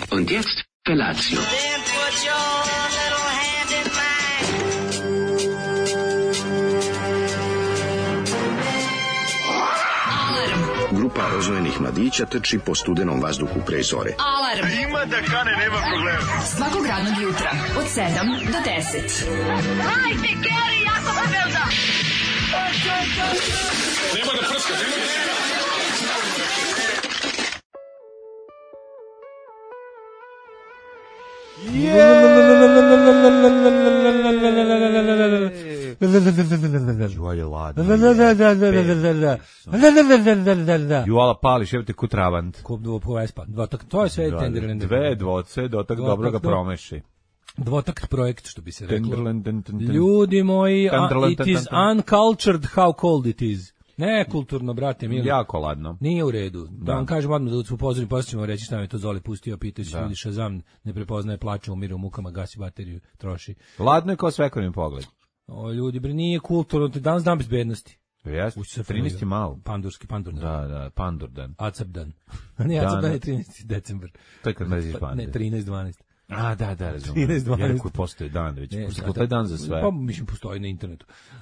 Und jetzt Felatio. Then put your little hand in mine. Grupa rozvojenih mladića trči po studenom vazduhu pre zore. Alarm. Ima da kane, nema problema. Svakog radnog jutra od 7 do 10. Hajde, Geri, jako se velda. Nema da prska, nema da prska. Ju ala pališ, evo te kutravant. To je sve Tenderland. Dve dvoce, dotak dobro ga promeši. Dvotakt projekt, što bi se reklo. Ljudi moji, it is uncultured how cold it is. Nekulturno, brate, mili. Jako ladno. Nije u redu. Da vam kažem odmah da upozorim, poslije ćemo reći šta mi je to Zoli pustio, pitaju se ljudi Shazam, ne prepoznaje, plače, umire u mukama, gasi bateriju, troši. Ladno je kao svekonim pogled. O, ljudi, bre, nije kulturno, te danas dan bezbednosti. Jeste, 13. malo. Pandurdan. Da, Pandurdan. Acapdan. Nije Acapdan je 13. decembar. To je kad mrziš Pandur. Ne, 13-12. A, da, razumem. 13-12. Jer ako postoji dan, već postoji dan za sve. Pa, mislim, postoji na internetu.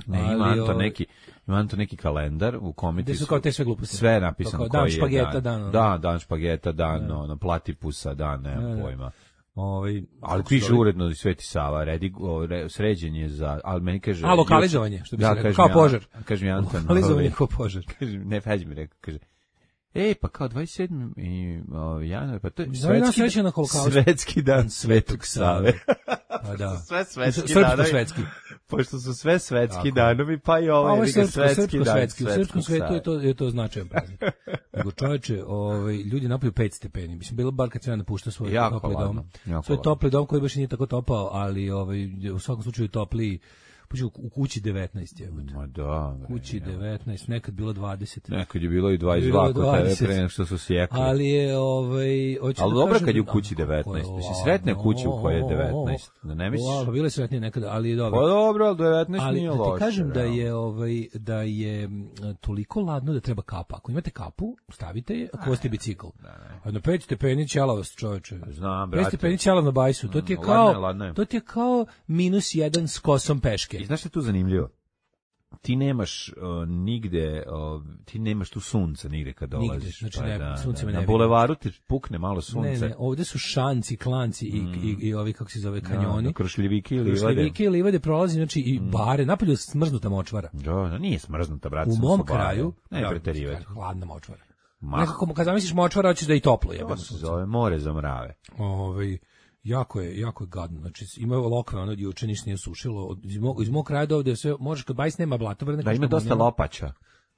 Ima to neki kalendar u komiti. Gde su kao te sve gluposti. Sve je napisano koji je dan. Da, dan špageta, dan platipusa, dan, nemam pojma. Ali piše uredno i Sveti Sava, sređen je za, ali meni kaže... A, lokalizovanje, što bi se rekao, kao požar. Kaže mi Anton. Lokalizovanje kao požar. Ne, Feđi mi rekao, kaže, pa kao 27. januar, pa to je svetski dan Svetog Save. Pa da. Sve svetski danovi. Pošto su sve svetski danovi, pa i ovo je svetski dan. U srpskom svetu je to značajan praznik. Nego čoveče, ljudi napiju 5 stepeni. Mislim, bilo bar kad se napušta svoj topli dom. Svoj topli dom koji baš nije tako topao, ali u svakom slučaju topliji. U kući 19 je. Ma da. Kući 19, nekad bilo 20. Nekad je bilo i 22 kod tebe pre nego što su sjekli. Ali je ali dobro kad je u kući 19. Mislim, sretne kuće u kojoj je 19. Da ne misliš? Pa bile sretnije nekada, ali je dobro. Pa dobro, ali 19 nije loše. Ali da ti kažem da je toliko ladno da treba kapa. Ako imate kapu, stavite je, ako vozite bicikl. A na 5 stepeni ćelavost, čoveče. Znam, brate. 5 stepeni ćelav na bajsu. To ti je kao -1 s kosom peške. I znaš što je tu zanimljivo? Ti nemaš nigde, ti nemaš tu sunca nigde kad dolaziš. Znači sunce me ne na bulevaru ti pukne malo sunce. Ne, ovde su šanci, klanci i ovi, kako se zove, kanjoni. Krošljivike i livade prolazi, znači i bare, napolju smrznuta močvara. Da, nije smrznuta, brate. U mom kraju, ne preterivati. Hladna močvara. Nekako, kad zamisliš močvara, hoćeš da je i toplo jebeno. To se zove more za mrave. Jako je gadno. Znači ima lokve, ono juče ništa nije sušilo. Iz mog kraja do ovde sve možeš kad bajs nema blatobrane. Da ima dosta lopača.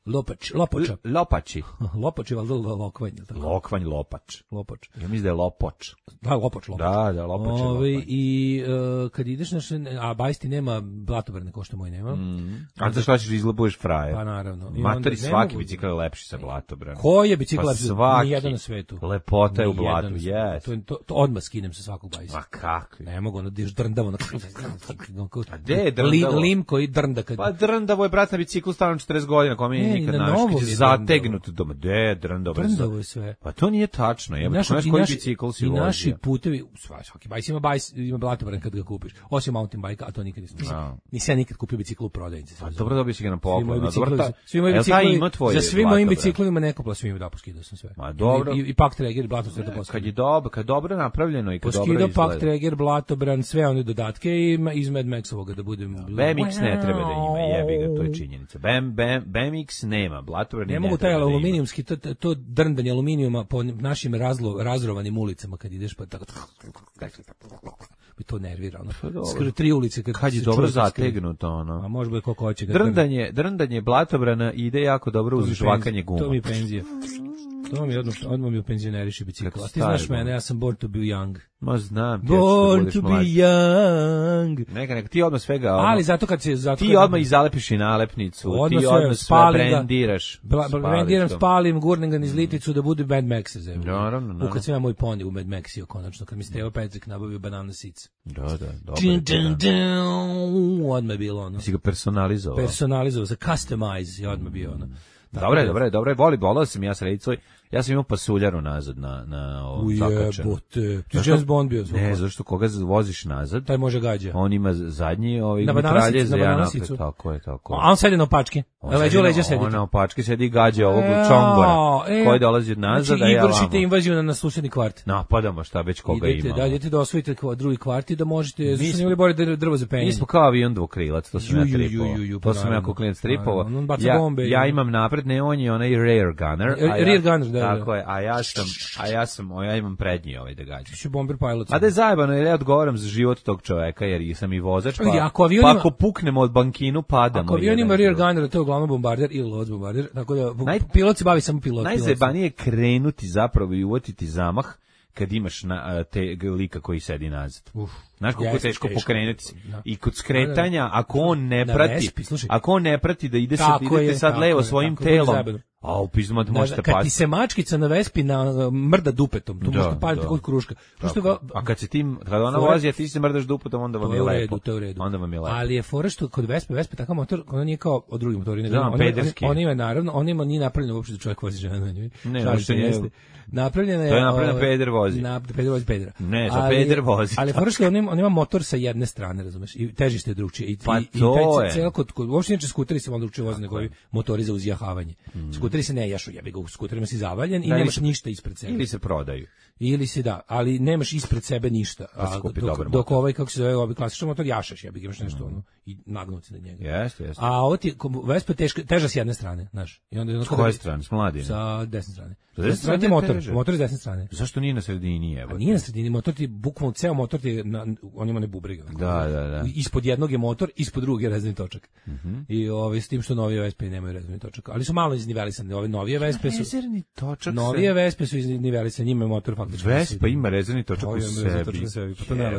Lopači. Lopač je valjda lokvanj. Lokvanj, lopač. Ja mislim da je lopoč. Da, lopoč. Da, lopač je lokvanj. I kad ideš a bajsti nema blatobrane kao što moj nema. A za šta ćeš izlobuješ fraje? Pa naravno. Materi, svaki bicikl je lepši sa blatobranom. Koji je bicikl lepši? Nijedan na svetu. Lepota je u blatu, yes. To odmah skinem sa svakog bajsta. Ma kakvi? Ne mogu, ono diš drndavo. A gde je drndavo? Lim koji drnda. Pa drndavo je, brat, na biciklu stavno 40 godina, ko mi nikad naš, kad je zategnut doma, drndavo je sve. Pa to nije tačno, znaš koji bicikl si vozio. I naši putevi, svaki bajs ima blatobranan kad ga kupiš, osim mountain bike, a to nikad nisam ja nikad kupio bicikl u prodavnici. Pa dobro, dobio si ga na poklon. Svi moji biciklovi, za svim mojim biciklovima neko plasmim da poskidao sam sve. Ma dobro. I Pak Traeger, blato sve to poskidao. Kad je dobro napravljeno i kad dobro izgleda. Poskidao Pak Traeger, blatobran, sve one dodatke i iz Mad Max-ovoga da budem... BMX ne treba da ima, jebi ga, to je činjenica. BMX nema, blatobran ne mogu taj aluminijumski, to drndanje aluminijuma po našim razrovanim ulicama kad ideš pa tako bi to nervira. Skoro 3 ulice kad je dobro zategnuto ono. A može biti koliko hoće. Drndanje blatobrana ide jako dobro uz žvakanje guma. To mi je penzija. To mi odmah mi penzioneriši bicikl. A ti znaš mene, ja sam born to be young. Ma znam. Born to be young. Neka ti odmah svega. Ali zato kad se... Ti odmah izalepiš i nalepnicu. Ti odmah sve brendiraš. Brendiram, spalim, gurnem ga niz liticu da bude Mad Max. Naravno. Kad sam ja moj poni u Mad Maxio, konačno. Kad mi Stevo Petrik nabavio banana seeds. Da, dobro. Odmah je bilo ono. Si ga personalizovao. Za customize je odmah bio ono. Dobro je, volio sam ja s Redicoj Ja sam imao pasuljaru nazad na ovom zakačenu. Ujebote, ti James Bond bio. Ne, zašto koga voziš nazad? Taj može gađa. On ima zadnji mitralje za ja napred. Tako je. A on sedi na opački. Leđa sedi. On na opački sedi i gađa ovog čongora koji dolazi od nazad. Znači, i vršite invaziju na susjedni kvart. Napadamo šta već koga ima. Idete da osvojite drugi kvart i da možete... Zašto imali bolje drvo za penjenje? Mi smo kao avion dvokrilac, to sam ja tripovao. To sam ja kao klinac tripovao. Ja imam napredne, on je onaj rear gunner. Rear gunner, da. Tako je, ja imam prednji da gađam. Ti si bomber pilot. A da je zajebano, jer ja odgovaram za život tog čoveka, jer sam i vozač, pa ako puknemo od bankinu, padamo. Ako avion ima rear gunner, to je uglavnom bombarder ili lods bombarder, tako da pilot se bavi samo pilot. Najzajebanije je krenuti zapravo i uvatiti zamah kad imaš te lika koji sedi nazad. Znaš kako je teško pokrenuti se. I kod skretanja, ako on ne prati da idete sad levo svojim telom, a u pizmu možete pasti. Kad ti se mačkica na Vespi mrda dupetom, tu možete paliti kod kruška. A kad ona vozi, a ti se mrdaš dupetom, onda vam je lepo. To je u redu. Onda vam je lepo. Ali je fora što kod Vespe takav motor, on nije kao od drugih motori. Pederski. On ima nije napravljen uopšte da čovjek vozi žena na njoj. Ne, što nije. Napravljena je... To je napravljena peder vozi. Peder vozi pedera. Ne, to peder vozi. Ali fora što on ima motor sa jedne strane, razumeš, i težište je drugčije. Pa to je. Uopšte neće skuteri se malo drugčije voze nego ovi motori za uzjahavanje. Skuteri se ne jašu, jebi ga, u skuterima si zavaljen i nemaš ništa ispred sebe. Ili se prodaju. Ili si ali nemaš ispred sebe ništa. Dok ovaj, kako se zove, ovaj klasičan motor jašaš, jebi ga, imaš nešto i nagnuti na njega. Jeste. A ovo ti, Vespa teža s jedne strane, znaš. S koje strane? S mladine? Sa desne strane. Sa desne strane je motor s desne strane. Zašto nije na sredini, evo? A nije na sredini, motor ti, bukvalno ceo motor ti, on ima ne bubrega. Da. Ispod jednog je motor, ispod drugog je rezervni točak. I s tim što novije Vespe nemaju rezervni točak. Ali su malo iznivelisane, ove novije Vespe su... Rezervni točak novije Vespe su iznivelisane, njima je motor faktički. Vespa ima rezervni točak u sebi.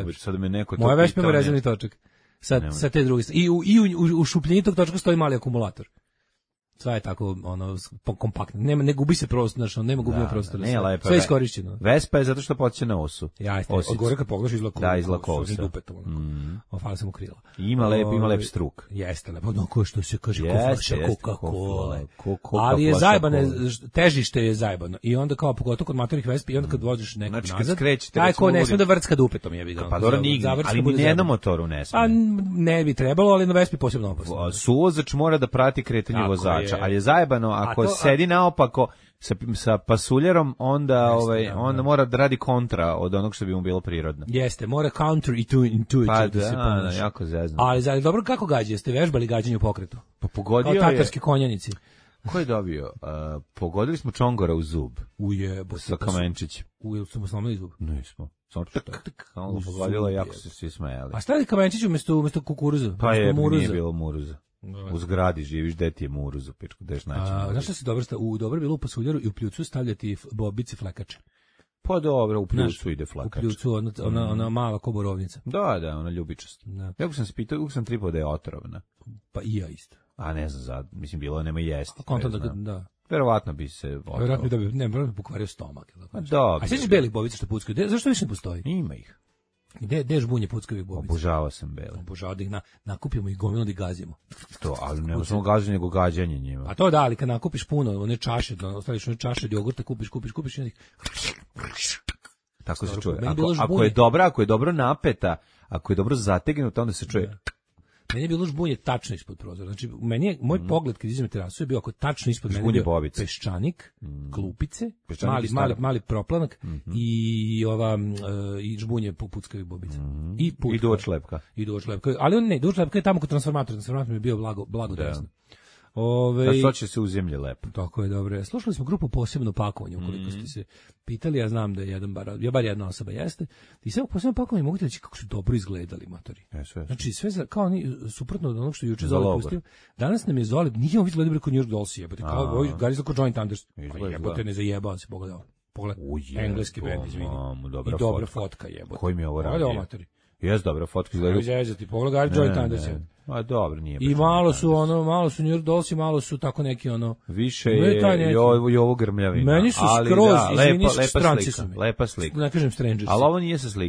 Moja Vespa ima rezervni točak. Sa te druge strane. I u šupljini tog točka stoji mali akumulator. Sve je tako kompaktno. Ne gubi se prostor, znači nema gubljenja prostora. Sve je iskorišćeno. Vespa je zato što podsjeća na osu. Jeste. Od gore kad pogledaš izlako. Da, izlako osa. Ofala sam u krila. Ima lep struk. Jeste, lepo. No, ko što se kaže, flaša Coca-Cola. Ali je zajebano, težište je zajebano. I onda kao pogotovo kod matorih Vespi, i onda kad voziš nekog nazad, taj ko ne sme da vrcka dupetom, jebi ga. Pa dobro, ali ni na motoru ne sme. Pa ne bi trebalo, ali na Vespi posebno opasno. Suvozač mora da prati kretanje vozača. Ali je zajebano, ako sedi naopako sa pasuljerom, onda mora da radi kontra od onog što bi mu bilo prirodno. Jeste, mora counterintuitive da se pomoći. Jako zezno. Ali dobro, kako gađa? Jeste vežbali gađanje u pokretu? Pa pogodio je... Kao tatarski konjanici. Ko je dobio? Pogodili smo čongora u zub. Ujebo. Sa Kamenčićem. Ili smo slomili zub? Nismo. Samo ono pogodilo, jako se svi smejali. A šta je Kamenčić umjesto kukuruza? Pa nije bilo muruza. U zgradi živiš, gde ti je muruza, pičku, gdeš naći. Znaš što si dobro bilo u pasuljaru i u pljucu stavljati bobice flekače? Pa dobro, u pljucu ide flekač. U pljucu, ona mala koborovnica. Da, ona ljubičast. Ja sam se pitao, uvijek sam tripao da je otrovna. Pa i ja isto. A ne znam, mislim, bilo nema jesti. Da. Verovatno bi se otrovao. Verovatno bi pokvario stomak. Da. A sjećaš belih bobica što puckaju? Zašto više ne postoji? Ima ih. Gde žbunje puckavih bobica? Obožavao sam bele. Obožavao da ih nakupimo i gomilu da ih gazimo. To, ali nema samo gaženje, nego gađanje njima. A to da, ali kad nakupiš puno, one čaše, ostaviš one čaše od jogurta, kupiš i onda ih... Tako se čuje. Ako je dobro napeta, ako je dobro zategnuta, onda se čuje... Meni je bilo žbunje tačno ispod prozora. Znači, moj pogled kad izem terasu je bio ako tačno ispod mene bio peščanik, klupice, mali proplanak i i žbunje puckavih bobica. I duvač lepka. Ali ne, duvač lepka je tamo kod transformatora. Transformator mi je bio blago desno. Da će se u zemlji lepo. Tako je, dobro. Slušali smo grupu Posebno pakovanje, ukoliko ste se pitali, ja znam da je bar jedna osoba jeste. I sve Posebno pakovanje mogu ti reći kako su dobro izgledali matori. Znači, sve kao oni, suprotno od onog što juče Zoli pustio. Danas nam je Zoli, nije on izgledao kao New York Dolls, jebote, kao Gari za Joint Anders. Jebote, ne zajebao se, pogledao. Engleski bend, izvini. I dobra fotka, jebote. Koji mi je ovo radio? Jes dobra fotka izgleda. Izvezati, pogledaj Joint Anders. A dobro, nije. I malo su New York Dolls i malo su tako neki više je i ovo grmljavina. Meni su skroz, izvini, stranci su mi. Lepa slika. Ne kažem strangers. Ali ovo nije sa slike.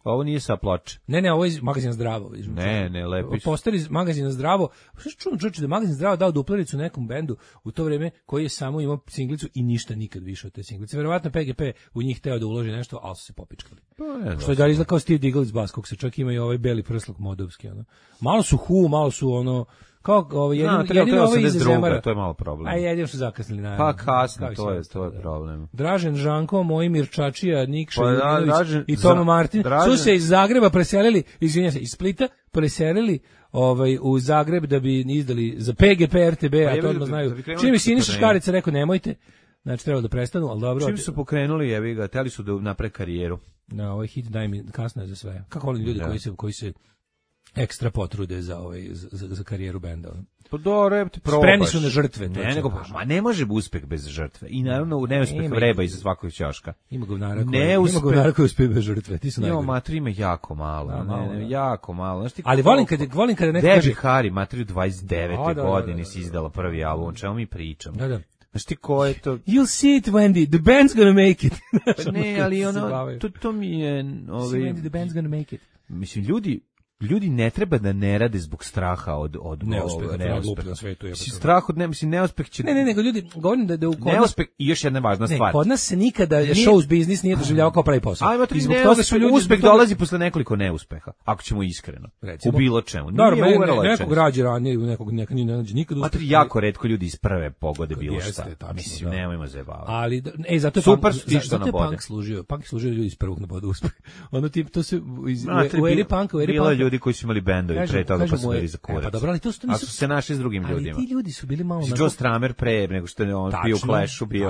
Ovo nije sa ploče. Ne, ovo je iz magazina Zdravo. Ne, lepi. Poster iz magazina Zdravo. Što čujem čoveče da magazin Zdravo dao duplericu nekom bendu u to vreme koji je samo imao singlicu i ništa nikad više od te singlice. Verovatno PGP u njih teo da uloži nešto, ali su se popičkali. Što je da izgleda kao Steve Diggle iz Baskog se čak ima i ovaj beli prsluk modovski. Ono. Malo su malo su ono... Kao jedino ovo iza Zemara. To je malo problem. A jedino što zakasnili na. Pa kasno, to je problem. Dražen Žanko, Mojmir Čačija, Nikša Jurinović i Toma Martin su se iz Zagreba preselili, izvinjavam se, iz Splita preselili u Zagreb da bi izdali za PGP RTB, a to odmah znaju. Čim mi Siniša Škarica rekao nemojte, znači treba da prestanu, ali dobro. Čim su pokrenuli, jebi ga, teli su da napre karijeru. Na ovaj hit daj mi, kasno je za sve. Kako volim ljudi koji se ekstra potrude za karijeru benda. Pa dobro, ti probaš. Spremni su na žrtve. Ne može uspeh bez žrtve. I naravno neuspeh vreba iza svakog ćoška. Ima govnara koji uspije bez žrtve. Ti su najgori. Matri ima jako malo. Jako malo. Ali volim kada neko kaže... Debbie Harry, Matri 29. godine si izdala prvi album. O čemu mi pričamo? Da. Znaš ti ko je to? You'll see it, Wendy. The band's gonna make it. Ne, ali to mi je... Wendy, the band's gonna make it. Mislim, ljudi ne treba da ne rade zbog straha od neuspeha. Strah od neuspeh će... Ne, nego ljudi, govorim da u neuspeh i još jedna važna stvar. Kod nas se nikada show business nije doživljavao kao pravi posao. I zbog toga su ljudi... Uspeh dolazi posle nekoliko neuspeha, ako ćemo iskreno. U bilo čemu. Nekog rađe ranije, nekog ne nađe nikad uspeh. Jako retko ljudi iz prve pogode bilo šta. Mislim, nemojmo zajebavati. Ali, zato je punk služio. Punk služio ljudi iz prvog na bodu uspeh. Ono tip, to se u eri punka, ljudi koji su imali bendovi pre toga pa su bili za kurac. Pa dobro, ali to su nisu... A su se našli s drugim ljudima. Ali ti ljudi su bili malo... Joe Stramer pre nego što je on bio u Clashu, bio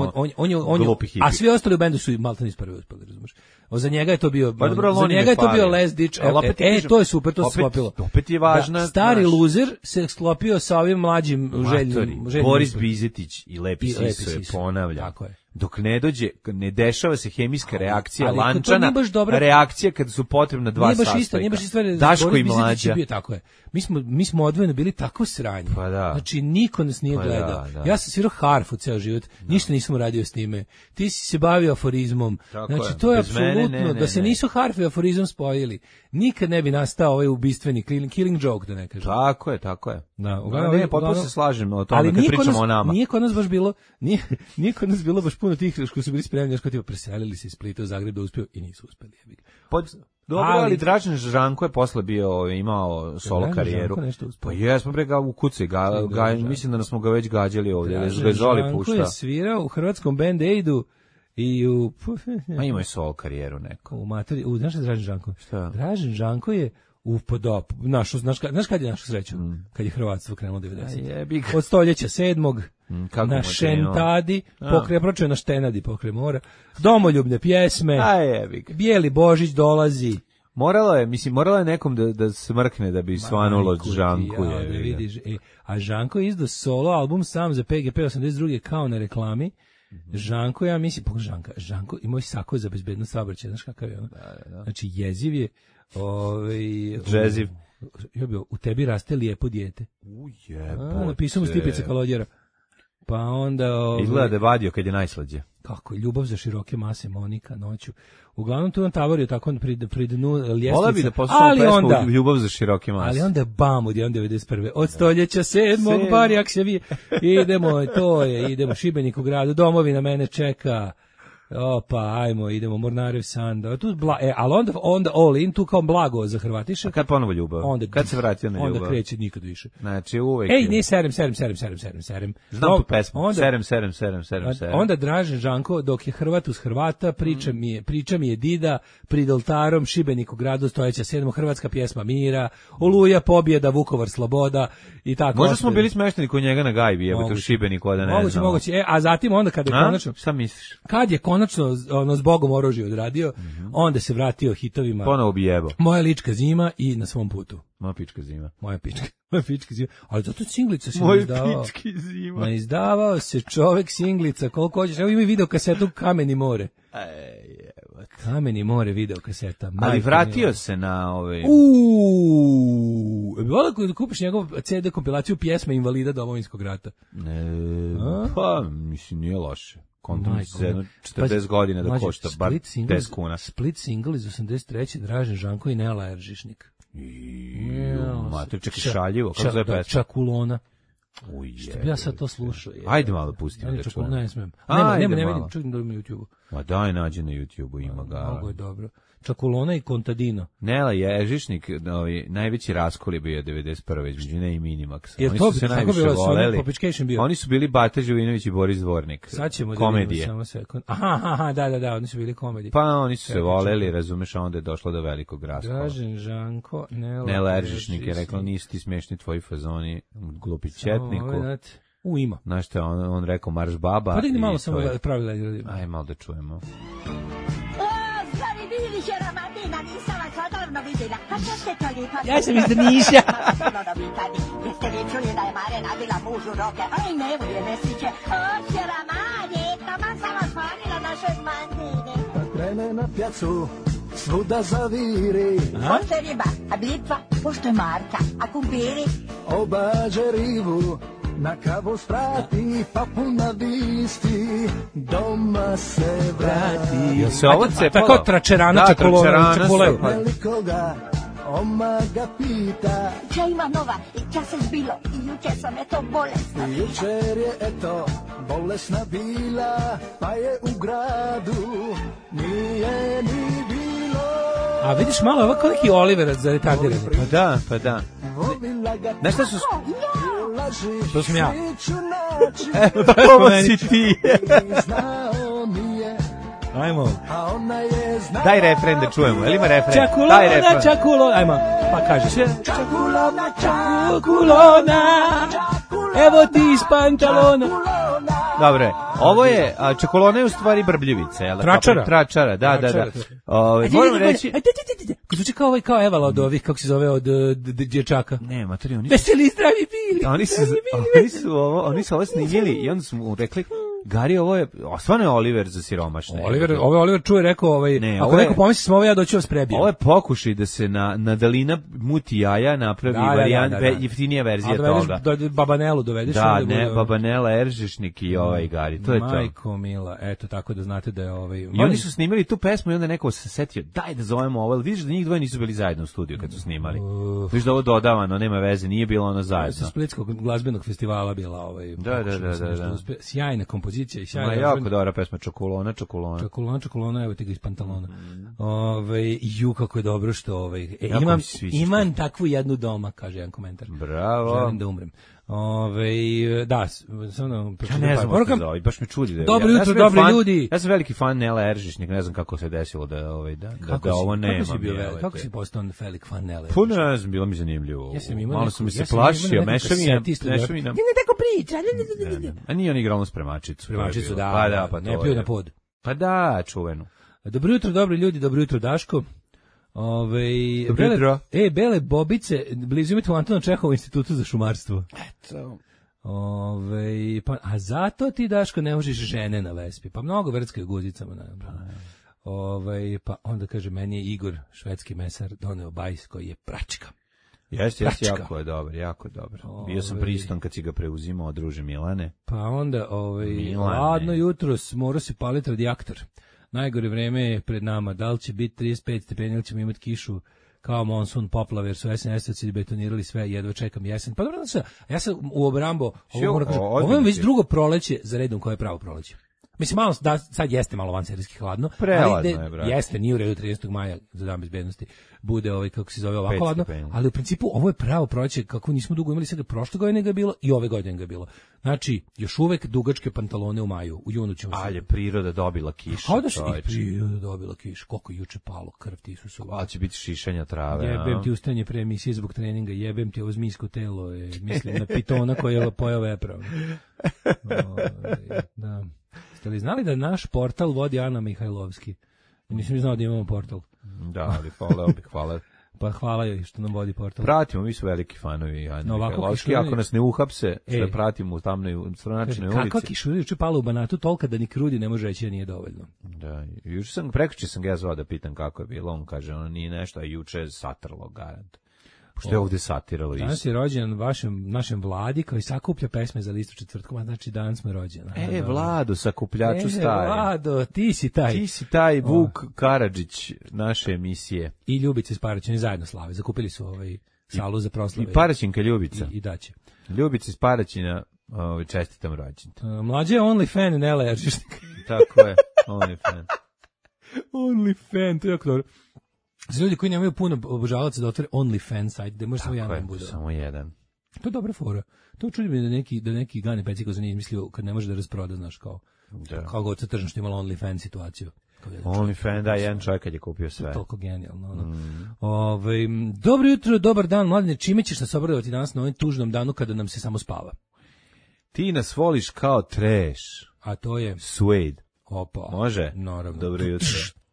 glupi hippie. A svi ostali u bendu su maltene iz prve uspeli, razumiješ? Za njega je to bio... Za njega je to bio Last Ditch. To je super, to se sklopilo. Opet je važna... Stari luzer se sklopio sa ovim mlađim željnim. Boris Bizetić i Lepi Siso je ponavlja. Tako je. Dok ne dešava se hemijska reakcija, lančana reakcija kada su potrebna dva sastojka. Daško i Mlađa. Tako je. Mi smo odvojeno bili tako sranje. Pa da. Znači, niko nas nije gledao. Da. Ja sam svirao harfu ceo život, ništa nisam uradio s njime. Ti si se bavio aforizmom. Znači, to je apsolutno, da se nisu harf i aforizam spojili, nikad ne bi nastao ovaj ubistveni killing joke, da ne kažem. Tako je. Da, potpuno se slažem o tome kad pričamo o nama. Nije kod nas baš bilo baš puno tih koji su bili spremni, tipa preselili se iz Splita u Zagreb da uspiju i nisu uspeli. Dobro, ali Dražen Žanko je posle imao solo karijeru. Pa jesmo bre ga u kuci, mislim da smo ga već gađali ovdje. Dražen Žanko je svirao u hrvatskom Band Aidu i u... A imao je solo karijeru neko. Znaš šta je Dražen Žanko? Šta? Dražen Žanko je znaš kad je našu sreću? Kad je hrvatstvo krenulo 90. Od stoljeća 7. Na Šentadi, pročeo na Štenadi pokraj mora, domoljubne pjesme, Bijeli Božić dolazi. Morala je nekom da smrkne da bi svanulo Žanku. A Žanko je izdao solo album sam za PGP 82. kao na reklami. Žanko, ja mislim, Žanko imao je sako za bezbednost saobraćaja, znaš kakav je ono? Znači, jeziv je, džeziv. Ja bio, u tebi raste lijepo dijete. Napisao mu Stipica Kalodjera. Pa onda... Izgleda da je vadio kad je najslađe. Kako je, ljubav za široke mase, Monika, noću. Uglavnom tu on tavorio tako pri dnu ljestvica. Vola bi da poslušao pesmu Ljubav za široke mase. Ali onda bam, od 91. Od stoljeća 7. Barjak se vije. Idemo Šibenik u gradu, domovina mene čeka. Opa, ajmo, idemo, Mornarev Sanda. Ali onda all in, tu kao blago za Hrvatiše. A kad ponovo ljubav? Kad se vratio na ljubav? Onda kreće nikad više. Znači, uvek... Nije serem. Znam tu pesmu. Serem. Onda Dražen Žanko, dok je Hrvat uz Hrvata, priča mi je Dida, prid oltarom, Šibenik u gradu, stojeća 7. hrvatska pjesma mira, Oluja, pobjeda, Vukovar, sloboda i tako. Možda smo bili smešteni kod njega na gajbi, jebote u Šibeniku, da ne znam. Moguće. A zatim onda kada je konačno... Šta misliš? Kad je konačno zbogom oružje odradio, onda se vratio hitovima. Ponovo bi jebo. Moja lička zima i Na svom putu. Moja pička zima. Moja pička zima. Ali zato singlica se ne izdavao. Moja pička zima. Ma izdavao se čovek singlica, koliko hoćeš. Evo ima video kasetu Kameni more. Kameni more video kaseta. Ali vratio se na ove... Vola da kupiš njegov CD kompilaciju pjesme invalida Domovinskog rata. Pa, mislim, nije loše. Kontom za 40 godina da košta bar 10 kuna. Split single iz 83. Dražen Žanko i Nela Eržišnik. Mater, čekaj, šaljivo, kako zove pesma? Čakulona. Što bi ja sad to slušao? Ajde malo pustimo da čujem. Ne smem. Ne vidim, čujem da ima na YouTube-u. Ma daj, nađi na YouTube-u, ima ga. Mnogo je dobro. Čakulona i Contadino. Nela Ježišnik, najveći raskol je bio 91. između ne i Minimaxa. Oni su se najviše voleli. Oni su bili Bata Živinović i Boris Dvornik. Sad ćemo komedije. Samo sekund. Aha, da, oni su bili komedije. Pa oni su se voleli, razumeš, a onda je došlo do velikog raskola. Dražen Žanko, Nela Ježišnik je rekla, nisi ti smiješni tvoji fazoni, glupi četniku. Ima. Znaš što je on rekao, marš baba. Pa digni malo samo pravila. Aj, malo da čujemo. Ja sam iz Drniša. Jeste li čuli da je Mare nabila mužu roke? Aj, ne volje nesliće. O, sjera Mare, taman sam vas hvalila našoj mandine. Kad krene na pjacu, svuda zaviri. Pošto je riba, a blitva, pošto je Marka, a kumpiri. Obađe ribu, na kavu sprati, pa puna visti, doma se vrati. Jel se ovo cepalo? Tako tračerana, čakulev. Velikoga, oma ga pita. Ča ima nova, i ča se zbilo, i juče sam eto bolesna. I jučer je eto bolesna bila, pa je u gradu nije ni bilo. A vidiš malo, ovo kao neki Oliverac za retardiranje. Pa da. Znaš šta su... To sam ja. Ovo si ti. Ajmo. Daj refren da čujemo, ili ima refren? Čakulona, ajmo. Pa kaže se. Čakulona, evo ti iz pantalona. Dobre, ovo je, čakulona je u stvari brbljivica, jel? Tračara, da. Moram reći... Ko zvuči kao Evala od ovih, kako se zove, od dječaka. Ne, materi, oni su... Veseli zdravi bili. Oni su ovo snimili i onda su mu rekli... Gari, ovo je, stvarno je Oliver za siromašne. Ovo je Oliver čuje, rekao, ako neko pomisli sam ovo, ja doću vas prebijam. Ovo je pokušaj da se na Dalina muti jaja napravi jeftinija verzija toga. Babanelu dovedeš. Da, ne, Babanela, Eržišnik i Gari, to je to. Majko mila, eto, tako da znate da je I oni su snimili tu pesmu i onda neko se setio, daj da zovemo ovo, ali vidiš da njih dvoje nisu bili zajedno u studiju kad su snimali. Vidiš da ovo dodavano, nema veze, nije bilo ono zajedno. Sa Splitskog glazbenog festivala bila Da. Sjajna kompozicija i sjajna. Jako dobra pesma, Čakulona. Čakulona, evo ti ga iz pantalona. Ju, kako je dobro što imam takvu jednu doma, kaže jedan komentar. Bravo. Želim da umrem. Da, samo ja ne znam što zove, baš me čudi da. Dobro jutro, dobri ljudi. Ja sam veliki fan Nela Eržišnik, ne znam kako se desilo da ovo nema. Kako si postao velik fan Nela? Pa ne znam, bilo mi zanimljivo. Malo sam se plašio, mešavina. Ne tako priča. A nije on igrao na spremačicu. Spremačicu, da. Ne pio na pod. Pa da, čuveno. Dobro jutro, dobri ljudi, dobro jutro, Daško. Bele bobice, blizu imate u Antonu Čehovu institutu za šumarstvo. Eto. A zato ti, Daško, ne možeš žene na Vespi. Pa mnogo vrckaju guzicama. Pa onda kaže, meni je Igor, švedski mesar, doneo bajs koji je pračka. Jeste, jako je dobar. Bio sam priston kad si ga preuzimao, druže Milane. Pa onda, ladno jutro, morao se paliti radijator. Najgore vreme je pred nama, da li će biti 35 stepeni ili ćemo imati kišu kao monsun, poplave, jer su SNS-ovci betonirali sve, jedva čekam jesen. Pa dobro, ja sam u obrambo, ovo je već drugo proleće za redom koje je pravo proleće. Mislim, malo, da, sad jeste malo vanserijski hladno. Prelazno je, brate. Jeste, nije u redu 30. maja za dan bezbednosti bude kako se zove ovako hladno, ali u principu ovo je pravo proleće kako nismo dugo imali, sad prošle godine ga je bilo i ove godine ga je bilo. Znači, još uvek dugačke pantalone u maju, u junu ćemo se... Ali je priroda dobila kišu. Kao da se priroda dobila kišu, koliko je juče palo krv ti su. Ali će biti šišanja trave. Jebem ti ustajanje pre emisije zbog treninga, jebem ti ovo zmijsko telo, mislim na pitona koji je pojao vepra. Da. Ste li znali da naš portal vodi Ana Mihajlovski? Nisam znao da imamo portal. Da, ali hvala. Pa hvala joj što nam vodi portal. Pratimo, mi su veliki fanovi Ana Mihajlovski. Ako nas ne uhapse, što pratimo u tamnoj stranačnoj ulici. Kakva kišura juče pala u Banatu, tolika da ni krudi ne može reći da nije dovoljno. Da, prekjuče sam ga ja zvao da pitam kako je bilo. On kaže, ono nije nešto, a juče je satrlo garant. Što je ovde satiralo isto. Danas je rođen našem Vladi koji sakuplja pesme za listu četvrtkom, znači danas smo rođeni. Vlado, sakupljaču stari. Vlado, ti si taj. Ti si taj Vuk Karadžić naše emisije. I Ljubica iz Paraćina zajedno slave. Zakupili su salu za proslave. I Paraćinka Ljubica. I daće. Ljubica iz Paraćina, čestitam rođendan. Mlađe je only fan, ne alergičnik. Tako je, only fan. Only fan, to je jako dobro. Za ljudi koji nemaju puno obožavaca da otvore OnlyFans sajt, da može samo jedan bude. Samo jedan. To je dobra fora. To čudi mi da neki Gane Peciko za nije izmislio kad ne može da rasproda, znaš, kao god se tržno što imala OnlyFans situaciju. OnlyFans, da, jedan čovjek kad je kupio sve. To je toliko genijalno. Dobro jutro, dobar dan, mladine, čime ćeš nas obradovati danas na ovom tužnom danu kada nam se samo spava? Ti nas voliš kao trash. A to je? Suede. Opa. Može? Naravno. Dobro jutro.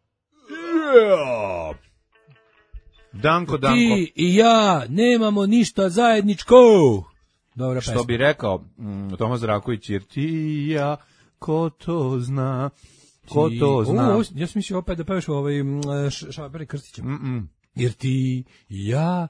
Danko. Ti i ja nemamo ništa zajedničko. Dobra pesma. Što bi rekao Tomas Zdravković, jer ti i ja, ko to zna, ja sam mislio opet da pevaš Šabari Krstićem. Jer ti i ja,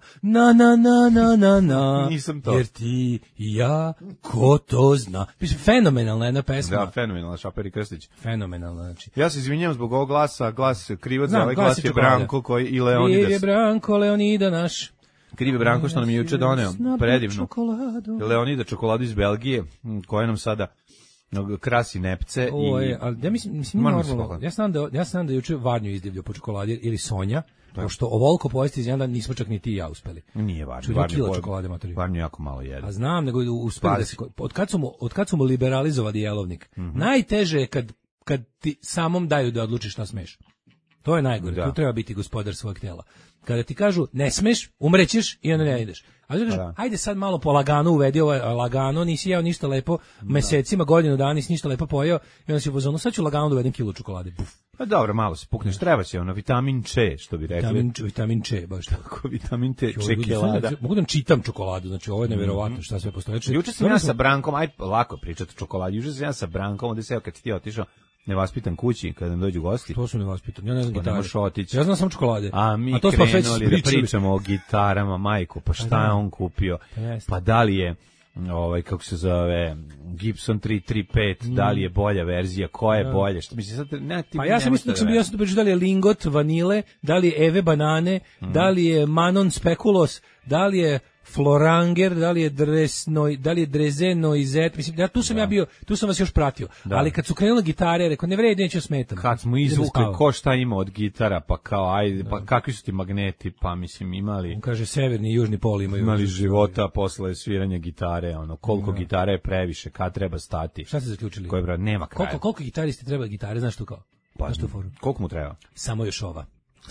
na. Nisam to. Jer ti i ja, ko to zna. Fenomenalna jedna pesma. Da, fenomenalna, Šaperi Krstić. Fenomenalna, znači. Ja se izvinjam zbog ovog glasa, glas krivac za ovaj glas je Branko i Leonidas. Kriv je Branko, Leonida naš. Kriv je Branko što nam je juče doneo predivnu Leonida čokoladu iz Belgije, koja nam sada krasi nepce. Ali ja mislim normalno. Ja znam da juče Varnju izdivljao po čokoladi ili Sonja. Pošto ovoliko pojesti iz jedan nismo čak ni ti i ja uspeli. Nije važno. Varnju jako malo jede. A znam, nego uspeli da se... Od kad su mu liberalizovali jelovnik, najteže je kad ti samom daju da odlučiš šta smeš. To je najgore. Tu treba biti gospodar svojeg tela. Kada ti kažu ne smeš, umrećeš i onda ne ideš. Ali kažu, ajde sad malo po laganu uvedi lagano, nisi jeo ništa lepo, mesecima, godinu dana nisi ništa lepo pojeo i onda si u fazonu, sad ću lagano da uvedem kilu čokolade. Buf. Pa dobro, malo se pukneš, treba će vitamin C, što bi rekli. Vitamin C, baš tako. Vitamin C, čokolada. Mogu da čitam čokoladu, znači ovo je neverovatno šta sve postoje. Juče sam ja sa Brankom, lako pričati o čokoladi, juče sam ja sa Brankom, onda se kad si ti otišao, nevaspitan kući kada nam dođu gosti. To su nevaspitan. Ja ne znam gitare. Ja znam samo čokolade. A mi krenuli da pričamo o gitarama, majko, pa šta je on kupio? Pa da li je kako se zove Gibson 335, da li je bolja verzija, koja je bolja? Što mislim sad pa ja sam mislio da li je Lingot vanile, da li je Eve banane, da li je Manon Spekulos, da li je Floranger, da li je Drezeno i Zet, mislim, tu sam vas još pratio, ali kad su krenule gitare, rekao, ne vredi, neću smetam. Kad smo izvukli ko šta ima od gitara, pa kao, ajde, pa kakvi su ti magneti, pa mislim, imali... On kaže, severni i južni pol imali života posle sviranja gitare, koliko gitare je previše, kad treba stati. Šta ste zaključili? Nema kraja. Koliko gitaristi treba gitare, znaš tu kao? Koliko mu treba? Samo još ova,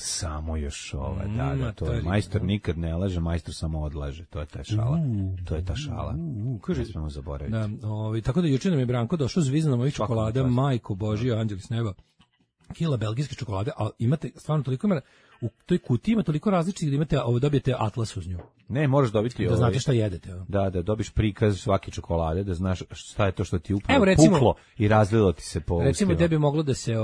da, to je. Majstor nikad ne laže, majstor samo odlaže, to je ta šala. To je ta šala. Ne smemo zaboraviti. Tako da juče nam je Branko došao zviznom ovih čokolada, majko Božija, anđeli s neba, kila belgijske čokolade, a imate stvarno toliko ima, u toj kutiji ima toliko različitih da imate, dobijete atlas uz nju. Ne, možeš dobiti da znate šta jedete. Da dobiš prikaz svake čokolade, da znaš šta je to što ti upravo puklo i razlilo ti se po ustima. Recimo, gde bi moglo da se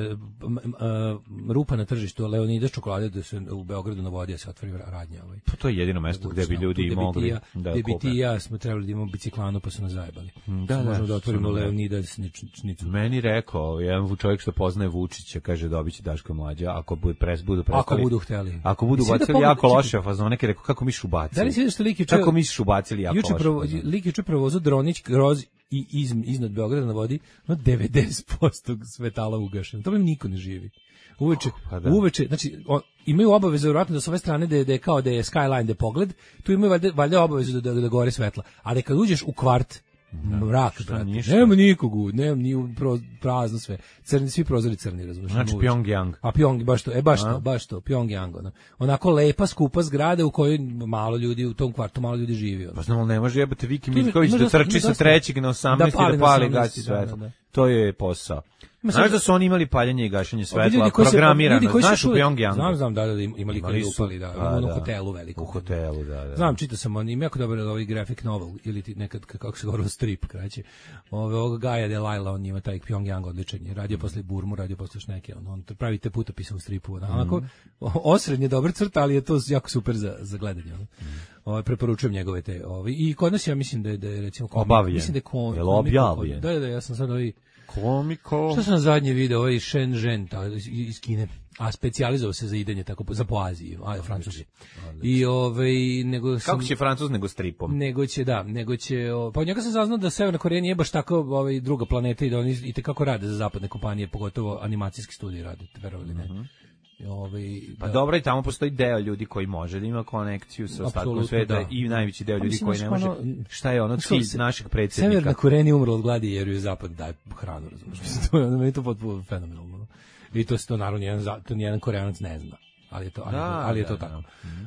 rupa na tržištu Leonidas čokolade, da se u Beogradu na vodi se otvori radnja. Pa to je jedino mesto gde bi ljudi mogli da kupe. Gde bi ti i ja smo trebali da imamo biciklanu, pa su nas zajebali. Možemo da otvorimo Leonidas šnicu. Meni rekao, jedan čovjek što poznaje Vučića, kaže dobiće Daško Mlađa, ako budu hteli. Ako budu bacili jako loše fazone, rekao kako miš ubacili. Da li se vidiš lik juče? Kako misliš ubacili jako loše? Lik juče prevozao Dronić kroz i iznad Beograda na vodi, 90% svetala ugašeno. To im niko ne živi. Uveče, znači imaju obavezu vjerojatno da s ove strane da je kao da je skyline, da je pogled, tu imaju valjda obavezu da gore svetla. Ali kad uđeš u kvart, mrak, nema nikog, nema ni prazno sve. Svi prozori crni, razumiješ. Znači Pyongyang. A Pyongyang, baš to, Pyongyang. Onako lepa, skupa zgrada u kojoj malo ljudi, u tom kvartu malo ljudi živi. Pa znamo, ne može jebati Viki Miljković da trči sa trećeg na 18 i da pali gasi svetlo. To je posao. Znaš da su oni imali paljenje i gašenje svetla, programirano, znaš u Pyongyangu? Znam, da, imali kad upali, u hotelu veliko. U hotelu, da. Znam, čitao sam, on ima jako dobar ovaj graphic novel, ili ti nekad, kako se govorilo, strip, kraće. Ovog Gaja Delilah, on ima taj Pyongyang odličan, radio posle Burmu, radio posle još neke, on pravi te putopise u stripu, onako, osrednje dobar crta, ali je to jako super za gledanje. Preporučujem njegove te, i kod nas ja mislim da je recimo obavljen. Mislim da je jel objavljen? Da, ja sam sad komiko. Što sam zadnje video, ovaj Shenzhen iz Kine, a specijalizovao se za idenje tako za po Aziji, Francuzi. I nego sam, kako će Francuz nego stripom? Nego će pa od njega sam saznao da Severna Koreja nije baš tako druga planeta i da oni itekako rade za zapadne kompanije, pogotovo animacijski studiji rade, verovali ili ne. Pa dobro, i tamo postoji deo ljudi koji može da ima konekciju sa ostatkom sveta i najveći deo ljudi koji ne može. Šta je ono cilj našeg predsjednika? Severna Koreja je umrla od gladi jer ju zapad daje hranu, razumiješ? Meni je to potpuno fenomenalno. I to se to naravno nijedan Koreanac ne zna. Ali je to tako.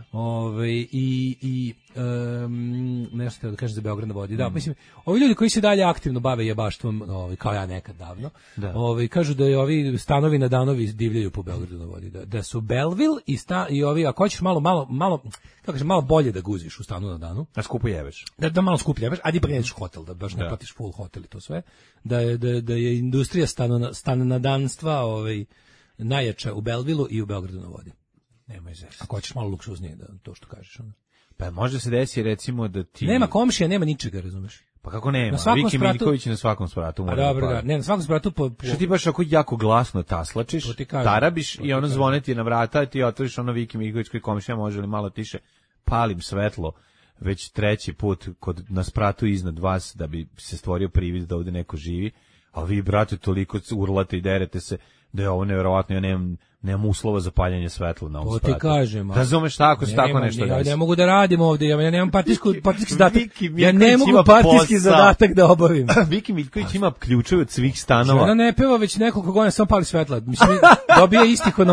Nešto da kažem za Beograd na vodi. Da, mislim, ovi ljudi koji se dalje aktivno bave jebaštvom, kao ja nekad davno, kažu da je ovi stanovi na danovi divljaju po Beogradu na vodi. Da su Belleville i ovi, ako hoćeš malo bolje da guziš u stanu na danu. A skupo jeveš. Da malo skuplje jeveš, a ipak nećeš hotel, da baš ne platiš full hotel i to sve. Da je industrija stanonadanstva najjača u Bellevilleu i u Beogradu na vodi. Nemoj zes. Ako hoćeš malo luksuznije da to što kažeš. Pa može se desi recimo da ti... Nema komšija, nema ničega, razumeš? Pa kako nema? Viki Miljković na svakom spratu. Dobro, da. Ne, na svakom spratu... Što ti baš ako jako glasno taslačiš, tarabiš i ono zvone ti na vrata, ti otvoriš ono Viki Miljković koji komšija može li malo tiše, palim svetlo već treći put na spratu iznad vas da bi se stvorio privid da ovde neko živi, a vi, brate, toliko urlate i derete se da je ovo nevjerovatno, ja nemam uslova za paljenje svetla na ovom spratu. To ti kažem. Razumeš tako se tako nešto desi. Ja ne mogu da radim ovdje, ja nemam partijski zadatak. Ja ne mogu partijski zadatak da obavim. Viki Miljković ima ključeve od svih stanova. Ona ne peva već nekoliko godina, samo pali svetla. Mislim, dobije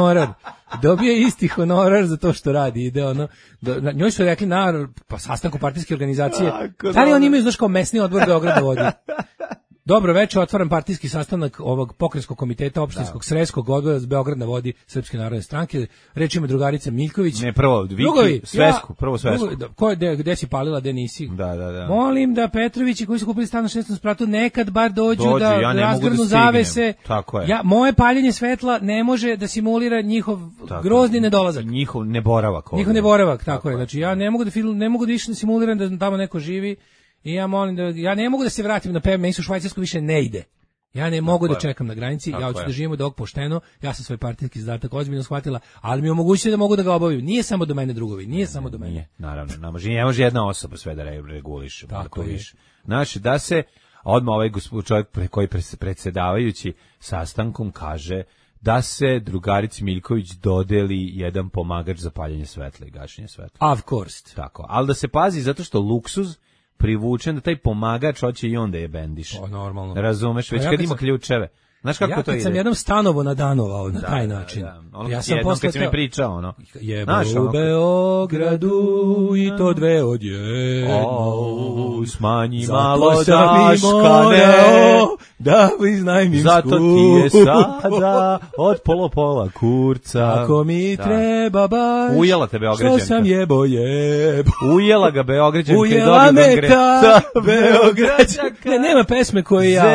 isti honorar za to što radi. Ide ono, njoj su rekli na sastanku partijske organizacije, da li oni imaju, znaš, kao mesni odbor Beograda vodi. Dobro večer, otvaram partijski sastanak ovog pokrajinskog komiteta opštinskog sredskog odbora za Beograd na vodi Srpske narodne stranke. Reč ima drugarica Miljković. Ne, prvo Viki, svesku. Gde si palila, gde nisi? Da. Molim da Petrovići koji su kupili stan na 16. spratu nekad bar dođu da razgrnu zavese. Tako je. Moje paljenje svetla ne može da simulira njihov grozni nedolazak. Njihov neboravak. Tako je. Znači ja ne mogu da više da simuliram da tamo neko živi. I ja molim ja ne mogu da se vratim na PMS u Švajcarsku, više ne ide. Ja ne mogu da čekam na granici, ja hoću da živimo da ovog pošteno, ja sam svoj partijski zadatak ozbiljno shvatila, ali mi omogućuje da mogu da ga obavim. Nije samo do mene, drugovi, nije samo do mene. Nije, naravno, ne može jedna osoba sve da reguliše. Tako je. Znači, da se odmah ovaj čovjek koji predsjedavajući sastankom kaže da se drugarici Miljković dodeli jedan pomagač za paljenje svetla i gašenje svetla. Of course. Tako, ali da se pazi zato što luksuz privučen da taj pomagač hoće i onda je bendiš. Normalno. Razumeš, već kad ima ključeve. Znaš kako to ide? Ja sam jednom stanovo nadanovao na taj način. Ja sam jednom kad si mi pričao, ono. Jebo u Beogradu i to dve odjedno. Smanji malo daškane, da iznajmim skup. Zato ti je sada od pola kurca. Ako mi treba baš, ujela te Beograđanka. Što sam jebo. Ujela ga Beograđanka. Ujela me ta Beograđanka. Nema pesme koje ja...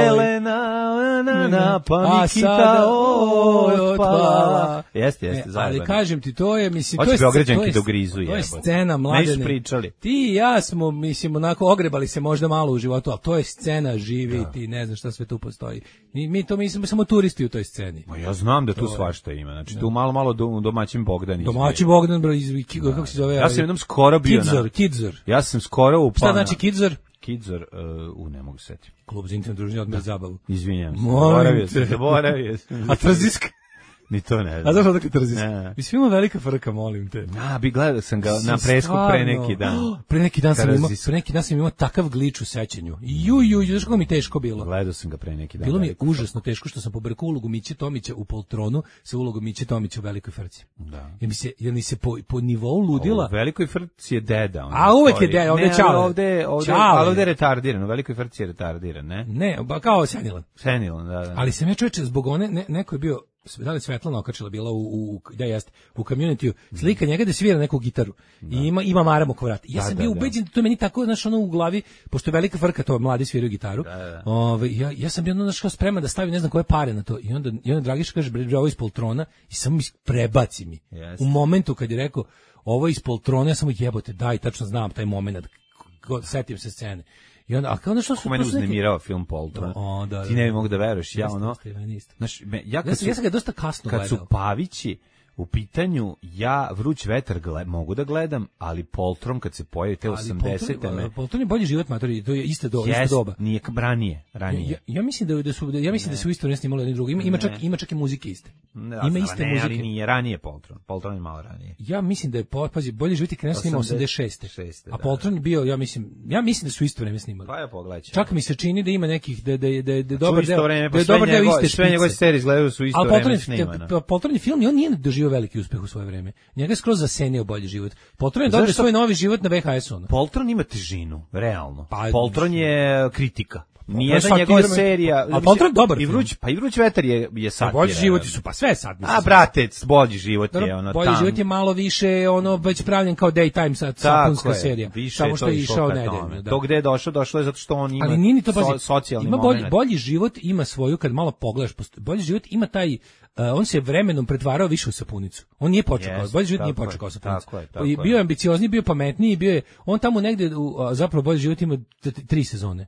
Zelena, pa Nikita otpala. Jeste, zajedno. Ali kažem ti, to je, mislim, to je scena Mladene. Pričali. Ti i ja smo, mislim, onako ogrebali se možda malo u životu, ali to je scena živi, ti ne znaš šta sve tu postoji. Mi to mislimo samo turisti u toj sceni. Ma ja znam da tu svašta ima, znači tu malo domaćin Bogdan. Domaćin Bogdan, bro, kako se zove? Ja sam jednom skoro bio Kidzor. Ja sam skoro upao. Šta znači Kidzor? Kidzor, ne mogu setiti. Klub za intimno druženje odmah zabavu. Izvinjam se. Zaboravio sam. A Trziska? Ni to ne znam. A zašto odakle Trzis? Ne. Mislim, ima velika frka, molim te. Gledao sam ga na presku pre neki dan. Pre neki dan sam imao takav glič u sećanju. Znaš kako mi teško bilo? Gledao sam ga pre neki dan. Bilo mi je užasno teško što sam pobrkao ulogu Miće Tomića u Poltronu sa ulogom Miće Tomića u Velikoj frci. Da. Jer mi se po nivou ludila... U Velikoj frci je deda. A uvek je deda, ovde je čale. Ovde je retardiran, u Velikoj frci je retardiran, ne? Ne, kao Senilan. Senilan, da. Ali sam ja čovječe, zbog one, neko je bio, da li Svetlana okačila bila u community-u, slika njega da svira neku gitaru i ima maram oko vrata. Ja sam bio ubeđen da to meni tako, znaš, ono u glavi, pošto je velika frka, to mladi sviraju gitaru, ja sam bio znaš, spreman da stavim ne znam koje pare na to i onda Dragiša kaže, bre, ovo iz Poltrona i samo prebaci mi. U momentu kad je rekao, ovo iz Poltrona, ja samo jebote, daj, tačno znam taj moment, setim se scene. I onda, a kao nešto su... Mene uznemirao film Poltron. Ti ne bi mogu da veruješ. Ja sam ga dosta kasno gledao. Kad su Pavići u pitanju, ja Vruć vetar mogu da gledam, ali Poltron kad se pojavi te 80-te... Poltron je bolji život, matori, to je iste doba. Nije ranije. Ja mislim da su isto snimali jedni drugi. Ima čak i muzike iste. Ima iste muzike. Ali nije ranije Poltron. Poltron je malo ranije. Ja mislim da je, pazi, bolji život je krenuo snima 86. A Poltron je bio, ja mislim da su isto vreme snimali. Pa ja pogledaj. Čak mi se čini da ima nekih, da je dobar deo iste. Sve njegove serije izgledaju su isto vreme snimane. Poltron je film i on nije doživio veliki uspeh u svoje vreme. Njega je skroz zasenio bolji život. Poltron je dobio svoj novi život na VHS-u. Poltron ima težinu, realno. Poltron je kritika. Nije za njegova serija. A Poltron dobar. I Vruć vetar je satira. Bolji život su, pa sve sad. A brate, bolji život je ono bolji život je malo više ono već pravljen kao daytime sapunska serija. Samo što je išao nedeljno. To gde je došlo je zato što on ima socijalni moment. Bolji život ima svoju, kad malo pogledaš, bolji život ima taj, on se vremenom pretvarao više u sapunicu. On nije počeo kao, bolji život nije počeo kao sapunica. Bio je ambiciozniji, bio pametniji, bio je, on tamo negde, zapravo bolji život ima 3 sezone.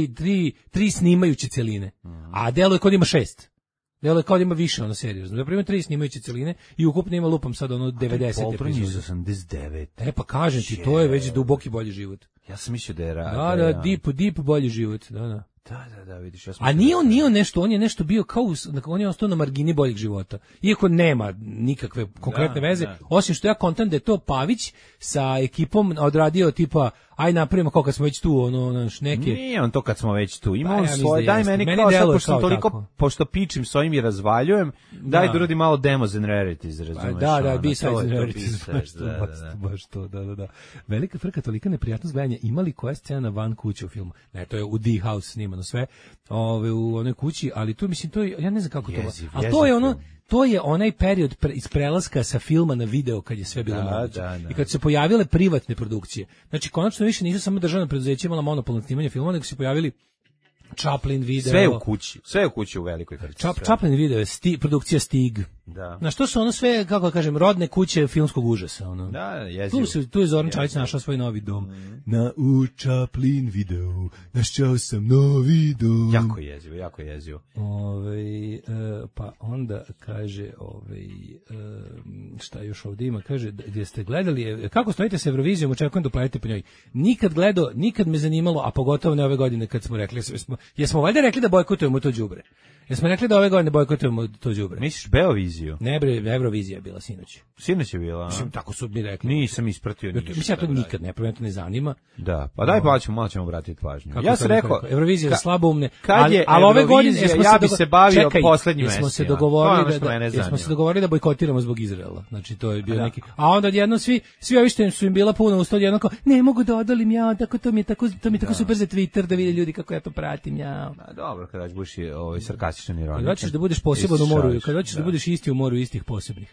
Tri snimajuće celine, a deluje kod ima 6. Deluje kod ima više ono seriju. Zapravo ima 3 snimajuće celine i ukupno ima lupam sad ono 90 Poltron je iz 89. Pa kažem ti, to je već duboki bolji život. Ja sam mislio da je deep bolji život, da. Da, vidiš. A nije on nešto, on je nešto bio kao, on je ostao na margini boljeg života. Iako nema nikakve konkretne veze, osim što ja kontam da je to Pavić sa ekipom odradio tipa, aj napravimo kao kad smo već tu, neke... Nije on to kad smo već tu, ima on svoje, daj meni kao sad, pošto toliko, pošto pičim s ovim i razvaljujem, daj da uradim malo demos and rarities, razumeš? Da, B-sides and rarities, baš to, da. Velika frka, tolika neprijatnost gledanja, imali koja scena van kuće u filmu? Ne, to je u D-House snimano sve, u onoj kući, ali tu, mislim, to je, ja ne znam kako to je, ali to je ono, to je onaj period iz prelaska sa filma na video kad je sve bilo moguće. I kad se pojavile privatne produkcije. Znači, konačno više nisu samo državna preduzeća imala monopol na snimanje filma, nego se pojavili Chaplin video. Sve u kući u Velikoj frci. Chaplin video je produkcija Stig. Da. Na što su ono sve, kako kažem, rodne kuće filmskog užasa. Ono. Da, jezivo. Tu je Zoran Čajić našao svoj novi dom. Na u Chaplin video, našao sam novi dom. Jako jezivo. Pa onda kaže, šta još ovdje ima, kaže, gdje ste gledali, kako stojite sa Eurovizijom, očekujem da planete po njoj. Nikad me zanimalo, a pogotovo ne ove godine kad smo rekli, jesmo valjda rekli da bojkotujemo to đubre? Jesmo rekli da ove godine bojkotujemo to đubre? Misliš Beoviziju? Ne bre, Eurovizija je bila sinoć. Sinoć je bila, a? Mislim, tako su mi rekli. Nisam ispratio ništa. Mislim, ja to nikad ne ne zanima. Da, pa daj malo ćemo vratiti pažnju. Ja sam rekao, Eurovizija je slaboumne, ali ove godine ja bi se bavio poslednjim mesecima. Jesmo se dogovorili da bojkotiramo zbog Izraela. Znači, to je bio neki... A onda odjednom svi ovi što su im bila puna usta, odjednom kao, ne mogu da odolim ja, tako to mi je tako super za Twitter da vide ljudi kako ja to pratim, ja. Dobro, kada budeš sarkastičan ironičan. Kad hoćeš da budeš poseban u moru, kad hoćeš da budeš isti u moru istih posebnih.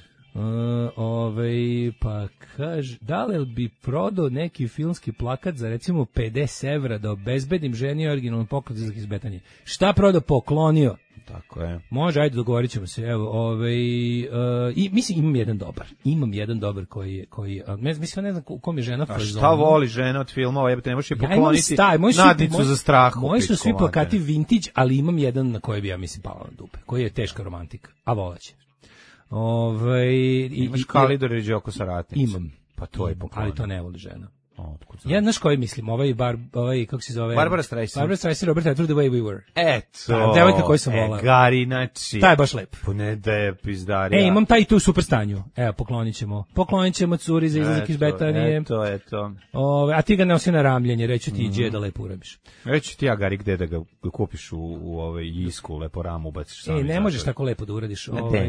Pa kaže, da li bi prodao neki filmski plakat za recimo 50 evra da obezbedim ženi originalno poklon za izbetanje? Šta prodao? Poklonio. Tako je. Može, ajde, dogovorit ćemo se. Evo, i mislim, imam jedan dobar koji mislim, ne znam u kom je žena fazonu. A šta voli žena od filmova? Jebate, ne možeš je pokloniti nadnicu za strah. Moji su svi plakati vintage, ali imam jedan na koji bi ja mislim pala na dupe, koji je teška romantika, a volaće. Imaš Kalidor i Đoko sa ratnicu. Imam. Pa to je poklon. Ali to ne voli žena. Ja znaš koji mislim, ovaj kako se zove? Barbara Streisand, Robert Redford, The Way We Were. Eto. Devojka koju sam volao. Gari, znači. Taj je baš lep. Ne da je pizdarija. Imam taj tu super stanju. Evo, poklonit ćemo curi za izlazak iz Betanije. Eto. A ti ga nosi na ramljenje, reću ti gdje da lepo uramiš. Reću ti ja, Gari, gde da ga kupiš u Jisku, lepo ramu ubaciš sami. Ne možeš tako lepo da uradiš.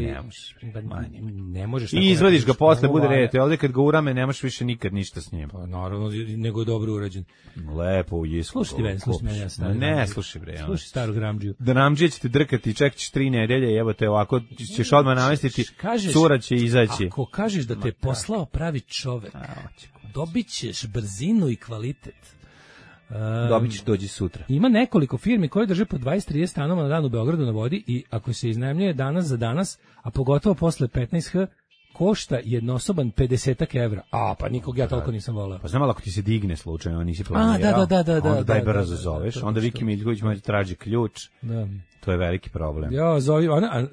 Ne možeš tako. I izvadiš ga posle, bude rete. Ovdje kad ga urame, nemaš više nikad ništa s njim. Pa naravno, nego je dobro urađen. Lepo u Jisku. Slušaj ti meni, slušaj bre. Slušaj starog Ramdžiju. Da Ramdžija će te drkati, čekaš 3 nedelje, jebote, ovako ćeš odmah namestiti, cura će izaći. Ako kažeš da te poslao pravi čovek, dobit ćeš brzinu i kvalitet. Dobit ćeš dođi sutra. Ima nekoliko firmi koje drže po 20-30 stanova na dan u Beogradu na vodi i ako se iznajmljuje danas za danas, a pogotovo posle 15h, košta jednosoban 50 evra. Pa nikog ja toliko nisam volao. Pa znam, ali ako ti se digne slučajno, nisi planirao, onda daj brzo zoveš, onda Viki Miljković može traži ključ. Da. To je veliki problem. Ja, zovi,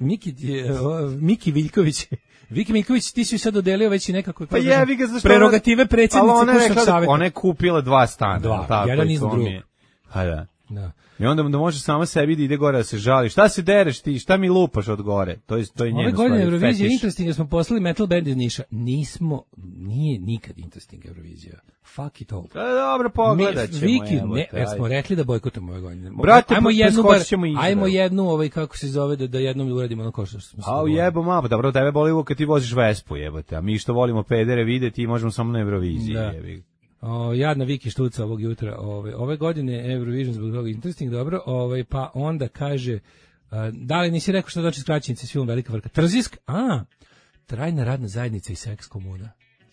Miki Viljković, Viki Miljković, ti si sad dodelio već i nekako prerogative predsjednice kućnog savjeta. Ona je kupila 2 stana. Jedan iz drugog. Da. I onda može sama sebi da ide gore da se žali. Šta se dereš ti? Šta mi lupaš od gore? To je njeno stvari. Ove godine Eurovizija interesting, jer smo poslali metal band iz Niša. Nije nikad interesting Eurovizija. Fuck it all. Dobro, pogledat ćemo. Viki, jer smo rekli da bojkotujemo ove godine. Brate, ajmo jednu, kako se zove, da jednom uradimo ono ko što smo se dogovorili. Jebo ma, dobro, tebe boli uvo kad ti voziš Vespu, jebote. A mi što volimo pedere videti i možemo samo na Euroviziji, jebi. Jadna Viki štuca ovog jutra. Ove godine Eurovision zbog toga interesting, dobro. Pa onda kaže, da li nisi rekao što doći skraćenice s film Velika vrka? Trzisk? Trajna radna zajednica i seks komuna.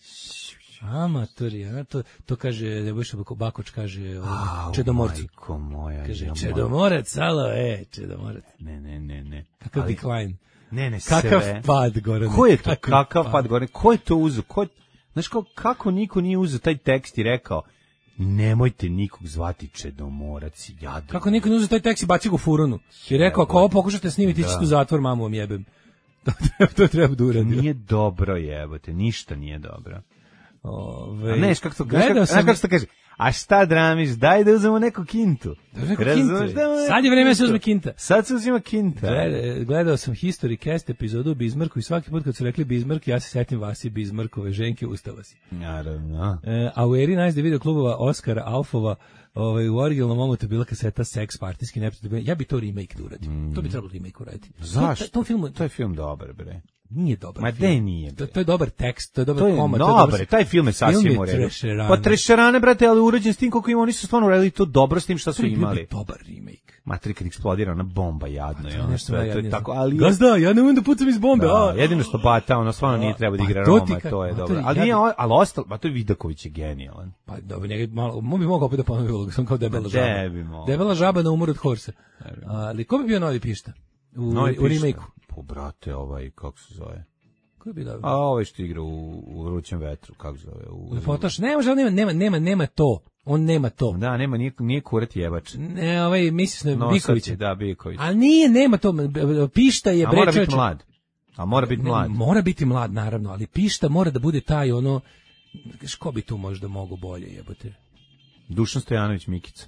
Amatori, to kaže, Nebojša Bakoč kaže Čedomorcu. Majko moja. Kaže, Čedomorac, alo, Čedomorac. Ne. Kakav decline. Ne, kakav pad, Gorane. Ko je to? Kakav pad, Gorane? Ko je to uzu? Znaš kako niko nije uzeo taj tekst i rekao nemojte nikog zvati Čedomorac, jadan. Kako niko nije uzeo taj tekst i baci ga u furunu. I rekao, ako ovo pokušate snimiti, ćete u zatvor, mamu vam jebem. To treba da uradim. Nije dobro, jebote, ništa nije dobro. A ne, kako to kaže? A šta dramiš, daj da uzmemo neku kintu. Sad je vreme da se uzme kinta. Sad se uzima kinta. Gledao sam History Cast epizodu o Bizmarku i svaki put kad su rekli Bizmark, ja se setim vas i Bizmarkove ženke, ustala si. Naravno. A u eri najzde video klubova Oskara Alfova, u originalnom omotu je bila kaseta Sex partijski neprijatelj. Ja bi to remake da uradim. To bi trebalo remake uraditi. Zašto? To je film dobar, bre. Nije dobar. Ma de nije. To je dobar tekst, to je dobar komad. Dobar, taj film je sasvim u redu. Pa trešerane, brate, ali urađen s tim koliko im oni su stvarno uradili to dobro s tim što su imali. Dobar remake. Matri kad eksplodira ona bomba jadno je ono sve, to je tako, ali Gazda, ja ne umem da pucam iz bombe. Jedino što Bata, ono stvarno nije treba da igra Roma, to je dobro. Ali nije, ali ostalo, pa to je Vidaković je genijalan. Pa dobro, njega malo, bi mogao opet da ponovi ulogu, sam kao debela žaba. Debela žaba na umor od Horsa. Ali ko bi bio novi Pišta u remake-u? Po brate, kako se zove? Ko bi dobro? Ovaj što igra u Vrućem vetru, kako se zove? Lepotaš, nema to. On nema to. Da, nema, nije kuret jebač. Ne, misliš na Bikovića. Da, Biković. Ali nema to. Pišta je brečač. A mora biti mlad. Mora biti mlad, naravno, ali Pišta mora da bude taj ko bi tu možda mogo bolje jebote? Dušan Stojanović Mikica.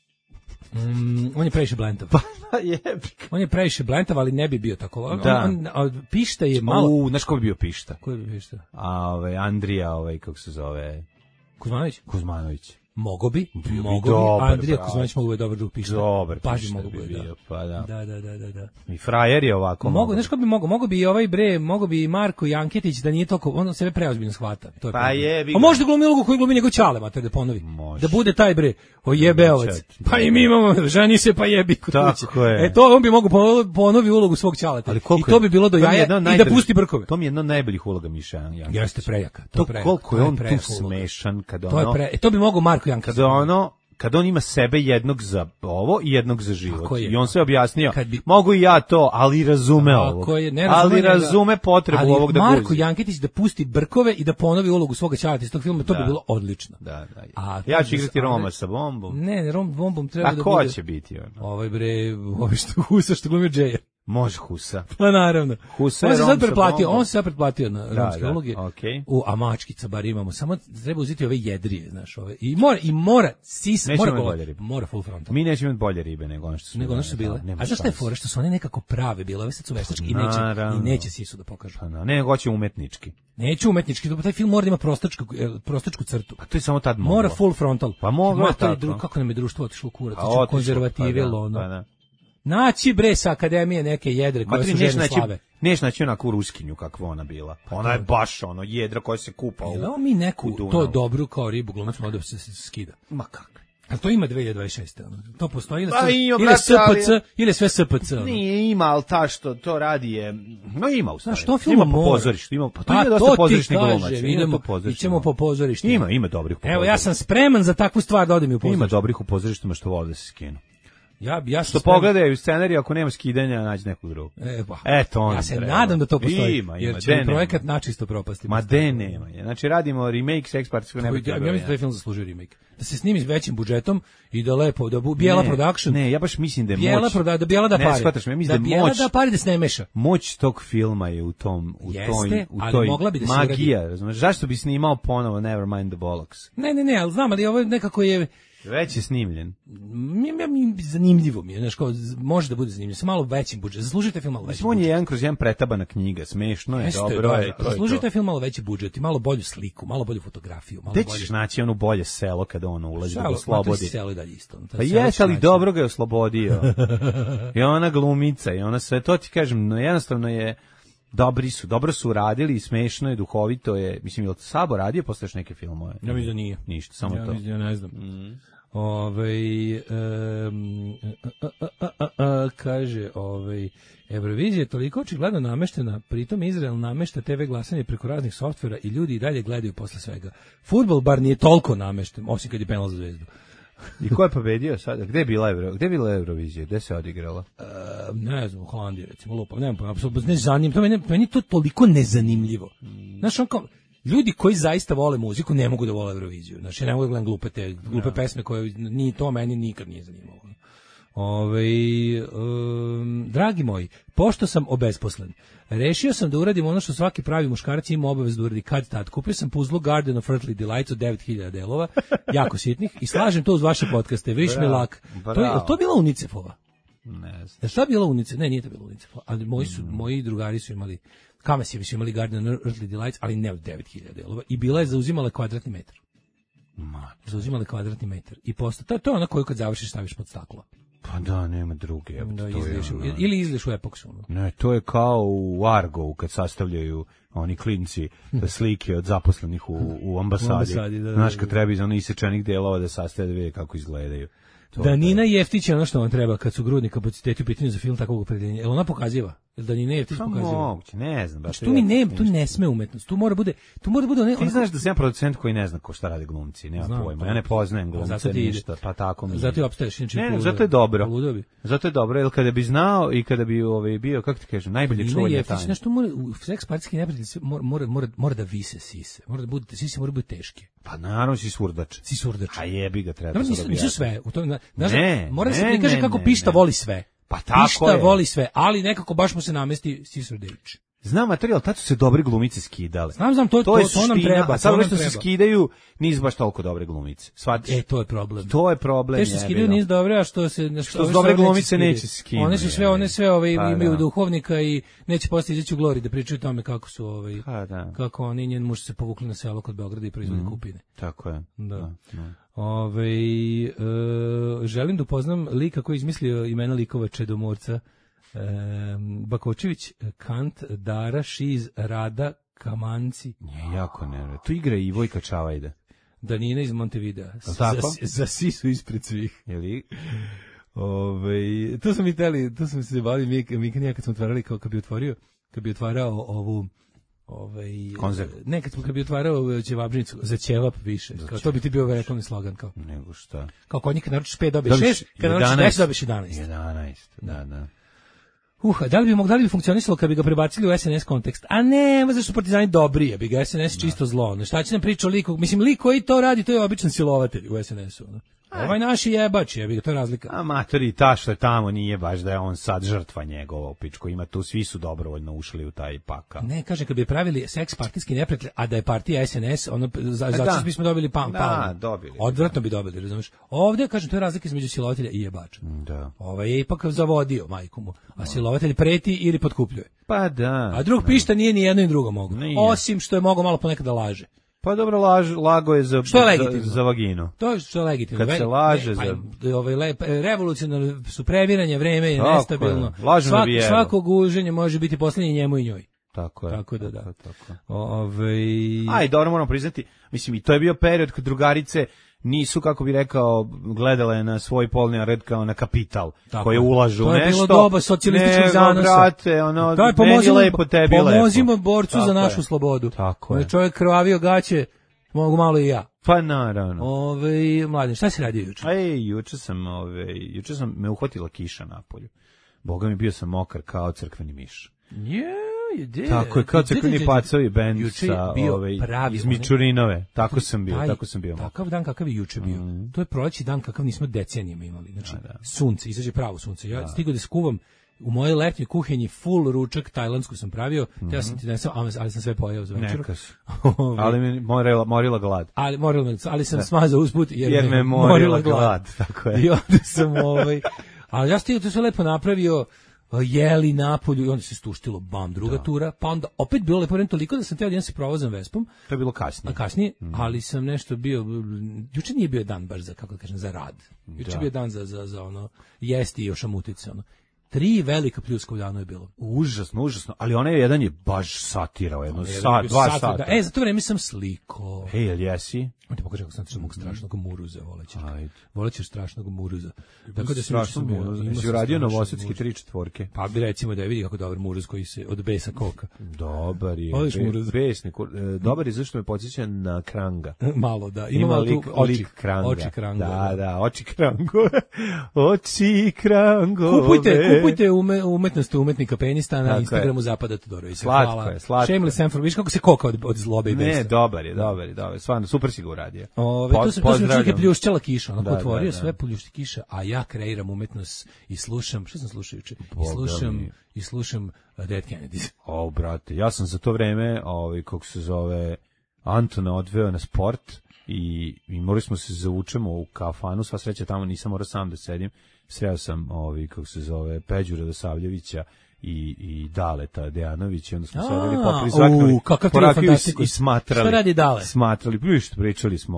On je previše blentav. On je previše blentav, ali ne bi bio tako. Pišta je malo... Znaš ko bi bio Pišta? Ko bi Pišta? Andrija, kako se zove... Kuzmanović. Mogo bi. Andrija Kuzmanović mogu bi dobar drug Pišta. Dobar Pišta mogu bi bio, pa da. Da. I frajer je ovako. Znaš ko bi mogo bi mogo bi i Marko Janketić da nije toliko, on sebe preozbiljno shvata. To je pa a možda glumi ulogu koju glumi njegov ćale, mater, da ponovi. Da bude taj jebeovac. Pa i mi imamo, ženi se pa jebi kod kuće. To on bi mogo ponovi ulogu svog ćaleta. I to bi bilo do jaja i da pusti brkove. To mi je jedna od najboljih uloga Miša Jankića. Jeste prejaka. To koliko je on tu smešan kad ono. To bi mogo Marko Jankić. Kad on ima sebe jednog za ovo i jednog za život. I on sve objasnio, mogu i ja to, ali razume ovo. Ali razume potrebu ovog da guzi. Ali Marko Janketić da pusti brkove i da ponovi ulogu svoga ćaleta iz tog filma, to bi bilo odlično. Da. Ja ću igrati Roma sa bombom. Ne, Rom bombom treba da bude. A ko će biti on? Ovaj što glumi Džeja. Može Husa. Pa naravno. Husa on se sad pretplatio na romske uloge. Okay. A mačkica bar imamo. Samo treba uzeti ove jedrije, znaš, ove. I mora sisa, mora full frontal. Mi nećemo imati bolje ribe nego ono što su bile. A zašto je fora što su one nekako prave bile, ove sad su veštački i neće sisu da pokažu. Ne, hoće umetnički. Neće umetnički, taj film mora da ima prostačku crtu. Pa to je samo tad moglo. Mora full frontal. Pa moglo tako. Kako nam je društvo otišlo u kurac, konzervativilo, ono. Naći bre sa akademije neke jedre koje su žene slave. Neš naći onakvu ruskinju kakva ona bila. Ona je baš ono jedra koja se kupa u Evo mi neku to dobru kao ribu glumac mora da se skida. Ma kako? A to ima 2026. To postoji ili SPC ili sve SPC. Nije ima, ali ta što to radi je... No ima u stvari. Što film ima po pozorištu. Pa to ima dosta pozorišnih glumaca. Idemo po pozorištu. Ima dobrih po pozorištu. Evo ja sam spreman za takvu stvar da odem u pozorištu. Ima dobrih u pozorištima što vole da se skinu. Ja što pogledaju scenarij, ako nema skidanja, nađi nekog drugog. Ja se nadam da to postoji, jer će projekat načisto propasti. Ma nema. Znači radimo remake Sex Party. Ja mislim da taj film zaslužuje remake. Da se snimi s većim budžetom i da lepo, da Bijela Production. Ne, ja baš mislim da je moć. Da Bijela da pari. Ne, shvataš me, ja mislim da Bijela da pari da se ne meša. Moć tog filma je u toj magija, razumeš? Zašto bi snimao ponovo Nevermind the Bollocks? Ne, ali znam, ali ovo nekako je... Već je snimljen. Zanimljivo mi je, znaš, kao, može da bude zanimljivo, sa malo većim budžet. Zaslužite film malo veći budžet. On je 1/1 pretabana knjiga, smešno je, dobro je. Zaslužite film malo veći budžet i malo bolju sliku, malo bolju fotografiju. Gde ćeš naći ono bolje selo kada ono ulazi da ga oslobodi? Selo je dalje isto. Pa jes, ali dobro ga je oslobodio. I ona glumica, i ona sve, to ti kažem, no jednostavno je... dobro su radili, smešno je, duhovito je. Mislim, je li Sabo radio posle još neke filmove? Ja mislim da nije. Ništa, samo to. Ja ne znam. Kaže, Eurovizija je toliko očigledno nameštena, pritom Izrael namešta TV glasanje preko raznih softvera i ljudi i dalje gledaju posle svega. Fudbal bar nije toliko namešten, osim kad je penal za Zvezdu. I ko je pobedio sada? Gde je bila Eurovizija? Gde se odigrala? Ne znam, u Holandiji recimo, lupa. Nemam pojma, apsolutno ne zanimljivo. Meni to toliko nezanimljivo. Znaš, ljudi koji zaista vole muziku ne mogu da vole Euroviziju. Znači, ja ne mogu da gledam glupe pesme koje ni to meni nikad nije zanimalo. Dragi moji, pošto sam obesposlen, rešio sam da uradim ono što svaki pravi muškarac ima obavezu da uradi kad tad. Kupio sam puzzle Garden of Earthly Delights od 9000 delova, jako sitnih, i slažem to uz vaše podcaste. Wish me luck. To je bila UNICEF-ova? Ne znam. Da šta je bila UNICEF? Ne, nije to bila UNICEF-ova, ali moji drugari su imali, Kamesijevi su imali Garden of Earthly Delights, ali ne od 9000 delova, i bila je zauzimala kvadratni metar. Zauzimala kvadratni metar. I posle, to je ona koju kad završiš staviš pod staklo. Pa da, nema druge. Ili izliš u Epoksu. Ne, to je kao u Argovu kad sastavljaju oni klinci slike od zaposlenih u ambasadi. Znaš, kad treba iz onih isečenih delova da sastave da vide kako izgledaju. Danina Jeftić je ono što vam treba kad su grudni kapaciteti u pitanju za film takvog opredeljenja. Jel ona pokaziva? Jel Danina Jeftić pokaziva? Moguće, ne znam. Baš tu ne sme umetnost. Tu mora bude Ti znaš da sam ja producent koji ne zna ko šta rade glumci. Nema pojma. Ja ne poznajem glumce ništa. Pa tako mi je. Zato i opstaješ. Ne, zato je dobro. Zato je dobro, jer kada bi znao i kada bi bio, kako ti kažem, najbolje čuvanje tajne. Nešto u seks partijski neprijatelj mora da vise sise. Sise mora biti teške. Pa naravno si surdač. A jebi ga treba. Nisu sve. Mora se ti kaže kako pišta voli sve. Pa tako pišta voli sve, ali nekako baš mu se namesti Sisordeić. Znam materijal, tad su se dobre glumice skidale. Znam, to nam treba. A sad što se skidaju, nisu baš toliko dobre glumice. To je problem. To je problem. Te što se skidaju nisu dobre, a što dobre glumice neće se skinuti. One sve imaju duhovnika i neće posle izaći u Glori da pričaju o tome kako su kako oni njen muž se povukli na selo kod Beograda i proizvodi kupine. Tako je. Da. Želim da upoznam lika koji je izmislio imena likova Čedomorca. Bakočević, Kant, Dara, Šiz, Rada, Kamanci. Nije jako nerve. Tu igra i Vojka Čavajda. Danina iz Montevidea. Za sisu ispred svih. Jeli? To sam se bavili mi kad smo otvarali, kad bi otvarao ovu konzerv. Ne, kad bi otvarao ćevabžnicu, za ćevap više. To bi ti bio reklamni slogan. Nego šta? Kao kod njih kad naručiš 5 dobiješ 6, kad naručiš 10 dobiješ 11. 11, da. Da li bi funkcionisalo kad bi ga prebacili u SNS kontekst? A ne, zašto su Partizani dobri, je bi ga SNS čisto zlo. Šta će nam priča o liku? Mislim, lik koji to radi, to je običan silovatelj u SNS-u. Ovaj naš je jebač, to je razlika. A matori, ta što je tamo nije baš da je on sad žrtva njegova u pičku. Ima tu, svi su dobrovoljno ušli u taj pakao. Ne, kaže, kad bi pravili seks partijski neprijatelj, a da je partija SNS, ono, zato bismo dobili palmu. Da, dobili. Odvratno bi dobili, razumiješ? Ovdje, kažem, to je razlika između silovatelja i jebača. Da. Ovaj je ipak zavodio majku mu, a silovatelj preti ili potkupljuje. Pa da. A drug pišta nije ni jedno ni drugo mogu. Osim što je mogao malo ponekad da laže. Pa dobro, lago je za vaginu. To je što je legitimno. Kad se laže za... Revolucionarno su previranje, vreme je nestabilno. Svako guženje može biti posljednje njemu i njoj. Tako je. Tako da. Aj, dobro, moramo priznati. Mislim, i to je bio period kad drugarice nisu, kako bi rekao, gledale na svoj polni red kao na kapital, koje ulažu nešto. To je bilo doba socijalističkog zanosa. Brate, to je pomozimo borcu tako za našu slobodu. Tako je. Čovjek krvavio gaće, mogu malo i ja. Pa naravno. Mladen, šta si radio juče? Juče sam me uhvatila kiša napolju. Boga mi, bio sam mokar kao crkveni miš. Tako je, kao crkveni pacovi bend sa iz Mičurinove. Tako sam bio. Takav dan kakav je juče bio. To je proleći dan kakav nismo decenijama imali. Znači, sunce, izađe pravo sunce. Ja stigao da skuvam u mojoj letnjoj kuhinji full ručak, tajlandsku sam pravio, ja sam ti nesao, ali sam sve pojeo za večeru. Ali mi morila glad. Ali sam smazao usput jer me morila glad. Tako je. I onda sam ali ja stigao to sve lepo napravio, jeli napolju i onda se stuštilo, bam, druga tura, pa onda opet bilo lepo toliko da sam teo da idem se provozam Vespom. To je bilo kasnije. Ali sam nešto bio, juče nije bio dan baš za, kako da kažem, za rad. Juče bio dan za ono, jesti i ošamutit se, ono. 3 velika pljuska u danu je bilo. Užasno, ali onaj jedan je baš satirao, 2 sata. Za to vreme sam sliko. Jel jesi? Ti pokaže kako sam tišao mog strašnog muruza, volećeš strašnog muruza. Tako da strašno muruza. Si uradio novosadski 3/4. Pa bi recimo da je vidi kako dobar muruz koji se od besa koka. Dobar je. Besnik. Dobar je zašto me podsjeća na Kranga. Malo, da. Ima tu oči Kranga. Da, oči Krango. Oči Krango. Kupujte umetnost umetnika penista na Instagramu Zapada Todorovića. Slatko je. Shameless Sanford. Viš kako se koka od zlobe i besa. Ne, dobar je. Stvarno, super si ga uradio. To su čike pljušćala kiša. Onako otvorio sve pljušti kiša, a ja kreiram umetnost i slušam, što sam slušao juče? I slušam Dead Kennedys. Brate, ja sam za to vreme, kako se zove, Antona odveo na sport i morali smo se zavučemo u kafanu, sva sreća tamo nisam morao sam da sedim. Sreo sam kako se zove Peđu Radosavljevića i Daleta Dejanović i onda smo sedeli pa prizvaknuli porakiju i smatrali. Šta radi Dale? Smatrali, pričali smo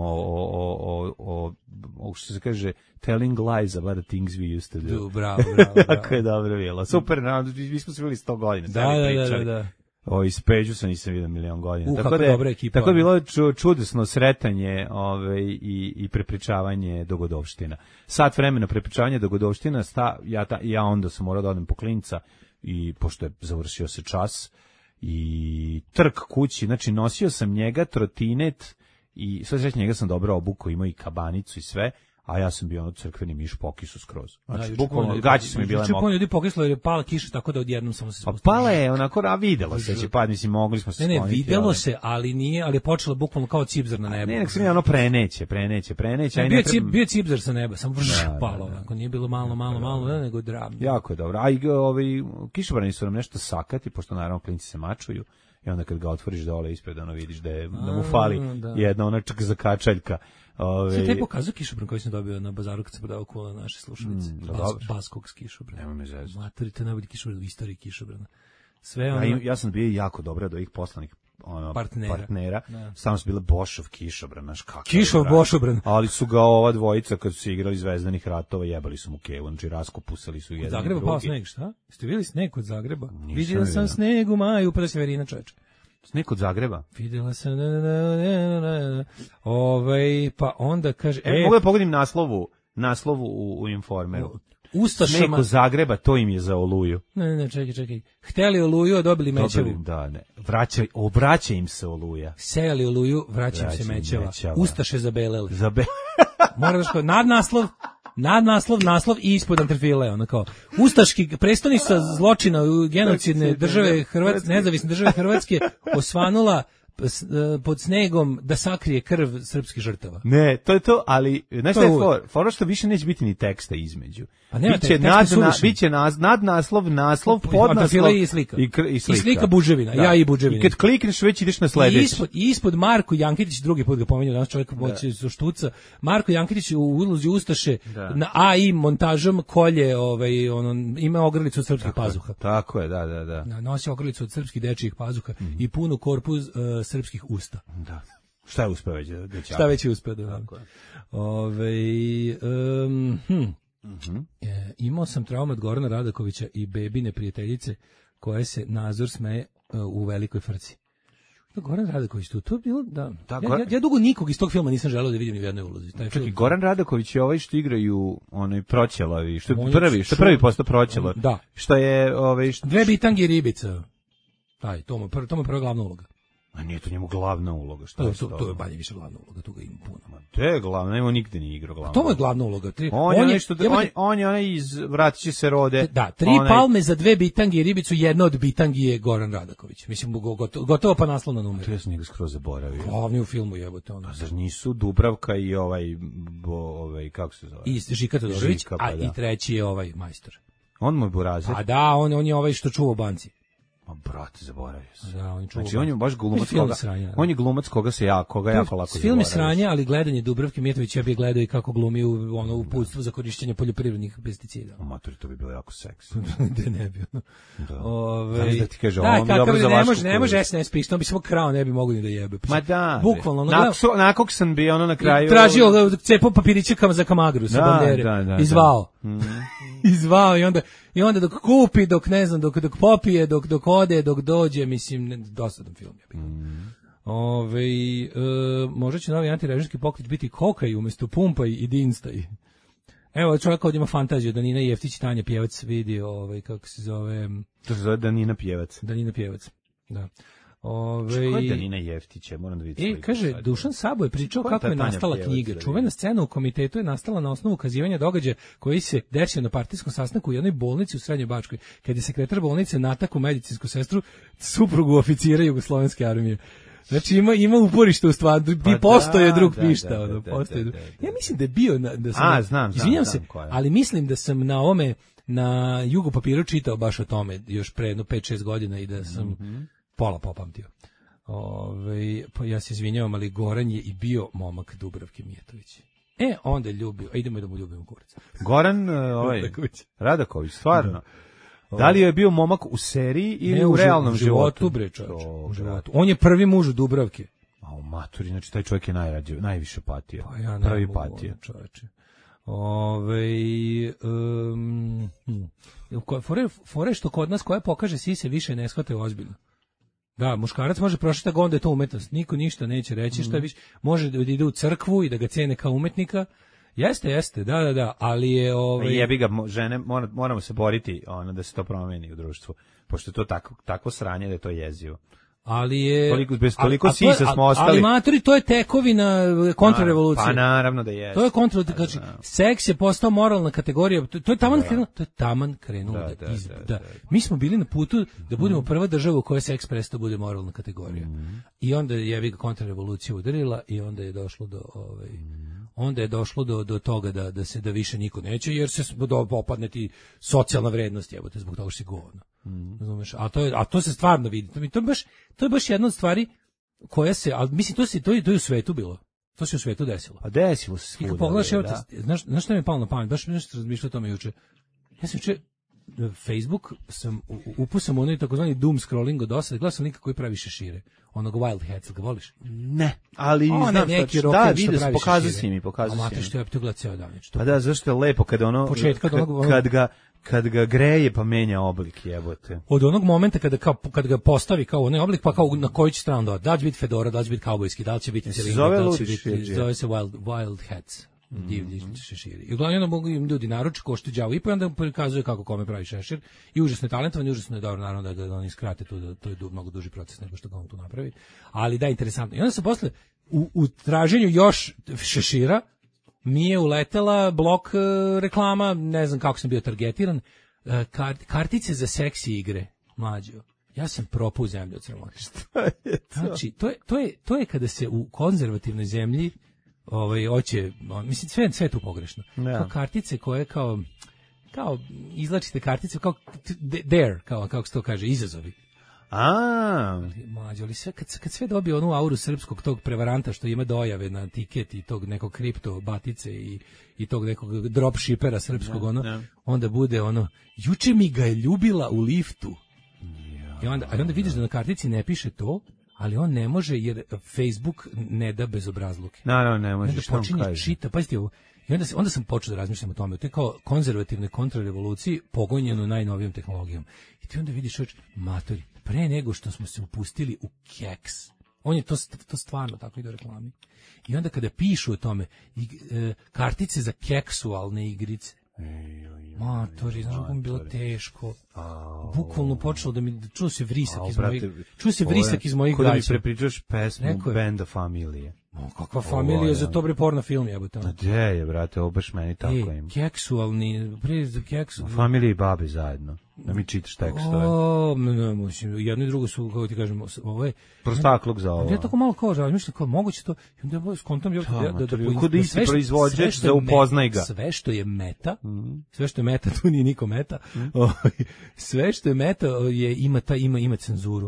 o što se kaže telling lies about the things we used to do. Bravo. Tako je dobro bilo. Super, mi smo se bili 100 godina. Da. Iz Peđu sam nisam vidio milion godina. Tako je bilo čudesno sretanje i prepričavanje dogodovština. Sat vremena prepričavanje dogodovština, ja onda sam morao da odem po klinca i pošto je završio se čas i trk kući, znači nosio sam njega, trotinet i sve sreće njega sam dobro obukao, imao i kabanicu i sve, a ja sam bio crkveni miš pokisu skroz. Znači, bukvalno, gaći su mi bile mokre. Ljudi pokislo jer je pala kiša, tako da odjednom samo se spustilo. Pala je onako, a videlo se će pad, mislim, mogli smo se skloniti. Ne, videlo se, ali nije, ali je počelo bukvalno kao cipzar na nebu. Ne, nek sam ja ono preneće. Bio cipzar sa neba, samo palo, onako, nije bilo malo, nego drama. Jako je dobro. A i kišobrani su nam nešto sakati, pošto naravno klinci se mačuju. I onda kad ga otvoriš dole ispred, vidiš da mu fali jedna onačak za kačaljka. Sve te pokazao kišobran koji sam dobio na bazaru kad se prodavao kola naše slušalice. Baskog kišobrana. Nema me zezati. Materi, to je najbolji kišobran u istoriji kišobrana. Ja sam bio jako dobro od ovih poslanih partnera. Samo su bile Bošov kišobran, znaš kakav. Kišov Bošobran. Ali su ga ova dvojica kad su igrali Zvezdanih ratova jebali su mu kevu, znači raskopusali su jedan i drugi. Zagreba pao sneg, šta? Ste vidjeli sneg od Zagreba? Vidio sam sneg u maju, pa da se Verina čoveče. Sneg od Zagreba? Videla sam, pa onda kaže... Mogu da pogodim naslovu u Informeru. Ustašama... Sneg od Zagreba, to im je za Oluju. Ne, čekaj. Hteli Oluju, a dobili Mečevu. Vraća im se Oluja. Sejali Oluju, vraća im se Mečeva. Ustaše zabelele. Moraš naslov i ispod antrfile, ono kao ustaški prestonica zločina genocidne države Hrvatske, nezavisne države Hrvatske osvanula pod snegom da sakrije krv srpskih žrtava. Ne, to je to, ali znaš šta je fora što više neće biti ni teksta između. Pa nema biće nadnaslov, podnaslov i slika. I slika Buževina, ja i Buževina. I kad klikneš već ideš na sledeći. Ispod Marko Jankitić, drugi put ga pominjao, danas čovjek moći su štuca. Marko Jankitić u ulozi ustaše na AI montažom kolje, ima ogrlicu od srpskih pazuha. Tako je, da. Nosi ogrlicu od srpskih dečijih pazuha i punu korpus srpskih usta. Da. Šta je uspeo već? Šta već je uspeo da imao sam traumu od Gorana Radakovića i Bebine prijateljice koje se Nazor smeje u velikoj frci. Goran Radaković to je bilo ja dugo nikog iz tog filma nisam želeo da vidim ni u jednoj ulozi. Čekaj, Goran Radaković je ovaj što igraju onaj Proćelavi, što je prvi postao Proćelav. Da. Što je Dve bitange i ribica. To mu prva glavna uloga. A nije to njemu glavna uloga, šta je to? To je manje više glavna uloga, tu ga ima puno. To je glavna, nema nigde ni igrao glavna. To je glavna uloga. On je onaj iz Vratit će se rode. Da, 3 palme za 2 bitangi i ribicu, jedna od bitangi je Goran Radaković. Mislim, gotovo pa naslovna numera. To ja sam njega skroz zaboravio. Glavni u filmu jebote ono. Pa zar nisu Dubravka i kako se zove? I Žika Todorović, i treći je majstor. On mu je Burazer. A da, on je ovaj što čuva u banci. Ma brate, zaboravio sam. Da, znači on je baš glumac on je glumac koga jako lako zaboravio. Film je sranje, ali gledanje Dubravke Mijatović ja bih gledao i kako glumi u uputstvu za korišćenje poljoprivrednih pesticida. U maturi to bi bilo jako seksi. Da ne bi. Da ti kaže, on bi dobro za vašku. Ne može SNS pišta, on bi samo krao, ne bi mogli ni da jebe. Ma da. Bukvalno. Nakog sam bio na kraju. Tražio cepo papirića za Kamagru sa bandere. Izvao i onda dok kupi, dok ne znam, dok popije, dok ode, dok dođe, mislim, dosadan film je bio. Možda će novi antirežimski pokret biti kokaj umjesto pumpaj i dinstaj. Evo, čovjek ovdje ima fantaziju da Nina Jeftić Tanja Pjevac vidi, kako se zove... To se zove Danina Pjevac. Danina Pjevac, da. Ko je Danina Jeftić? Moram da vidim. Kaže, Dušan Sabo je pričao kako je nastala knjiga. Čuvena scena u komitetu je nastala na osnovu ukazivanja događaja koji se desio na partijskom sastanku u jednoj bolnici u Srednjoj Bačkoj, kad je sekretar bolnice natakao medicinsku sestru, suprugu oficira Jugoslovenske armije. Znači ima uporište u stvari, postoje drug pišta. Ja mislim da je bio... Izvinjam se, ali mislim da sam na ome, na Jugo papiru čitao baš o tome još pre jedno 5-6 godina i da sam... pola popamtio. Pa ja se izvinjavam, ali Goran je i bio momak Dubravke Mijatović. Onda je ljubio, idemo da mu ljubimo kurac. Goran Radaković, stvarno. Da li je bio momak u seriji ili u realnom životu? Bre, čovječe, u životu. On je prvi muž Dubravke. A u maturi, znači taj čovjek je najviše patio. Pa ja prvi patio. Čovječe. Fore što kod nas koja pokaže sise više ne shvate ozbiljno. Da, muškarac može prošiti da onda je to umetnost. Niko ništa neće reći, šta više. Može da ide u crkvu i da ga cene kao umetnika. Jeste, da, ali je... Jebi ga, žene, moramo se boriti da se to promeni u društvu. Pošto je to takvo sranje da je to jezivo. Ali je... Toliko sisa smo ostali. Ali maturi, to je tekovina kontrarevolucije. Pa naravno da je. To je znači, seks je postao moralna kategorija. To je taman krenulo. Mi smo bili na putu da budemo prva država u kojoj seks prestao bude moralna kategorija. I onda je kontrarevolucija udarila i onda je došlo do... Onda je došlo do toga da više niko neće, jer se opadne ti socijalna vrednost, jebote, zbog toga što si govno. Razumeš? A to se stvarno vidi. To je baš jedna od stvari koja se, ali mislim, to je u svetu bilo. To se u svetu desilo. A desilo se svuda. Pogledaš, znaš što mi je palo na pamet? Baš nešto razmišljao o tome juče. Ja sam juče Facebook upusam onaj takozvani doom scrolling od osad, gledao sam lika koji pravi šešire. Onog Wild Hats, ga voliš? Ne, ali znam neki da, vidio sam, pokazao si mi. A mate što ja bi to gledao ceo dan. Pa da, zašto je lepo kad ga greje pa menja oblik, jebote. Od onog momenta kada ga postavi kao onaj oblik, pa kao na koju će stranu da li će biti fedora, da li će biti kaubojski, da li će biti cilingar, zove se Wild Hats. Divlji šeširi. I uglavnom mogu im ljudi naruči koštu đavo i pa onda prikazuje kako kome pravi šešir i užasno je talentovan i užasno je dobro, naravno da oni skrate to je mnogo duži proces nego što ga on tu napravi, ali da, interesantno. I onda se posle u traženju još šešira mi je uletela blok reklama, ne znam kako sam bio targetiran, kartice za seksi igre, mlađo. Ja sam propao u zemlju od sramote. Znači, to je kada se u konzervativnoj zemlji hoće, mislim, sve je tu pogrešno. Kao kartice koje kao izlačite kartice, kao dare, kako se to kaže, izazovi. Mlađo, ali sve, kad sve dobije onu auru srpskog tog prevaranta što ima dojave na tiket i tog nekog kripto batice i tog nekog dropshippera srpskog, onda bude juče mi ga je ljubila u liftu. I onda vidiš da na kartici ne piše to, ali on ne može jer Facebook ne da bezobrazluke. Naravno, ne može, što on kaže. Čita, pazite ovo. I onda sam počeo da razmišljam o tome. To je kao konzervativne kontrarevoluciji pogonjeno najnovijom tehnologijom. I ti onda vidiš, matori, pre nego što smo se upustili u keks, on je to stvarno tako ide u reklami. I onda kada pišu o tome, kartice za keksualne igrice, matori, znaš kako mi bilo teško. Bukvalno počelo da mi čuo se vrisak iz mojih gajsa. Kada mi prepričaš pesmu Benda Familije. Kakva familija, za to bre porno film jebote. Gde je, brate, ovo baš meni tako ima. Keksualni, Familija i babi zajedno. Da mi čitaš tekstove. Jedno i drugo su, kako ti kažemo, ovo je... Prostakluk za ovo. Ja tako malo kao razmišljam, kao moguće to, i onda je skontam kod isti proizvođač da upoznaj ga. Sve što je meta, tu nije niko meta, sve što je meta ima cenzuru.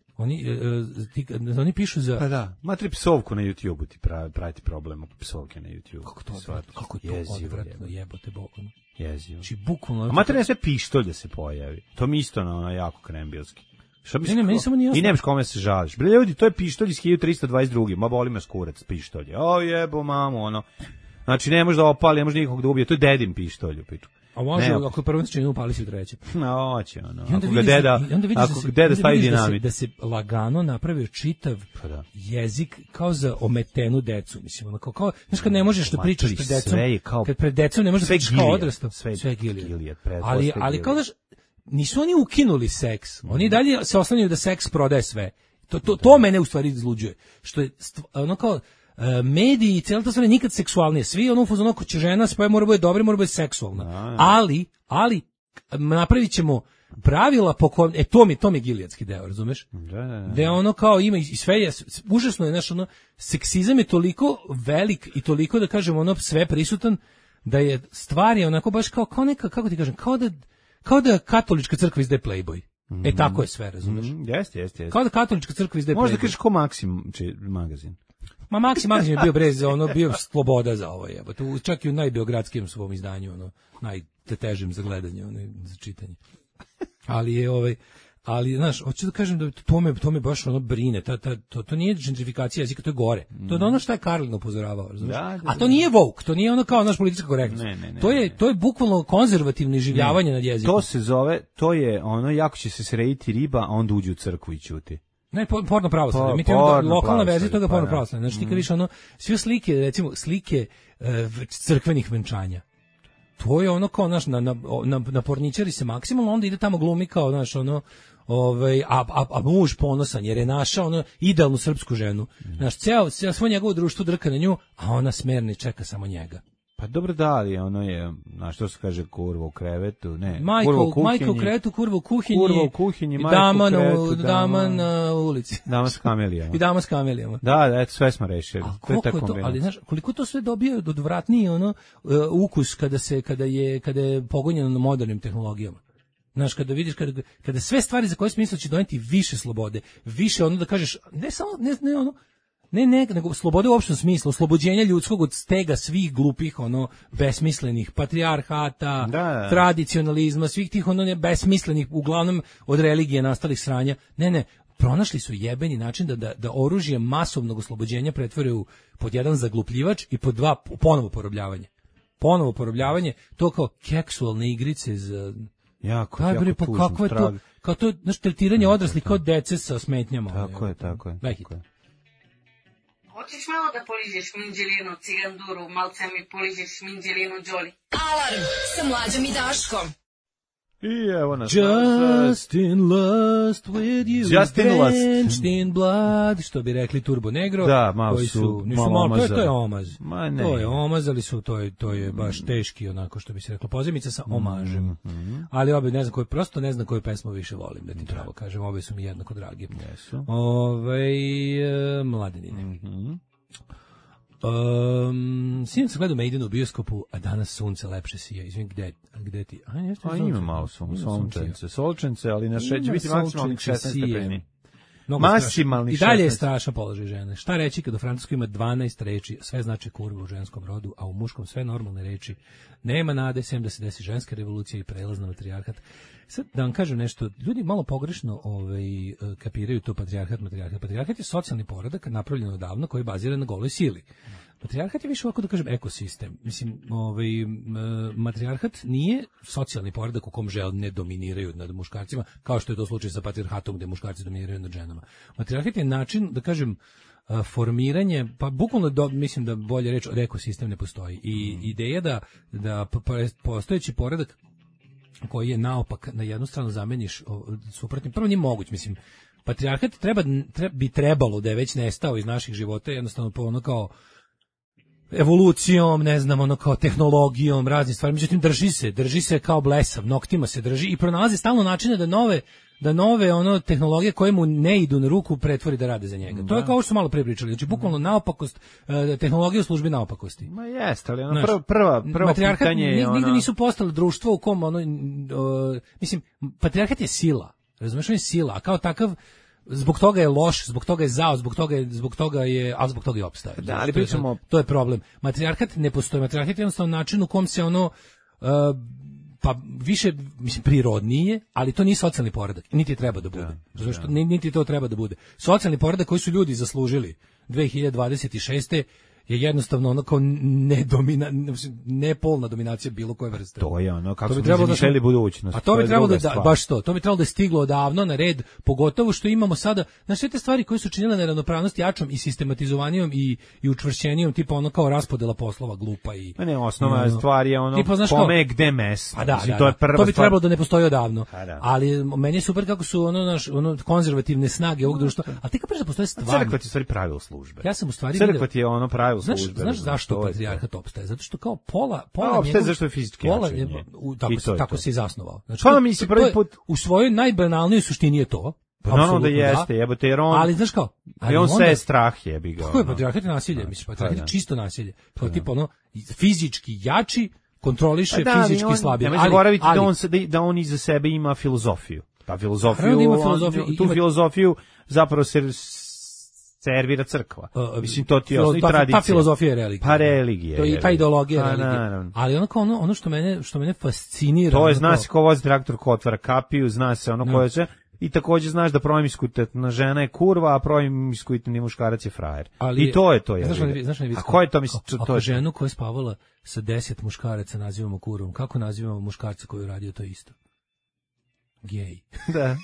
Oni pišu za... Pa da, matri psovku na YouTube-u ti praviti problem oko psovke na YouTube-u. Kako to odvratno jebote Bogom. Jezivo. Či bukvalno... A matri ne sve pištolj da se pojavi. To mi isto na jako krembilski. Meni samo nije jasno. I nemaš kome se žališ. Bre, ljudi, to je pištolj iz 1322. Ma boli me skurac pištolje. O jebo mamu, Znači, ne može da opali, ne može nikog da ubije. To je dedin pištolj u piču. A može, ako je prvo činu upali si u treće. Hoće, ako deda stavi dinamit. Da se lagano napravio čitav jezik kao za ometenu decu. Mislim, kao, znaš kad ne možeš da pričaš pred decom, kad pred decom ne možeš da pričaš kao odrastao. Sve Gilijad. Ali kao znaš, nisu oni ukinuli seks. Oni dalje se oslanjaju da seks prodaje sve. To mene u stvari izluđuje. Što je kao... mediji i cijelo to sve nikad seksualnije. Svi ako će žena spaje mora bude dobra, mora bude seksualna. Ali napravit ćemo pravila po kojem, to mi je gilijadski deo, razumeš? Da kao ima i sve je, užasno je, znaš, seksizam je toliko velik i toliko, da kažem, sve prisutan, da je stvar je onako baš kao neka, kako ti kažem, kao da katolička crkva izdaje Playboy. Tako je sve, razumeš? Jeste. Kao da katolička crkva izdaje Playboy. Možda kažeš ko Maksim magazin. Ma Maksim je bio bio sloboda za ovo jebote. Čak i u najbeogradskim svom izdanju, najtežim za gledanje, za čitanje. Ali znaš, hoću da kažem da to me baš brine. To nije gentrifikacija jezika, to je gore. To je ono što je Karlin upozoravao, razumiješ? A to nije woke, to nije kao naš politička korektnost. To je bukvalno konzervativno iživljavanje nad jezikom. To se zove, to je jako će se srediti riba, a onda uđe u crkvu i ćuti. Ne, porno pravoslavlje. Mi imamo lokalna verzija toga porno pravoslavlje. Znači ti kad viš sve slike, recimo slike crkvenih venčanja. To je kao na porničari se maksimalno, onda ide tamo glumi kao a muž ponosan jer je našao idealnu srpsku ženu. Znaš, svo njegovo društvo drka na nju, a ona smerni čeka samo njega. Pa dobro da, ali je, što se kaže, kurva u krevetu, ne, majka u krevetu, kurva u kuhinji, dama na ulici. Dama s kamelijama. I dama s kamelijama. Da, eto, sve smo rešili. Ali znaš, koliko to sve dobije odvratniji ukus kada je pogonjeno na modernim tehnologijama. Znaš, kada vidiš, kada sve stvari za koje si mislio će doneti više slobode, više da kažeš, ne samo, ne, nego slobode u opštem smislu, oslobođenja ljudskog od stega svih glupih, besmislenih patrijarhata, tradicionalizma, svih tih besmislenih, uglavnom od religije nastalih sranja. Ne, pronašli su jebeni način da oružje masovnog oslobođenja pretvore u pod jedan zaglupljivač i pod dva ponovo porobljavanje, to kao keksualne igrice za... Jako kakvo je to, kao to, znaš, tretiranje odraslih kao dece sa smetnjama. Tako je. Hoćeš malo da poližeš minđelinu, ciganduru, malce mi poližeš minđelinu, Đoli? Alarm sa Mlađom i Daškom. I evo nas. Just in lust with you. Just in lust. Drenched in blood, što bi rekli Turbo Negro. Da, malo su malo omazali. To je omaz. Ma ne. To je omaz, ali to je baš teški, onako što bi se reklo, pozemica sa omažem. Ali obe, ne znam koju pesmu više volim, da ti pravo kažem, obe su mi jednako dragi. Jesu. Mladenine. Sinoć sam gledao Maiden u bioskopu, a danas sunce lepše sije. Izvim, gde ti? Ima malo solčence, ali na će biti maksimalnih 16 stepeni. I dalje je strašan položaj žene. Šta reći kad u Francuskoj ima 12 reči, sve znači kurva u ženskom rodu, a u muškom sve normalne reči. Nema nade, sem da se desi ženska revolucija i prelaz na matrijarhat. Sad da vam kažem nešto, ljudi malo pogrešno kapiraju to patrijarhat. Patrijarhat je socijalni poredak napravljen odavno koji je baziran na goloj sili. Matrijarhat je više ovako da kažem ekosistem. Mislim, matrijarhat nije socijalni poredak u kom žene dominiraju nad muškarcima, kao što je to slučaj sa patrijarhatom gde muškarci dominiraju nad ženama. Matrijarhat je način, da kažem, formiranje, pa bukvalno mislim da bolje reći od ekosistem ne postoji. I ideja da postojeći poredak koji je naopak na jednu stranu zameniš suprotnim, prvo nije moguć, mislim, patrijarhat bi trebalo da je već nestao iz naših života, jednostavno po ono kao evolucijom, ne znam, ono kao tehnologijom, raznim stvarima, međutim drži se kao blesav, noktima se drži i pronalazi stalno načine da nove ono tehnologije koje mu ne idu na ruku pretvori da rade za njega. To je kao što smo malo pre pričali, znači bukvalno naopakost, tehnologija u službi naopakosti. Ma jeste, ali ono prvo pitanje je ono... Nigde nisu postali društvo u kom mislim, patrijarhat je sila, razumiješ, on je sila, a kao takav zbog toga je loš, zbog toga je zao, zbog toga je opstaje. Da, ali pričamo... To je problem. Matrijarhat ne postoji. Matrijarhat je jednostavno način u kom se ono pa više, mislim, prirodnije, ali to nije socijalni poredak. Niti treba da bude. Niti to treba da bude. Socijalni poredak koji su ljudi zaslužili 2026. je jednostavno ono kao nepolna dominacija bilo koje vrste. To je ono, kako smo zamišljali budućnost. A to bi trebalo to bi trebalo da je stiglo odavno na red, pogotovo što imamo sada, znači sve te stvari koje su činile neravnopravnost jačom i sistematizovanijom i učvršćenijom, tipa ono kao raspodela poslova glupa i... Ne, osnovna stvar je ono kome gde mesto. To je prva stvar. To bi trebalo da ne postoji odavno. Ali meni je super kako su ono konzervativne snage ovog društva. A ti kažeš da postoje stvarno. Crkva ti stvari pravilo službe. Ja sam u stvari Crkva ti je ono pravilo službe. Znaš zašto patrijarhat opstaje? Zato što kao pola opstaje zašto je fizički jači. Tako se i zasnovao. Znači, pa mi se prvi put u svojoj najbanalnijoj suštini je to. Naravno da jeste, jebote, jer on... Ali znaš kao... Ali on sve je strah, jebi ga. Kako je patrijarhat nasilje? Mislim, patrijarhat je čisto nasilje. Kao tipa ono, fizički jači kontroliše fizički slabije. Ne zaboraviti da on iza sebe ima filozofiju. Pa tu filozofiju zapravo se servira crkva. Mislim, to ti je osnovna tradicija. Ta filozofija je religija. Pa religija. To je ta ideologija religije. Ali ono što mene fascinira... To je, zna se ko vozi traktor, ko otvara kapiju, zna se ono koje će... I također znaš da promiskuitetna žena je kurva, a promiskuitetni muškarac je frajer. I to je to. A ko je to, mislim? Ako ženu koja je spavala sa 10 muškaraca nazivamo kurvom, kako nazivamo muškarca koji je radio to isto? Gej. Da.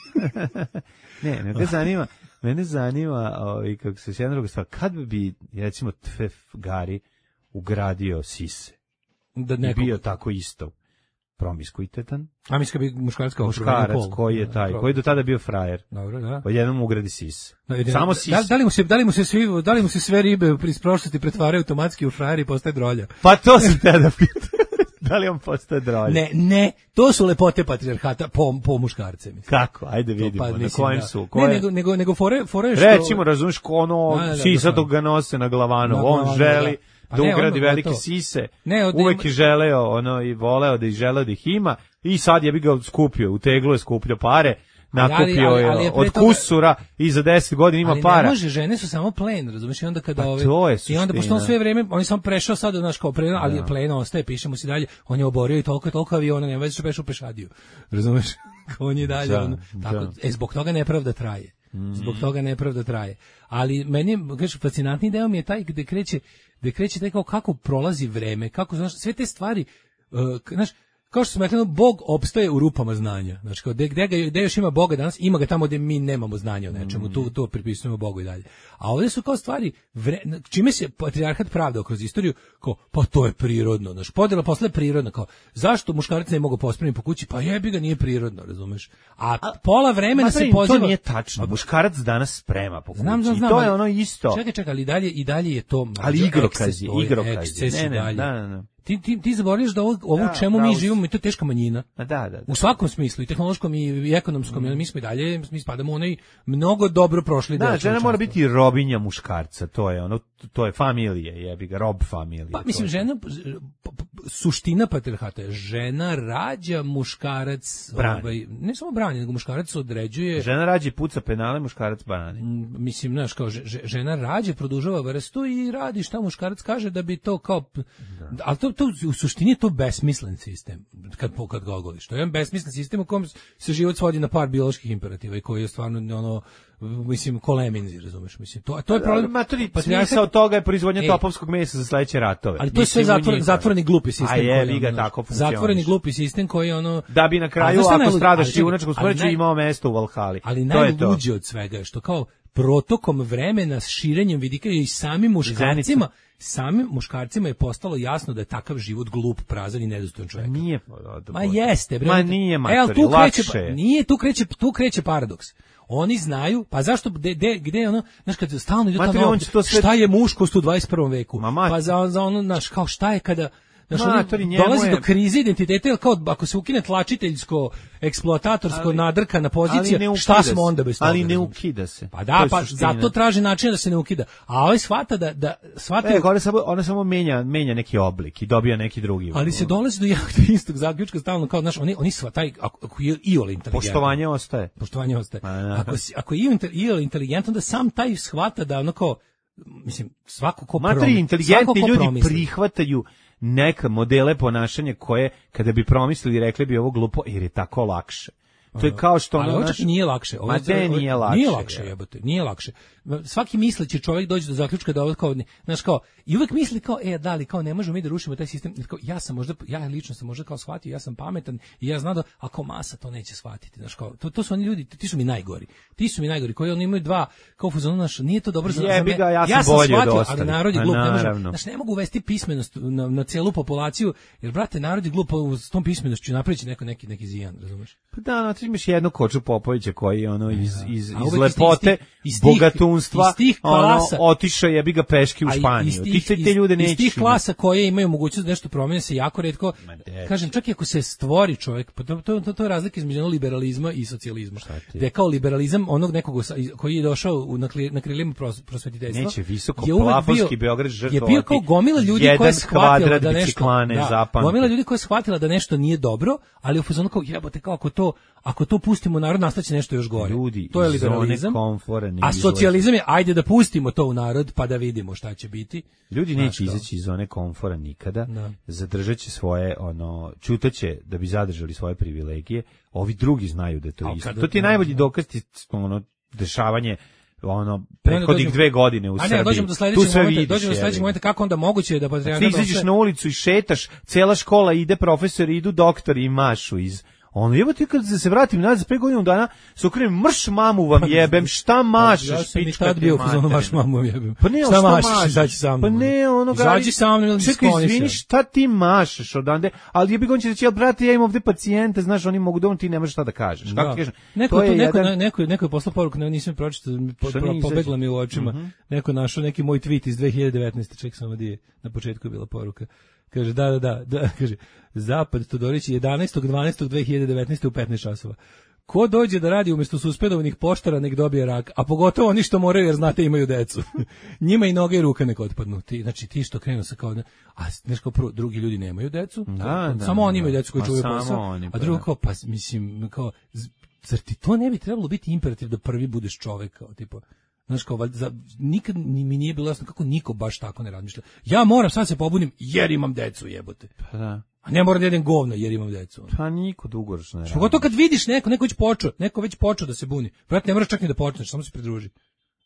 Mene zanima kako se jedna druga stvar, kad bi, recimo, Tvef Gari ugradio sise i bio tako isto promiskuitetan. A mislim bi muškarac koji je taj, koji je do tada bio frajer. Dobro, da. Pa jednom ugradi sise. Samo sise. Da li mu se sve ribe iz prošlosti pretvaraju automatski u frajer i postaje drolja? Pa to sam te da pitam. Da li on postaje drolja? Ne, to su lepote patrijarhata po muškarce, mislim. Kako? Ajde vidimo, na kojem su. Nego fore što... Recimo, razumiješ, ko ono sisatog ga nose na glavanu, on želi da ugradi velike sise, uvek je želeo i voleo da ih ima, i sad je bi ga skupio, u teglu je skupljao pare, nakupio je od kusura i za 10 godina ima para. Ali ne može, žene su samo plen, razumiješ, i onda kada i onda pošto on sve vreme, on je samo prešao sad do naš kao plen, ali je plen ostaje, pišemo se dalje, on je oborio i toliko aviona, nema veze što prešao pešadiju, razumiješ, on je dalje, tako, zbog toga nepravda traje. Zbog toga nepravda traje. Ali meni je fascinantni deo mi je taj gde kreće taj kao kako prolazi vreme, kako, znaš, sve te stvari, znaš, kao što smo rekli, Bog opstaje u rupama znanja. Znači, kao gde još ima Boga danas, ima ga tamo gde mi nemamo znanja o nečemu, to pripisujemo Bogu i dalje. A ovdje su kao stvari, čime se patrijarhat pravdao kroz istoriju, kao, pa to je prirodno. Znači, podjela posle je prirodna, kao, zašto muškarac ne mogu pospremiti po kući? Pa jebi ga, nije prirodno, razumeš? A pola vremena se poziva... To nije tačno, muškarac danas sprema po kući. Znam, i to je ono isto. Čekaj, ali i dalje je to... Ali igrokaz je. Ne. Ti zaboravljaš da ovo u čemu mi živimo, to je teška manjina. Da. U svakom smislu, i tehnološkom i ekonomskom, mi smo i dalje, mi spadamo u onaj mnogo dobro prošli deo. Da, žena mora biti robinja muškarca, to je familije, jebi ga, rob familije. Pa mislim, žena, suština patrijarhata je, žena rađa, muškarac, ne samo brani, nego muškarac određuje. Žena rađa, puca penale, muškarac brani. Mislim, znaš, kao žena rađa, produžava vrstu i radi šta muškarac kaže da bi to kao, ali to u suštini je to besmislen sistem kad ga ogoliš. To je jedan besmislen sistem u kojem se život svodi na par bioloških imperativa i koji je stvarno mislim koleminzi, razumeš, mislim. To je problem. Smisao od toga je proizvodnja topovskog mesa za sledeće ratove. Ali to je sve zatvoreni glupi sistem. Tako funkcioniše. Zatvoreni glupi sistem koji da bi na kraju ako stradaš junačkom smrću imao mesto u Valhali. Ali najluđe od svega je što kao protokom vremena s širenjem vidika i samim muškarcima je postalo jasno da je takav život glup, prazan i nedostojan čovjeka. Nije. Ma jeste, bre. Ma nije, matori, lakše. Nije, tu kreće paradoks. Oni znaju, pa zašto, gde ono, znaš, kad stalno ide tamo, šta je muškost u 21. veku? Pa za ono, znaš, kao šta je kada... Dolazi do krize identiteta, jer kao ako se ukine tlačiteljsko, eksploatatorsko, nadrkana pozicija, šta smo onda bez toga? Ali ne ukida se. Pa da, pa zato traži način da se ne ukida. A ovaj shvata da ona samo menja neki oblik i dobija neki drugi. Ali se dolazi do istog zaključka stalno, kao, znaš, oni taj, ako je iole inteligentan. Poštovanje ostaje. Ako je iole inteligentan, onda sam taj shvata da ono kao, mislim, svako ko inteligentni ljudi prihvataju neka modele ponašanja koje, kada bi promislili, rekli bi ovo glupo, jer je tako lakše. To je kao što ono naš... nije lakše. Nije lakše. Nije lakše, jebote, nije lakše. Svaki misleći čovjek dođe do zaključka da ovo kao, znaš, kao, i uvek misli kao, da li, kao, ne možemo mi da rušimo taj sistem. Kao, ja lično sam možda kao shvatio, ja sam pametan i ja znam da ako masa to neće shvatiti, znaš, kao, to su oni ljudi, ti su mi najgori. Ti su mi najgori, koji oni imaju dva, kao fuzonu, znaš, nije to dobro za me. Ja sam shvatio, ali narod je glup, ne mogu uvesti pismenost na celu populaciju, jer, brate, narod je glup, s tom pismenošću napravići neki zijan, razumeš? Pa da, ti imaš jednog Koču Popovića koji ono iz lepote, bogatunstva, otišao jebi ga peški u Španiju. Te ljude neće. Iz tih klasa koje imaju mogućnost nešto promijene se jako retko. Kažem, čak i ako se stvori čovjek, to je razlika između liberalizma i socijalizma. Da je kao liberalizam onog nekog koji je došao na krilima prosvetiteljstva. Neće visoko plafonski Beograd žrtvovati. Je bio kao gomila ljudi koja je shvatila da nešto, gomila ljudi koja je shvatila da nešto nije dobro, ali u fazonu kao jebote, kao ako to pustimo narod, nastaće nešto još gore. To je liberalizam. A socijalizam je ajde da pustimo to u narod pa da vidimo šta će biti. Ljudi neće izaći iz zone komfora nikada. Zadržaće svoje ćutaće da bi zadržali svoje privilegije. Ovi drugi znaju da je to isto. To ti je najbolji dokaz dešavanje prethodnih 2 godine u Srbiji. Dođemo do sledećeg momenta kako onda moguće da patrijarhat... Ti izađeš na ulicu i šetaš, cela škola ide, profesori idu, doktori i mašu iz... Evo ti kad se vratim nazad 5 godina dana, se okrenem, mrš mamu vam jebem, šta mašeš, ja sam i tad bio uz maš mamu vam jebem. Pa ne, šta mašeš, izađi sa mnom. Pa ne, izađi sa mnom ili čekaj, izvini, šta ti mašeš odande, ali jebi on će reći, brate, ja imam ovde pacijente, znaš, oni mogu doma, ti ne možeš šta da kažeš. Kako kažeš? Neko je poslao poruku, nisam pročitao, pobegla mi u očima, neko našao neki moj tweet iz 2019. Ček samo di je, na početku je bila poruka. Kaže, da, kaže, Zapad Todorić 11.12.2019. u 15 časova. Ko dođe da radi umjesto suspendovanih poštara, nek dobije rak, a pogotovo oni što moraju, jer znate imaju decu. Njima i noge i ruka nek otpadnu. Znači ti što krenu sa kao, a znaš kao prvo, drugi ljudi nemaju decu, samo oni imaju decu koji čuvaju posao, a drugo kao, pa mislim, kao, zar ti to ne bi trebalo biti imperativ da prvi budeš čovek, kao tipa, znaš kao, nikad mi nije bilo jasno kako niko baš tako ne razmišlja. Ja moram sad se pobudim jer imam decu, jebote. Pa da. A ne moram da jedem govno jer imam decu. Pa niko dugoročno ne radi. Pogotovo kad vidiš neko već počeo da se buni. Brate, ne moraš čak ni da počneš, samo se pridruži.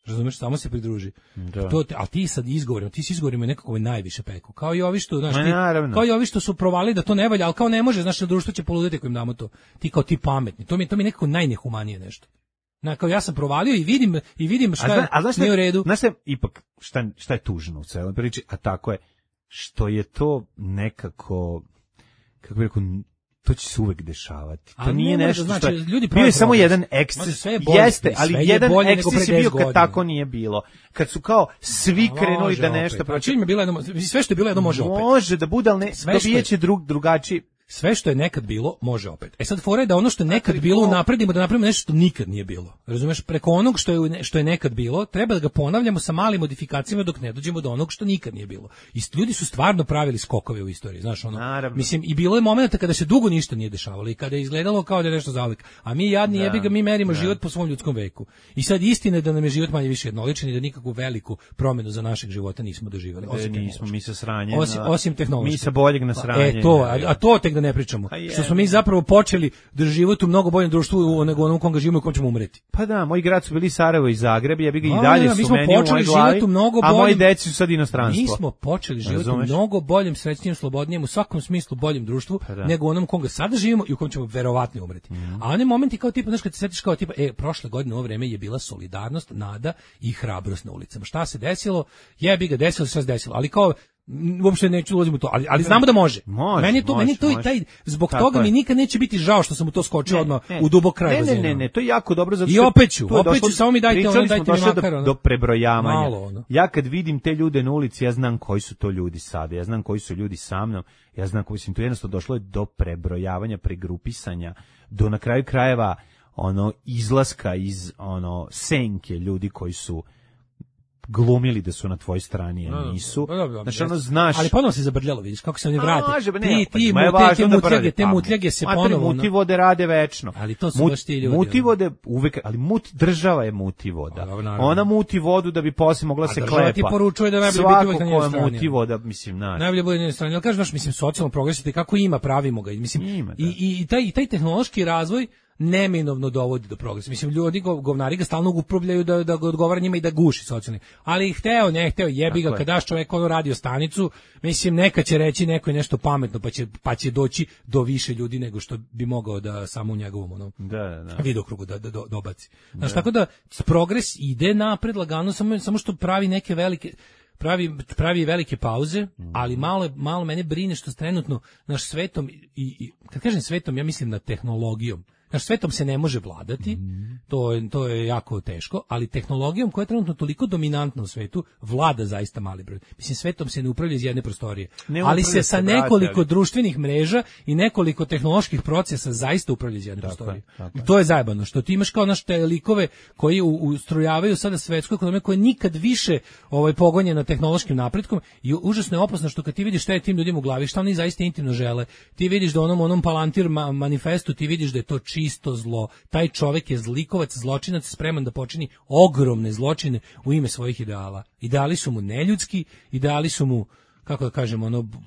Razumeš, samo se pridruži. Da. A ti sad izgovorima nekako najviše peku. Kao i ovi što, znaš, kao i ovi što su provali da to ne valja, al kao ne može, znaš, društvo će poludeti ako im damo to. Ti kao ti pametni. To mi nekako najnehumanije nešto. Kao ja sam provalio i vidim šta nije u redu. Znaš ipak šta je tužno u celoj priči, a tako je što je to nekako, kako bih rekao, to će se uvek dešavati. To nije nešto što znači, ljudi bio je samo jedan eksces. Jeste, ali jedan eksces je bio kad tako nije bilo. Kad su kao svi krenuli da nešto proći. Sve što je bilo jedno može opet. Može da bude, ali ne, dobijeće drugačiji. Sve što je nekad bilo, može opet. Sad fora je da ono što je nekad bilo unapredimo, da napravimo nešto što nikad nije bilo. Razumeš, preko onog što je nekad bilo, treba da ga ponavljamo sa malim modifikacijama dok ne dođemo do onog što nikad nije bilo. I ljudi su stvarno pravili skokove u istoriji, znaš ono. Naravno. Mislim, i bilo je momenata kada se dugo ništa nije dešavalo i kada je izgledalo kao da je nešto zauvek. A mi jadni jebi ga, mi merimo život po svom ljudskom veku. I sad istina je da nam je život manje više jednoličan i da nikakvu veliku promenu za našeg života nismo doživjeli. Mi sa sranjem. Osim tehnološki. Mi sa boljeg na sranje. A to tek da ne pričamo. Što smo mi zapravo počeli da život u mnogo boljem društvu nego onom kom ga živimo i kom ćemo umreti. Pa da, moji grad su bili Sarajevo i Zagreb, ja bih ga i dalje su meni u mojoj glavi, a moji deci su sad inostranstvo. Mi smo počeli život u mnogo boljem, srećnijem, slobodnijem, u svakom smislu boljem društvu nego onom kom ga sada živimo i u kom ćemo verovatno umreti. A oni momenti kao tipa, znaš, kad se setiš kao tipa, prošle godine u ovo vreme je bila solidarnost, nada i hrabrost na ulicama. Šta se desilo? Jebi ga, desilo se, šta se desilo, ali kao uopšte neću ulazim u to, ali znamo da može. Meni to i taj, zbog toga mi nikad neće biti žao što sam u to skočio odmah u dubok kraj bazena. Ne, to je jako dobro zato što i opet ću samo mi dajte mi makar do prebrojavanja. Ja kad vidim te ljude na ulici, ja znam koji su to ljudi sada, ja znam koji su ljudi sa mnom, ja znam koji su, to jednostavno došlo je do prebrojavanja, pregrupisanja, do na kraju krajeva izlaska iz senke ljudi koji su glumili da su na tvojoj strani, a nisu. Znači, znaš... Ali ponovno se zabrljalo, vidiš, kako se oni vrate. Te mutljage se ponovo... Mutivode rade večno. Ali to su baš ti ljudi. Mutivode uvek, ali država je mutivoda. Ona muti vodu da bi poslije mogla se klepa. A država ti poručuje da najbolje biti uvek na njenoj strani. Mutivoda, mislim, najbolje bude na njenoj strani. Ali kažeš, znaš, mislim, socijalno progresite, kako ima, pravimo ga. I taj tehnološki razvoj neminovno dovodi do progresa. Mislim, ljudi, govnari ga stalno upravljaju da ga odgovara njima i da guši socijalni. Ali hteo, ne hteo, jebi ga, kad daš čovjek radio stanicu, mislim, neka će reći neko je nešto pametno, pa će doći do više ljudi nego što bi mogao da samo u njegovom vidokrugu da dobaci. Znači, tako da progres ide napred lagano, samo što pravi neke pravi velike pauze, ali malo mene brine što trenutno naš svetom, i kad kažem svetom, ja mislim na tehnologijom. Naš svetom se ne može vladati, to je jako teško, ali tehnologijom koja je trenutno toliko dominantna u svetu, vlada zaista mali broj. Mislim, svetom se ne upravlja iz jedne prostorije, ali se sa nekoliko društvenih mreža i nekoliko tehnoloških procesa zaista upravlja iz jedne prostorije. To je zajebano, što ti imaš kao te likove koji ustrojavaju sada svetsku ekonomiju koja nikad više pogonjena tehnološkim napretkom i užasno je opasno što kad ti vidiš šta je tim ljudima u glavi, šta oni zaista intimno žele, ti vidiš da onom Palantir manifestu, ti vidiš da je to čisto zlo. Taj čovjek je zlikovac, zločinac, spreman da počini ogromne zločine u ime svojih ideala. Ideali su mu neljudski, ideali su mu, kako da kažem,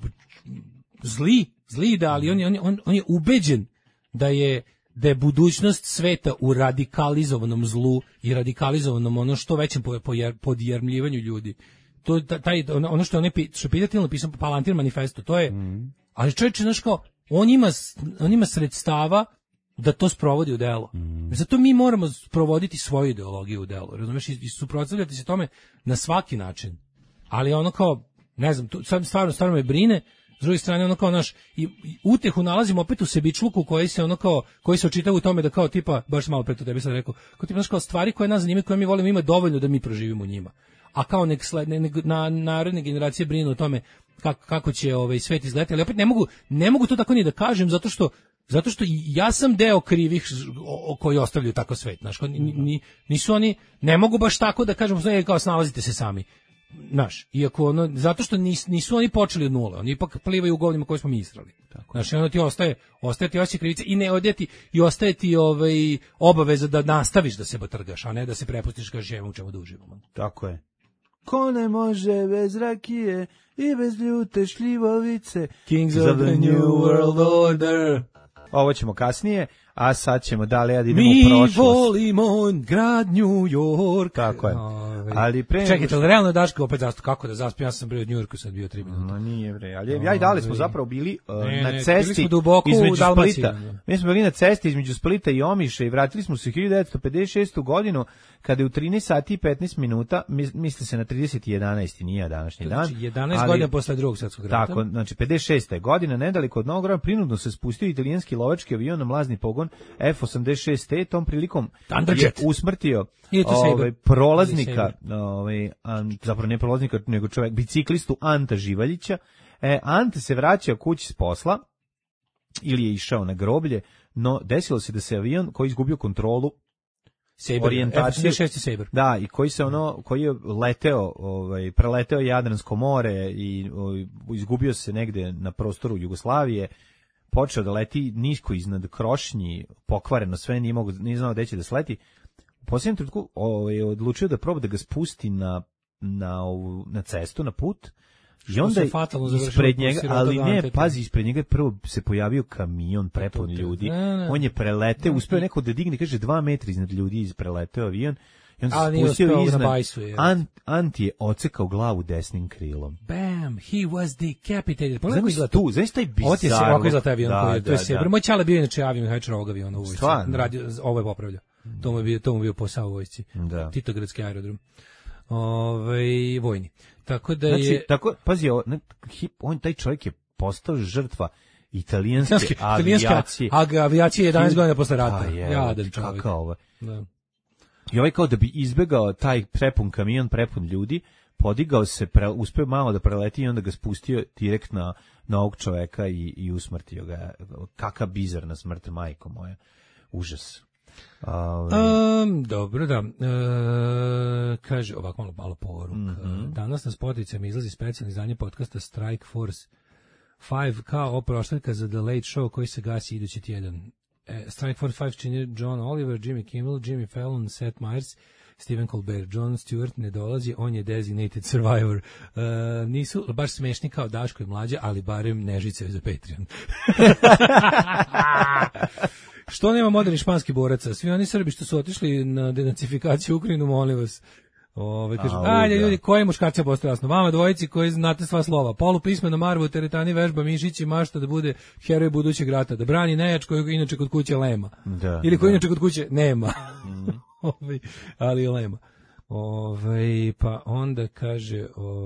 zli ideali. On je ubeđen da je budućnost sveta u radikalizovanom zlu i radikalizovanom što većem podjermljivanju ljudi. To ono što je pitatelj napisao Palantir manifesto, to je, ali čovječe, znaš kao, on ima sredstava da to sprovodi u delo. Zato mi moramo sprovoditi svoju ideologiju u delo, razumiješ, i suprotstavljati se tome na svaki način. Ali kao, ne znam, stvarno me brine, s druge strane, kao naš, i utehu nalazimo opet u sebičluku koji se očitava u tome da kao tipa, baš malo pre to tebi sad rekao, kao tipa, znaš, kao stvari koje nas zanimaju, koje mi volimo, ima dovoljno da mi proživimo u njima. A kao narodne generacije brinu o tome kako će svet izgledati, ali opet ne mogu to tako ni da kažem, zato što ja sam deo krivih koji ostavljaju tako svet, znaš, nisu oni, ne mogu baš tako da kažem, kao snalazite se sami, znaš, iako zato što nisu oni počeli od nule, oni ipak plivaju u govnima koje smo mi istrali, znaš, ono ti ostaje ti osjećaj krivice i ne odjeti i ostaje ti obaveza da nastaviš da se batrgaš, a ne da se prepustiš kažeš u čemu da uživamo. Tako je. Ko ne može bez rakije i bez ljute šljivovice, Kings of the New World Order. Ovo ćemo kasnije, a sad ćemo dalje, idemo u prošlost. Mi volimo grad New York. Tako je. Ali čekajte, ali realno Daško opet zašto kako da zaspim, ja sam bio u Njujorku, sad bio 3 minuta. Ma nije bre, ali ja i Dale smo zapravo bili na cesti između Splita. Mi smo bili na cesti između Splita i Omiša i vratili smo se u 1956. godinu kada je u 13 sati i 15 minuta, misli se na 30.11. nije današnji dan. Znači 11 godina posle Drugog svjetskog rata. Tako, znači 56. godina, nedaleko od Novog Grada, prinudno se spustio italijanski lovački avion na mlazni pogon F-86T, tom prilikom je usmrtio prolaznika, zapravo ne prolaznika, nego čovjek, biciklistu Anta Živaljića. Ante se vraća kući s posla ili je išao na groblje, no desilo se da se avion koji izgubio kontrolu orijentaciju, da, i koji je leteo, preleteo Jadransko more i izgubio se negde na prostoru Jugoslavije, počeo da leti nisko iznad Krošnji, pokvareno sve, nije znao gde će da sleti. U posljednjem trenutku je odlučio da proba da ga spusti na cestu, na put. I onda ispred njega, ali ne, pazi, ispred njega prvo se pojavio kamion prepun ljudi. On je preleteo, uspeo neko da digne, kaže 2 metra iznad ljudi preleteo avion. I on se spustio iznad. Ant je ocekao glavu desnim krilom. Bam, he was decapitated. Znaš taj bizarro. Ovako izgleda taj avion, to je Seber. Moj čale bio inače aviomehaničar ovog aviona u vojsci. Ovo je popravlja. To mu bio posao u vojsci. Titogradski aerodrom. Vojni. Tako da je... Pazi, taj čovjek je postao žrtva italijanske avijacije. Avijacije 11 godina posle rata. Jadan čovjek. I ovaj kao da bi izbegao taj prepun kamion, prepun ljudi, podigao se, uspeo malo da preleti i onda ga spustio direkt na ovog čoveka i usmrtio ga. Kaka bizarna smrt, majko moja. Užas. Dobro, da. Kaže, ovako malo povoruk. Danas na Spotify izlazi specijalno izdanje podcasta Strike Force 5 kao oproštaljka za The Late Show koji se gasi idući tjedan. Strike Force 5 čini John Oliver, Jimmy Kimmel, Jimmy Fallon, Seth Meyers, Stephen Colbert. John Stewart ne dolazi, on je designated survivor. Nisu baš smešni kao Daško i Mlađa, ali barem ne žicaju za Patreon. Što nema modernih španskih boraca? Svi oni Srbi što su otišli na denacifikaciju Ukrajinu, molim vas. Kažem, ajde ljudi, koji muškarci postoje jasno? Vama dvojici koji znate sva slova. Polupismeno Marvu, teretani, vežba, mišići, mašta da bude heroj budućeg rata. Da brani nejač koji inače kod kuće lema. Ili koji inače kod kuće nema. Ali lema. Pa onda kaže...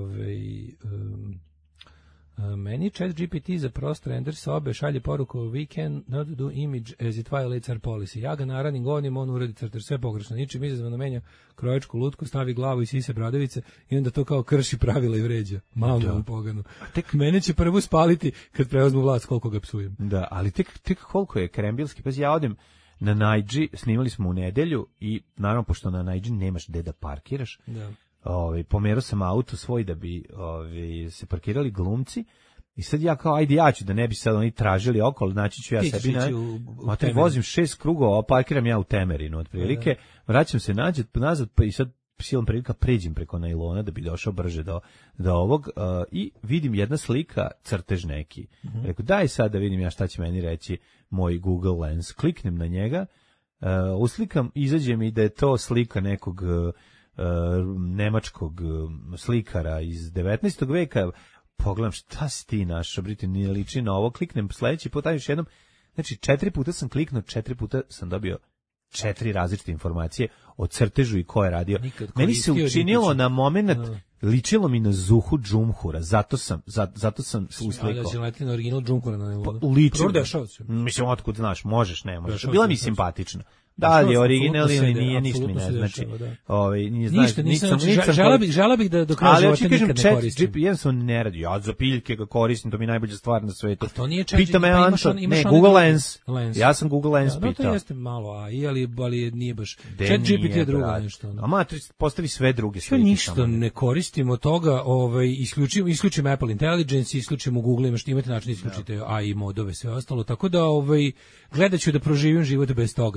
meni ChatGPT za prost render sobe šalje poruku we can not do image as it violates our policy. Ja ga naradim govnim, on uradi crter, sve pogrešno, ničim izazvano menja kroječku lutku, stavi glavu i sise bradavice i onda to kao krši pravila i vređa. Malo mu poganu. Mene će prvo spaliti kad preuzmu vlast koliko ga psujem. Da, ali tek koliko je krembilski, pa ja odem na Najdži, snimali smo u nedelju i naravno pošto na Najdži nemaš gde da parkiraš. Da. Pomerao sam auto svoj da bi se parkirali glumci i sad ja kao ajde ja ću da ne bi sad oni tražili okolo, znači ću ja sebi vozim 6 krugova, parkiram ja u Temerinu otprilike, vraćam se nazad pa i sad silom prilika pređem preko najlona da bi došao brže do ovog i vidim jedna slika, crtež neki. Rekao daj sad da vidim ja šta će meni reći moj Google Lens, kliknem na njega, uslikam, izađe mi da je to slika nekog nemačkog slikara iz 19. veka, pogledam šta si ti našao, brite, nije liči na ovo, kliknem sledeći put, još jednom, znači 4 puta sam kliknuo, 4 puta sam dobio 4 različite informacije o crtežu i ko je radio. Meni se učinilo na moment, ličilo mi na Zuhu Džumhura, zato sam uslikao. Da si letio na original Džumhura na nevodu. Ličilo. Mislim, otkud znaš, možeš, ne možeš. Bila mi simpatična. Da li je original ili nije, ništa mi ne znači. Ništa, žela bih da do kraja života nikad ne koristim. Ali jednostavno ne radi, ja za piljke ga koristim, to mi je najbolja stvar na svetu. To nije pita me Anton, ne, Google Lens. Ja sam Google Lens pitao. To jeste malo, ali nije baš. ChatGPT je drugo nešto. Ama postavi sve druge slike. Ja ništa ne koristim od toga, isključim Apple Intelligence, isključim u Google, imate način da isključite AI modove, sve ostalo, tako da gledat ću da proživim život bez toga.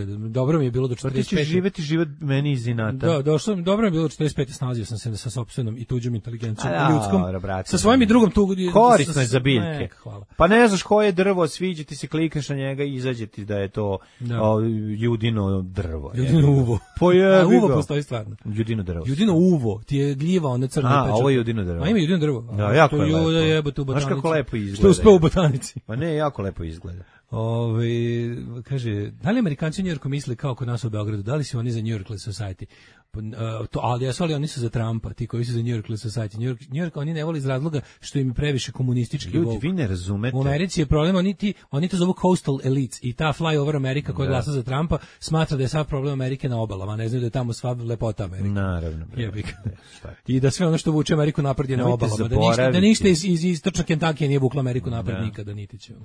dobro mi je bilo do 45. Pa ti ćeš živeti život meni iz inata. Da, došlo mi, dobro mi je bilo do 45. Snalazio sam se sa sopstvenom i tuđom inteligencijom ljudskom. Brate, sa svojim i drugom korisno je za biljke. Hvala. Pa ne znaš koje je drvo, sviđa ti se, klikneš na njega i izađe ti da je to judino drvo. Judino uvo. Uvo postoji stvarno. Judino drvo. Judino uvo, ti je gljiva, ona crna pečata. Ovo je judino drvo. A ima judino drvo. Da, jako je lepo. Jebote u botanici. Znaš kako lepo izgleda. Što uspeo u botanici. Pa ne, jako lepo izgleda. Kaže, da li Amerikanci u Njujorku misle kao kod nas u Beogradu, da li su oni za New York Society? Ali oni su za Trumpa, ti koji su za New York Society. New York oni ne vole iz razloga što im je previše komunistički. Ljudi, vi ne razumete. U Americi je problem, oni to zovu coastal elites i ta flyover Amerika koja glasa za Trumpa smatra da je sav problem Amerike na obalama, ne znaju da je tamo sva lepota Amerike. Naravno. I da sve ono što vuče Ameriku napred je na obalama. Da ništa iz istočnog Kentakija nije vuklo Ameriku napred nikada, niti će.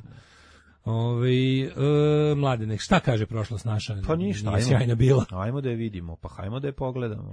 Mladene, šta kaže prošlost naša? Pa ništa, nije sjajna bila. Ajmo da je vidimo, pa hajmo da je pogledamo.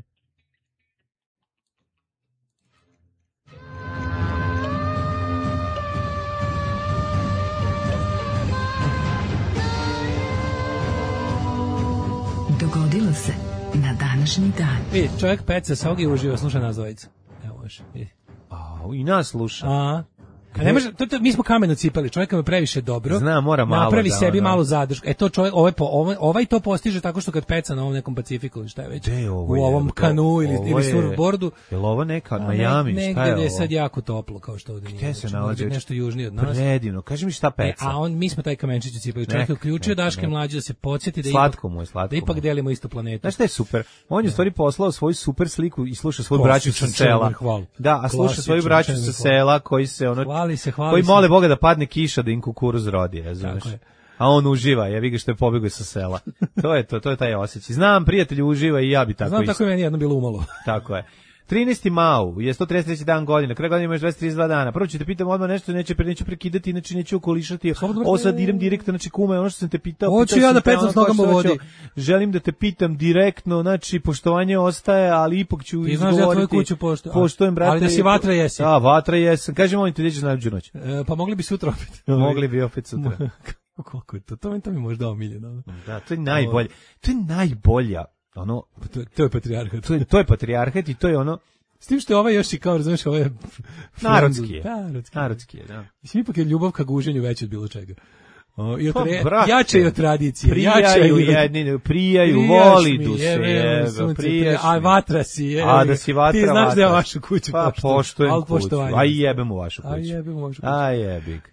Dogodilo se na današnji dan. Čovjek peca sa ogi uživa, sluša nas dvojica. Evo može. I nas sluša. A ne može, mi smo kameno cipeli, čovjek me previše dobro. Zna, mora malo napravi sebi malo zadršku. To čovjek, ovaj to postiže tako što kad peca na ovom nekom Pacifiku ili šta je već. U ovom kanu ili surfboardu. Je li ovo neka Miami, šta je ovo? Negde je sad jako toplo, kao što ovdje nije. Gde se nalazi? Nešto južnije od nas. Predivno, kaži mi šta peca. Mi smo taj kamenčić cipeli. Čovjek je uključio Daške mlađe da se podsjeti da ipak delimo istu planetu. Znaš šta je super? On je u stvari poslao svoju super sliku i sluša svoju braću sa sela. Da, a sluša svoju braću sa sela koji se koji mole Boga da padne kiša da im kukuruz rodi, razumeš? A on uživa, ja vidim što je pobegao sa sela. To je taj osjećaj. Znam, prijatelj uživa i ja bi tako isto. Znam, tako je meni jedno bilo umalo. Tako je. 13. mau je 133. dan godine, kraj godine imaš 232 dana. Prvo ću te pitam odmah nešto, neću prekidati, inače neću okolišati. Ovo sad idem direktno, znači kume, ono što sam te pitao. Hoću ja da pecam s nogama u vodi. Želim da te pitam direktno, znači poštovanje ostaje, ali ipak ću izgovoriti. Ti znaš da ja tvoju kuću poštujem, brate. Ali da si vatra jesi. Da, vatra jesam. Kaži molim te, gdje ćeš najluđu noć? Pa mogli bi sutra opet. Mogli bi opet sutra. Koliko je to? To mi možda omiljeno. Da, to je najbolje. To je najbolja. Ono, to je patrijarhat. To je patrijarhat i to je ono. S tim što je ovaj još i kao, razumiješ, ovo je narodski je, da. Mislim, ipak je ljubav ka guženju veća od bilo čega. Jače je od tradicije. Prijaju, voli du se, prijaš a vatra si, a da si vatra, ti znaš da ja vašu kuću poštujem kuću, a i jebem u vašu kuću. A jebik.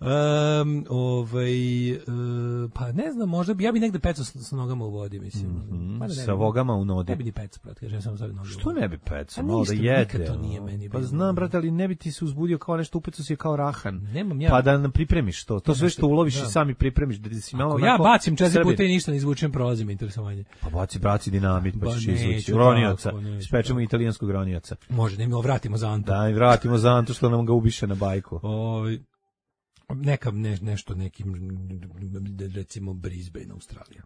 Pa ne znam, možda bi, ja bi negde pecao sa nogama u vodi, mislim. Sa vogama u nodi. Ne bi ni pecao, brate, kažem, samo sad noge. Što ne bi pecao, malo da jede? To nije meni. Pa znam, brate, ali ne bi ti se uzbudio kao nešto, upecao si kao rahan. Nemam ja. Pa da nam pripremiš to sve što uloviš i sami pripremiš, da si malo onako. Ja bacim 4 puta i ništa ne izvučem, prolazim interesovanje. Pa baci dinamit, pa ćeš izvući ronioca, spečemo italijanskog ronioca. Može, da mi vratimo za Antu. Da, i vratimo za Antu što nam ga ubiše na bajku. Nešto nekim, recimo Brisbane, Australija.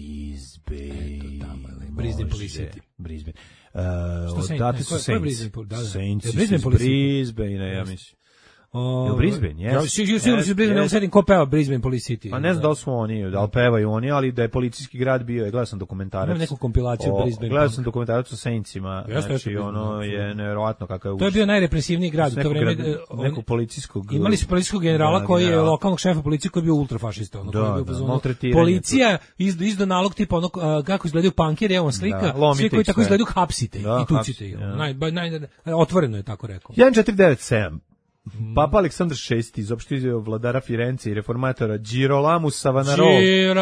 Brisbane Police City. Brisbane. Dati su Saints. Saints iz Brisbane, ja mislim. Brisbane, jes. Sigurno si Brisbane, ne usedim ko peva Brisbane Police City. Pa ne znam da li su oni, da li pevaju oni, ali da je policijski grad bio, gledao sam dokumentarac. Imam neku kompilaciju Brisbane. Gledao sam dokumentarac o Saintsima, znači ono je nevjerovatno kakav je. To je bio najrepresivniji grad u to vreme. Nekog policijskog. Imali su policijskog generala koji je lokalnog šefa policije koji je bio ultrafašista. Policija izdao nalog tipa ono kako izgledaju pankeri, evo slika, svi koji tako izgledaju hapsite i tucite ih. Otvoreno je tako rekao. 1497. Papa Aleksandar VI izopštio vladara Firence i reformatora Girolamo Savonarola.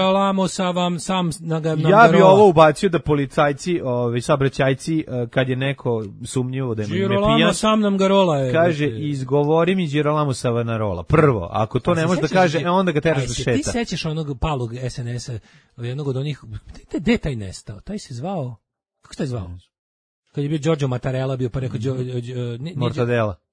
Ja bi ovo ubacio da policajci, saobraćajci, kad je neko sumnjivo da je pijan, sam nam garola je. Kaže, izgovori mi Girolamo Savonarola. Prvo, ako to ne može da kaže, onda ga teraš da šeta. Ti sećaš onog palog SNS-a, jednog od onih, gde je taj nestao? Taj se zvao, kako se taj zvao? Kad je bio Giorgio Mattarella, bio pa rekao Mortadella.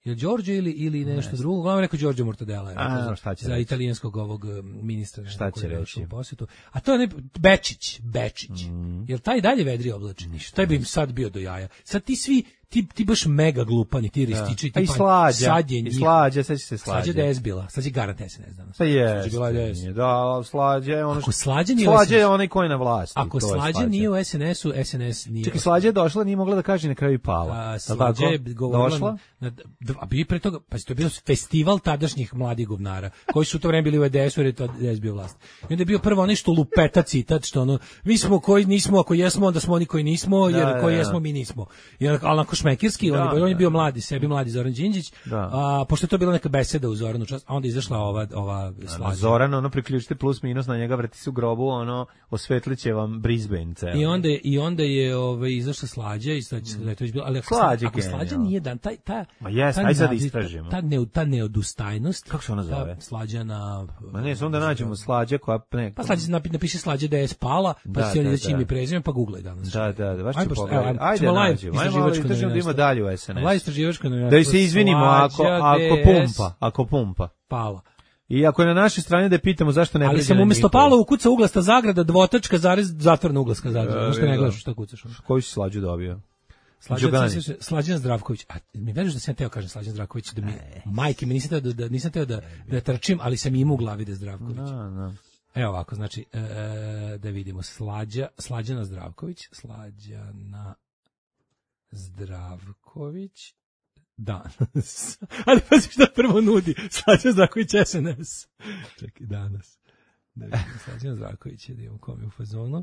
Je Giorgio ili nešto drugo? Uglavnom rekao Giorgio Mortadella. Šta će za reći? italijanskog ovog ministra. Šta će reći? U posjetu. A to je Bečić. Jel taj dalje vedri oblači? Taj bi im sad bio do jaja. Sad ti svi, ti baš mega glupani, ti rističi. I Slađa, sad će se Slađa. Slađa DS bila, sad će garant SNS danas. Pa je, da, Slađa je ono što... Slađa je onaj ko je na vlasti. Ako Slađa nije u SNS-u, SNS nije... Čekaj, Slađa je došla, nije mogla da kaže na kraju i pala. Slađa je govorila... A bi pre toga, pa to je bio festival tadašnjih mladih govnara, koji su u to vreme bili u EDS-u, jer je to DS bio vlast. I onda je bio prvo nešto lupeta citat, što ono, mi smo koji nismo, ako jesmo, onda smo oni koji nismo, jer koji jesmo, mi nismo. Ali onako šmekirski, on je bio mladi, sebi mladi Zoran Đinđić, pošto je to bila neka beseda u Zoranu čast, a onda izašla ova Slađa. Zoran, ono, priključite plus minus na njega, vrati se u grobu, ono, osvetliće vam Brisbane ceo. I onda je izašla Slađa, i sad je to bilo, ali ako Slađa nije dan, ma jes, aj sad istražimo. Ta neodustajnost. Kako se ona zove? Slađa na... Ma ne, onda nađemo Slađa koja... Pa Slađa napiše Slađa DS pala, pa se oni izaći ime i prezime, pa googlaj danas. Da, baš ću pogledati. Ajde nađemo, ajmo da ima dalje u SNS. Live istraživačko novinarstvo. Da se izvinimo ako pumpa. Pala. I ako je na našoj strani da pitamo zašto ne... Ali sam umjesto pala ukuca uglasta zagrada, dvotačka, zarez, zatvorna uglaska zagrada. Što ne gledaš šta kucaš? Koju si Slađu dobio? Slađan Zdravković. A mi veruješ da sam teo kažem Slađan Zdravković, da mi majke mi nisam teo da trčim, ali sam imao u glavi da je Zdravković. Da. Evo ovako, znači da vidimo Slađana Zdravković, danas. Ali pazi šta prvo nudi. Slađan Zdravković SNS. Čekaj, danas. Da vidimo Slađan Zdravković, da imamo kom je u fazonu.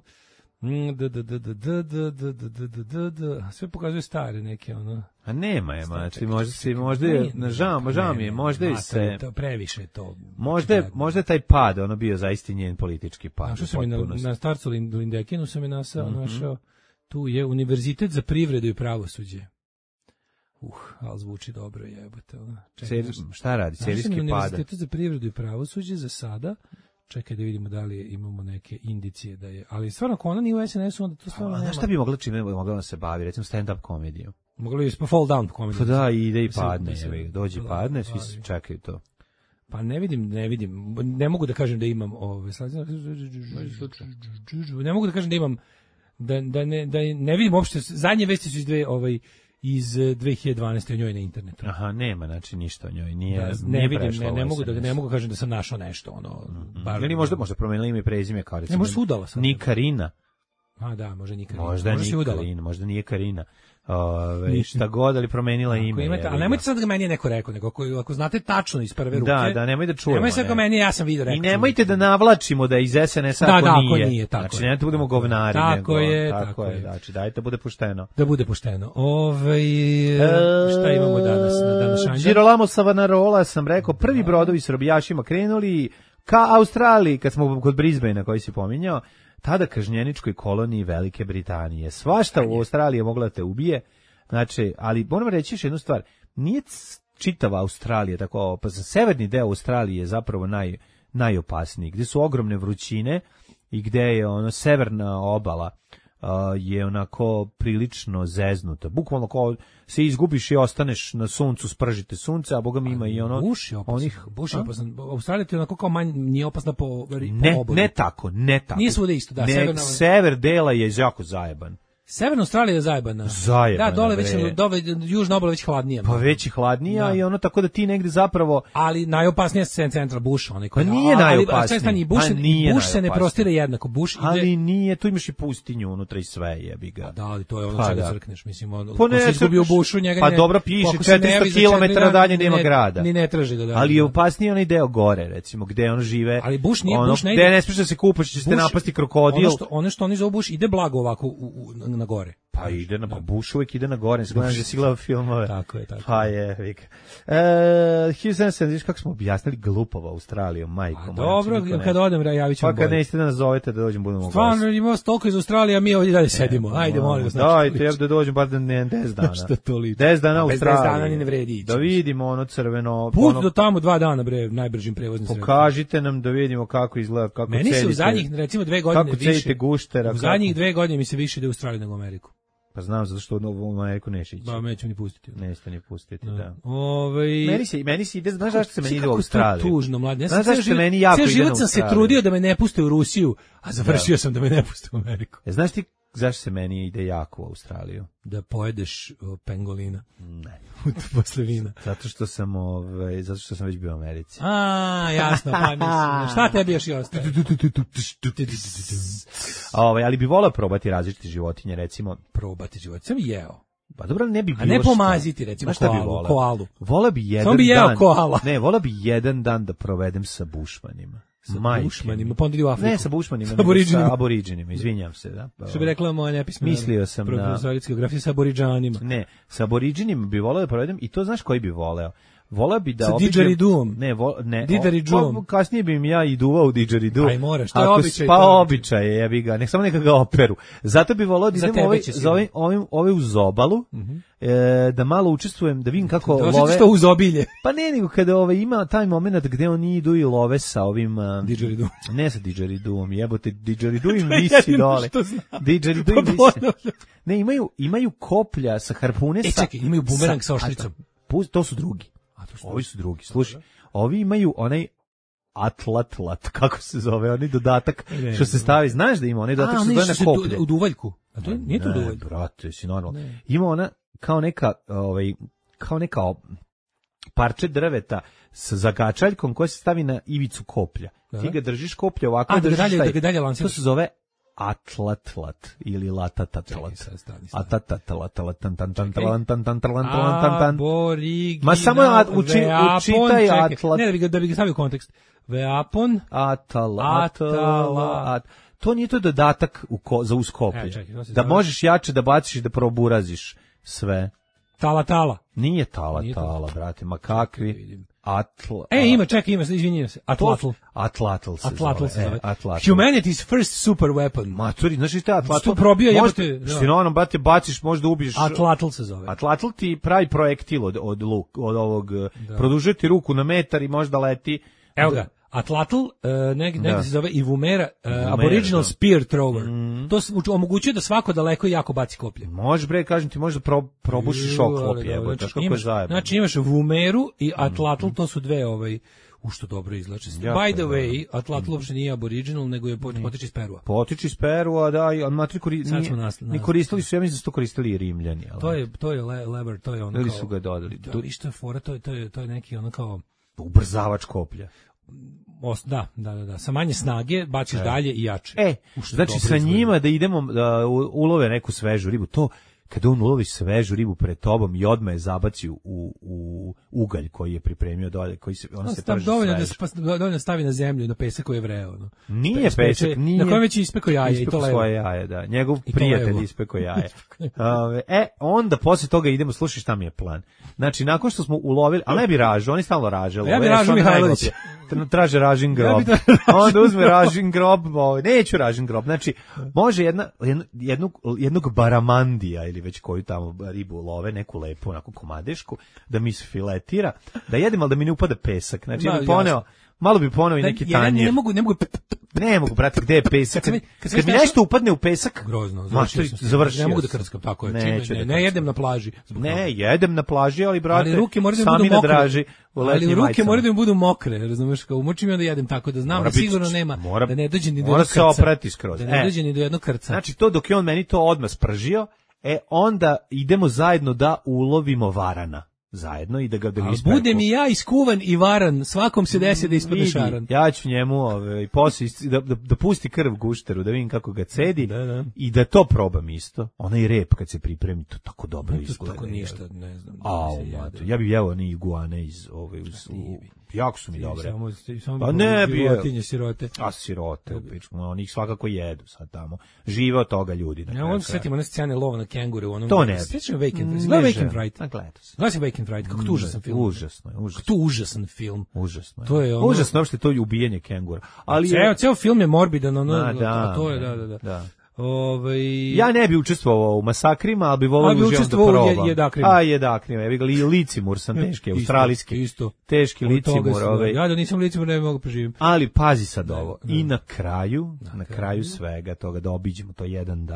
Sve pokazuje stare neke ono. A nema je, znači možda je žao mi je, možda i se previše to. Možda je taj pad ono bio zaista njen politički pad. Našao sam na starcu Lindekinu sam je našao. Tu je Univerzitet za privredu i pravosuđe. Ali zvuči dobro, jebote. Šta radi? Serijski pada. Univerzitet za privredu i pravosuđe za sada. Čekaj da vidimo da li imamo neke indicije da je, ali stvarno ako ona nije u SNS-u, onda to stvarno nema. Znaš šta bi mogla da se bavi, recimo stand-up komediju? Mogla bi fall down komediju. Pa da, ide i padne, dođe i padne, svi čekaju to. Pa ne vidim, ne mogu da kažem da imam ne mogu da kažem da imam, da ne vidim uopšte, zadnje vesti su iz 2012. o njoj na internetu. Aha, nema, znači ništa o njoj. Nije ne mogu kažem da sam našao nešto ono. Ili možda promenila ime i prezime kao recimo. Ne, možda se udala sad. Nikarina. A da, možda Nikarina. Možda nije Karina. Šta god, ali promenila ime. Ali nemojte sad da meni je neko rekao, nego ako znate tačno iz prve ruke. Da, nemoj da čujemo. Nemoj sad kao meni, ja sam vidio rekao. I nemojte da navlačimo da iz SNS-a ako nije. Znači, nemojte budemo govnari. Tako je. Znači, dajte bude pošteno. Da bude pošteno. Šta imamo danas na današnji? Girolamo Savonarola, sam rekao, prvi brodovi s robijašima krenuli ka Australiji, kad smo kod Brisbanea koji si pominjao. Tada kažnjeničkoj koloniji Velike Britanije. Svašta u Australiji je mogla da te ubije, znači, ali moram reći još jednu stvar, nije čitava Australija tako opasna, severni deo Australije je zapravo najopasniji, gdje su ogromne vrućine i gdje je severna obala je onako prilično zeznuta. Bukvalno kao se izgubiš i ostaneš na suncu, spržite sunce, a boga mi ima i ono... Buš je opasan. Australija ti je onako kao nije opasna po obodi. Ne tako. Nije svuda isto, da. Sever dela je jako zajeban. Severna Australija je zajebana. Da, dole južna obala već hladnija. Pa već i hladnija i ono tako da ti negde zapravo... Ali najopasnije je Central Bush. Pa nije najopasniji. Bush se ne prostire jednako. Ali nije, tu imaš i pustinju unutra i sve jebi ga. Da, ali to je ono čega crkneš. Mislim, ko se izgubi u Bushu, njega pa dobro piše, 400 km dalje nema grada. Ni ne traži da. Ali je opasniji onaj deo gore, recimo, gde on žive. Ali Bush nije, Bush ne ide. Gde ne smiješ da se kupaš, će te napasti krokodil. Ono što oni zovu Bush ide blago ovako na gore. Pa ide Bush uvijek ide na gore, ne znam da si gledao filmove. Tako je. Pa je, vika. 1770, kako smo objasnili glupava Australijom, majko. Dobro, kad odem, javit ću vam. Pa kad nećete da nas zovete da dođem, budemo glas. Stvarno, imamo toliko iz Australije, a mi ovdje dalje sedimo. Ajde, molim vas. Dajte, da dođem bar 10 dana. Šta to liči? 10 dana u Australiji. 10 dana ni ne vredi ići. Da vidimo ono crveno. Put do tamo 2 dana, bre, najbržim prevoznim sredstvom. Pokažite nam da vidimo kako izgleda, kako cedite. Meni se u zadnjih, recimo, 2 godine više. Kako cedite guštera. U zadnjih 2 godine mi se više ide u Australiju nego u Ameriku. Pa znam, zato što u Ameriku neće ići. Ba, neće ni pustiti. Neće ni pustiti, da. Meni se ide, znaš zašto se meni ide u Australiju? Kako tužno, mlade. Znaš zašto se meni jako ide u Australiju? Život sam se trudio da me ne puste u Rusiju, a završio sam da me ne puste u Ameriku. Znaš ti zašto se meni ide jako u Australiju? Da pojedeš pengolina. Ne. Posle vina. Zato što sam već bio u Americi. Jasno, pa mislim. Šta tebi još i ostaje? Ali bi volao probati različite životinje, recimo. Probati životinje, sam jeo. Pa dobro, ne bi bilo. A ne pomaziti, recimo, koalu. Volao bi jedan sam bi jeo dan. Koala. Ne, volao bi jedan dan da provedem sa bušmanima. Sa bušmanima, pa onda ide u Afriku. Ne, sa bušmanima, sa aboriđinima, izvinjam se. Da. Što bi rekla moja nepismena mislio sam profesorica geografije sa aboriđanima. Ne, sa aboriđinima bi voleo da provedem i to znaš koji bi voleo. Voleo bi da sa didgeridoo. Ne. Didgeridoo. Kasnije bi im ja i duvao didgeridoo. Aj moraš, to je običaj. Pa običaj je, jebi ga. Samo neka ga operu. Zato bi voleo da idem ove uz obalu, da malo učestvujem, da vidim kako love. Da što uz obilje. Pa ne, nego kada ima taj moment gde oni idu i love sa ovim didgeridoo. Ne sa didgeridoom, jebote, didgeridoo im visi dole. Didgeridoo im visi. Ne, imaju koplja sa harpune sa. Čekaj, imaju bumerang sa oštricom. To su drugi. Ovi su drugi. Slušaj, ovi imaju onaj atlatlat, kako se zove, onaj dodatak što se stavi. Znaš da ima onaj dodatak što se zove na koplje. U duvaljku. A to nije to duvalj. Brate, si normalno. Ima ona kao neka parče drveta sa zagačaljkom koja se stavi na ivicu koplja. Ti ga držiš koplja ovako, da ga dalje lansiraš. To se zove atlatlat ili latatatlat. Ma samo učitaj atlat. Ne, da bi ga stavio u kontekst. Veapon, to nije to dodatak za uskoplje. Da možeš jače da baciš i da proburaziš sve. Tala. Nije tala, brate, ma kakvi. Ima, izvinjam se. Atlatl se zove. Humanity's first super weapon. Maturi, znaš šta je atlatl? To probio jebote. Što na onom, brate, baciš, možda ubiješ. Atlatl se zove. Atlatl ti pravi projektil od ovog, produžiti ruku na metar i možda leti. Evo ga. Atlatl, negdje se zove Ivumera, Aboriginal Spear Thrower. To omogućuje da svako daleko jako baci koplje. Može, bre, kažem ti, možda probušiš oklop, jebote, kako je zajebno. Znači imaš Vumeru i Atlatl, to su dve što dobro izlače. By the way, Atlatl uopšte nije aboriginal, nego je potiče iz Perua. Potiče iz Perua, da, i ni koristili su, ja mislim da su to koristili i Rimljani. To je lever, to je ono kao... Ili su ga dodali. Da, išto je fora, to je neki ono kao... ubrzavač koplja. Da, sa manje snage baciš dalje i jače. Znači sa njima da idemo da ulove neku svežu ribu, to kada on ulovi svežu ribu pred tobom i odmah je zabaci u ugalj koji je pripremio dolje, koji se on se praži dovoljno stavi na zemlju, na pesak koji je vreo. Nije pesak, nije. Na kojem već ispekao jaje i to levo. Svoje jaje, da. Njegov prijatelj ispekao jaje. Onda posle toga idemo, slušaj šta mi je plan. Znači, nakon što smo ulovili, ali ne bi ražu, oni stalno raže. Ja bi ražu Mihajlović. Traže ražin grob. Onda uzme ražin grob, neću ražin grob. Znači, može jednog baramandija ili već koju tamo ribu love, neku lepu, onako komadešku, da mi se filetira, da jedem, ali da mi ne upada pesak. Znači, malo bi poneo i neki tanjir. Ne mogu, brate, gde je pesak? Kad mi nešto upadne u pesak, grozno, završio. Ne mogu da krckam, tako je. Ne jedem na plaži. Ne, jedem na plaži, ali, brate, sami na draži. Ali ruke moraju da mi budu mokre, razumeš, kao umočim i onda jedem tako da znam da sigurno nema, da ne dođe ni do jednog krca. Mora se oprati skroz. Da ne dođe ni do jednog krca. Znači, to dok je on meni to odmah spržio, onda idemo zajedno da ulovimo varana. Zajedno i da ga ispeku. Budem i ja iskuvan i varan, svakom se desi da ispadne šaran. Ja ću njemu posle da pusti krv gušteru, da vidim kako ga cedi i da to probam isto. Onaj rep kad se pripremi, to tako dobro izgleda. Tako ništa, ne znam. Ja bih jeo ni iguane iz jako su mi dobre. Pa ne bi životinje sirote. A sirote, oni ih svakako jedu sad tamo. Žive od toga ljudi. Ja onda se setim one scene lova na kenguru. To ne. Sjećam Vacant Fright. Gledao sam Vacant Fright, kako to užasan film. Užasno je. To užasan film. Užasno je. To je ono... Užasno uopšte to ubijanje kengura. Ali ceo film je morbidan, to je, da. Ja ne bi učestvovao u masakrima, ali bi volio da probam. Jedakrima. Ja bih ga licimur sam teški, australijski. Isto. Teški licimur. Ja da nisam licimur ne mogu preživim. Ali pazi sad ovo. I na kraju svega toga da obiđemo to jedan dan,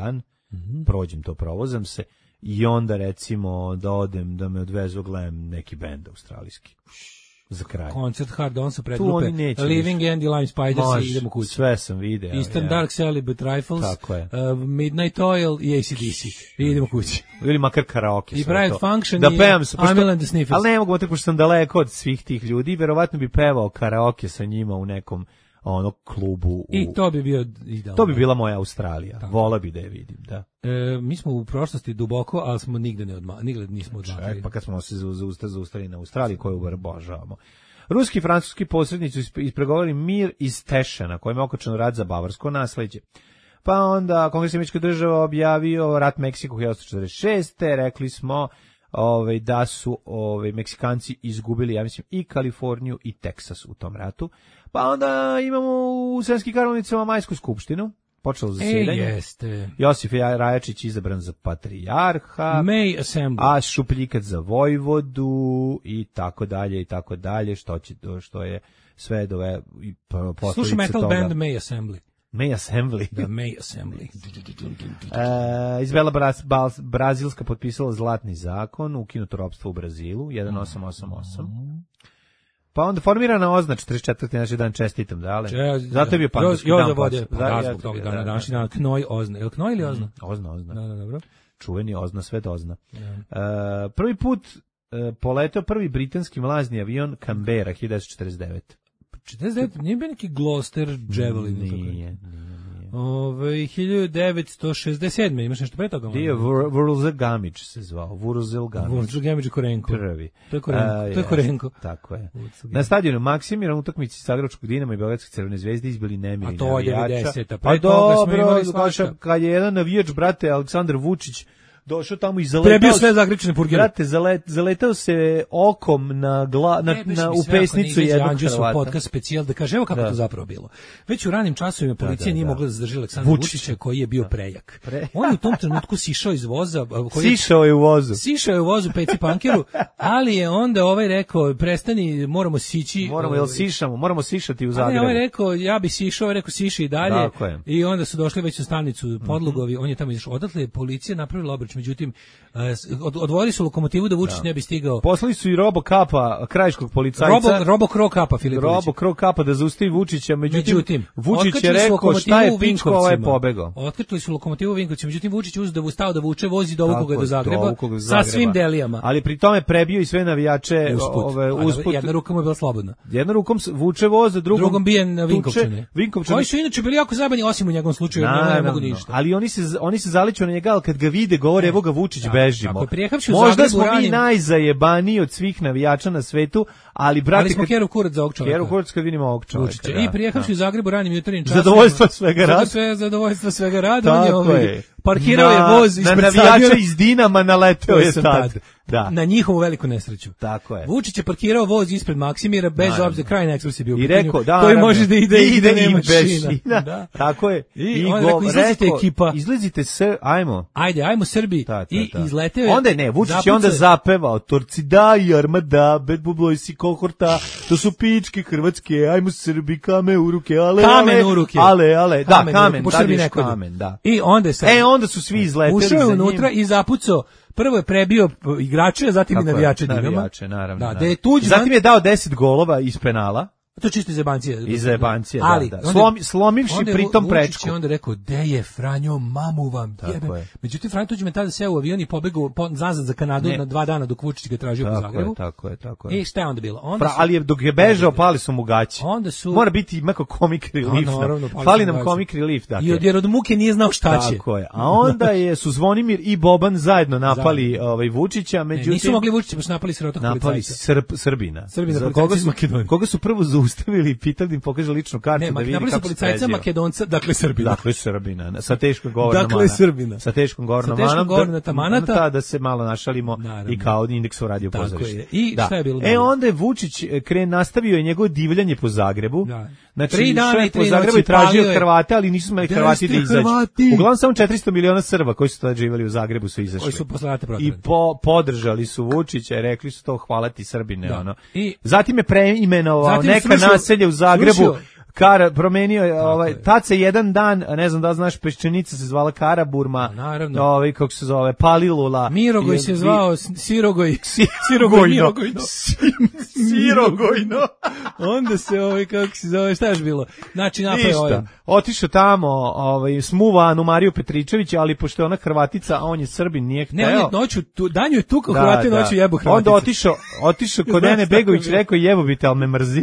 prođem to, provozam se i onda recimo da odem, da me odvezu, gledam neki bend australijski. Za kraj. Koncert Hard On sa predgrupe Living End i Lime Spiders i idemo kući. Sve sam video. Eastern Dark Celibate Rifles, Midnight Oil i AC/DC. I idemo kući. Ili makar karaoke. I Private Function da i pevam, Amel and the Sniffers. Ali ne mogu, tako što sam daleko od svih tih ljudi, verovatno bi pevao karaoke sa njima u nekom klubu. I to bi bio idealno. To bi bila moja Australija. Vola bi da je vidim, da. Mi smo u prošlosti duboko, ali smo nigde nismo odmakli. Pa kad smo se zaustavili na Australiji, koju obožavamo. Ruski i francuski posrednici ispregovorili mir iz Tešana, kojem je okočen rat za bavarsko nasleđe. Pa onda Kongres američkih država objavio rat Meksiku 1946. Rekli smo da su Meksikanci izgubili, ja mislim, i Kaliforniju i Teksas u tom ratu. Pa onda imamo u Sremskim Karlovicama majsku skupštinu. Počelo zasedanje. Jeste. Josif Rajačić izabran za patrijarha. May Assembly. A Šupljikat za vojvodu i tako dalje, što je sve do posljedice. Slušaj metal toga. Band May Assembly. May Assembly. Da, May Assembly. Izbela Brazilska potpisala zlatni zakon, ukinuto ropstvo u Brazilu, 1888. Pa onda formirana OZNA 44. naš dan, čestitam, dale. Zato je bio pandurski dan. Zbog toga dana, današnji dan, Knoj OZNA. Je li Knoj ili OZNA? OZNA. Da, dobro. Čuveni OZNA, sve OZNA. Prvi put poletao prvi britanski mlazni avion Canberra, 1949. 49, nije bio neki Gloucester Javelin? Nije. 1967. Imaš nešto pre toga? Vuruzel Gamić se zvao. Vuruzel Gamić je Korenko. Prvi. To je Korenko. Tako je. Na stadionu Maksimira utakmici Zagrebačkog Dinama i Beogradske Crvene zvezde izbili nemiri navijača. A to je 90. Pa dobro, kad je jedan navijač, brate, Aleksandar Vučić, došao tamo i zaletao. Prebio sve Zagrične purgire. Brate, zaletao se okom u pesnicu jednog Hrvata. Podcast specijal da kaže, evo kako to zapravo bilo. Već u ranim časovima policija nije mogla da zadrži Aleksandra Vučića koji je bio prejak. On je u tom trenutku sišao iz voza. Sišao je u vozu Peci Pankeru, ali je onda rekao, prestani, moramo sići. Moramo sišati u Zagrebu. On je rekao, ja bi sišao, rekao siši i dalje. I onda su došli već u stanicu Podlugovi, on je tamo izašao. Odatle je policija napravila obrač. Međutim, odvojili su lokomotivu da Vučić ne bi stigao. Poslali su i Robokapa, krajiškog policajca. Robokapa Filipović. Robokapa da zaustavi Vučića, međutim Vučić je rekao šta je pičko, ovaj pobegao. Otkrili su lokomotivu u Vinkovcima, međutim Vučić uzeo da stao da vuče vozi do ovog do Zagreba sa svim delijama. Ali pri tome prebio i sve navijače usput. Jedna ruka mu je bila slobodna. Jednom rukom vuče voz, drugom bijen na Vinkovčane. Koji su inače bili jako zabavni, osim u njegovom slučaju, ne mogu ništa. Ali oni se zaliču na njega, kad ga vide govore evo ga Vučić, bežimo. Možda smo mi najzajebaniji od svih navijača na svetu, ali brate, ali smo keru kurac za ovog čovjeka. Keru kurac kad vidimo ovog čovjeka. I prijehavši u Zagrebu ranim jutarnjim časima. Zadovoljstvo svega rada. Parkirao je voz ispred na navijača iz Dinama, naleteo je tad. Da. Na njihovu veliku nesreću. Tako je. Vučić je parkirao voz ispred Maksimira bez obzira, kraj na Ekspres je bio u pitanju. I rekao, to može da ide i nema šina. Da. Tako je. I on rekao, izlazite ekipa. Izlazite se, ajmo. Ajmo Srbi. I izleteo je. Onda ne, Vučić je onda zapevao Torci daj armada, bed bublojsi kohorta, to su pičke hrvatske, ajmo Srbi, kame u ruke, ale. Kamen u ruke. Ale. Da, kamen, da. I onda su svi izleteli. Ušao je unutra i zapucao. Prvo je prebio igrače, a zatim i navijače Dinama. Naravno. Da je Tuđman. Zatim je dao 10 golova iz penala. To je čisto iz zebancije, da. Slomivši pritom prečku. Vučić je onda rekao, de je Franjo, mamu vam jebe. Međutim, Franjo Tuđman tada seo u avion i pobegao nazad za Kanadu na 2 dana dok Vučić ga tražio po Zagrebu. Tako je. I šta je onda bilo? Ali dok je bežao, pali su mu gaće. Mora biti neko comic relief. Fali nam comic relief. Jer od muke nije znao šta će. Tako je. A onda su Zvonimir i Boban zajedno napali Vučića. Nisu mogli Vučića, baš napali sirotog policajca. Srbina. Koga su prvo zaustavili i pitali im pokaže ličnu kartu da vidi kako se policajca Makedonca, dakle Srbina. Sa teškom govornom Dakle Srbina. Sa teškom govornom tamanata. Da se malo našalimo i kao Indeks radio pozorište. I šta je bilo? Onda je Vučić nastavio je njegovo divljanje po Zagrebu. Znači, 3 dana i 3 po Zagrebu i tražio Hrvate, ali nisu imali Hrvati da izađu. Uglavnom samo 400 miliona Srba koji su tada živjeli u Zagrebu su izašli. Koji su posle rata i podržali su Vučića i rekli su to hvala ti Srbine. Zatim je preimenovao neka naselje u Zagrebu promenio je, tad se jedan dan, ne znam da znaš, peščenica se zvala Karaburma, naravno. Kako se zove, Palilula. Mirogoj se zvao Sirogoj. Sirogojno. Onda se, kako se zove, šta je bilo? Znači, ništa, otišao tamo, smuva Anu Mariju Petričević, ali pošto je ona Hrvatica, a on je Srbin, nije hteo. Ne, on je noću, danju je tukao Hrvati, noću jebu Hrvaticu. Onda otišao kod Nene Begović, rekao jebo bi te, ali me mrzi.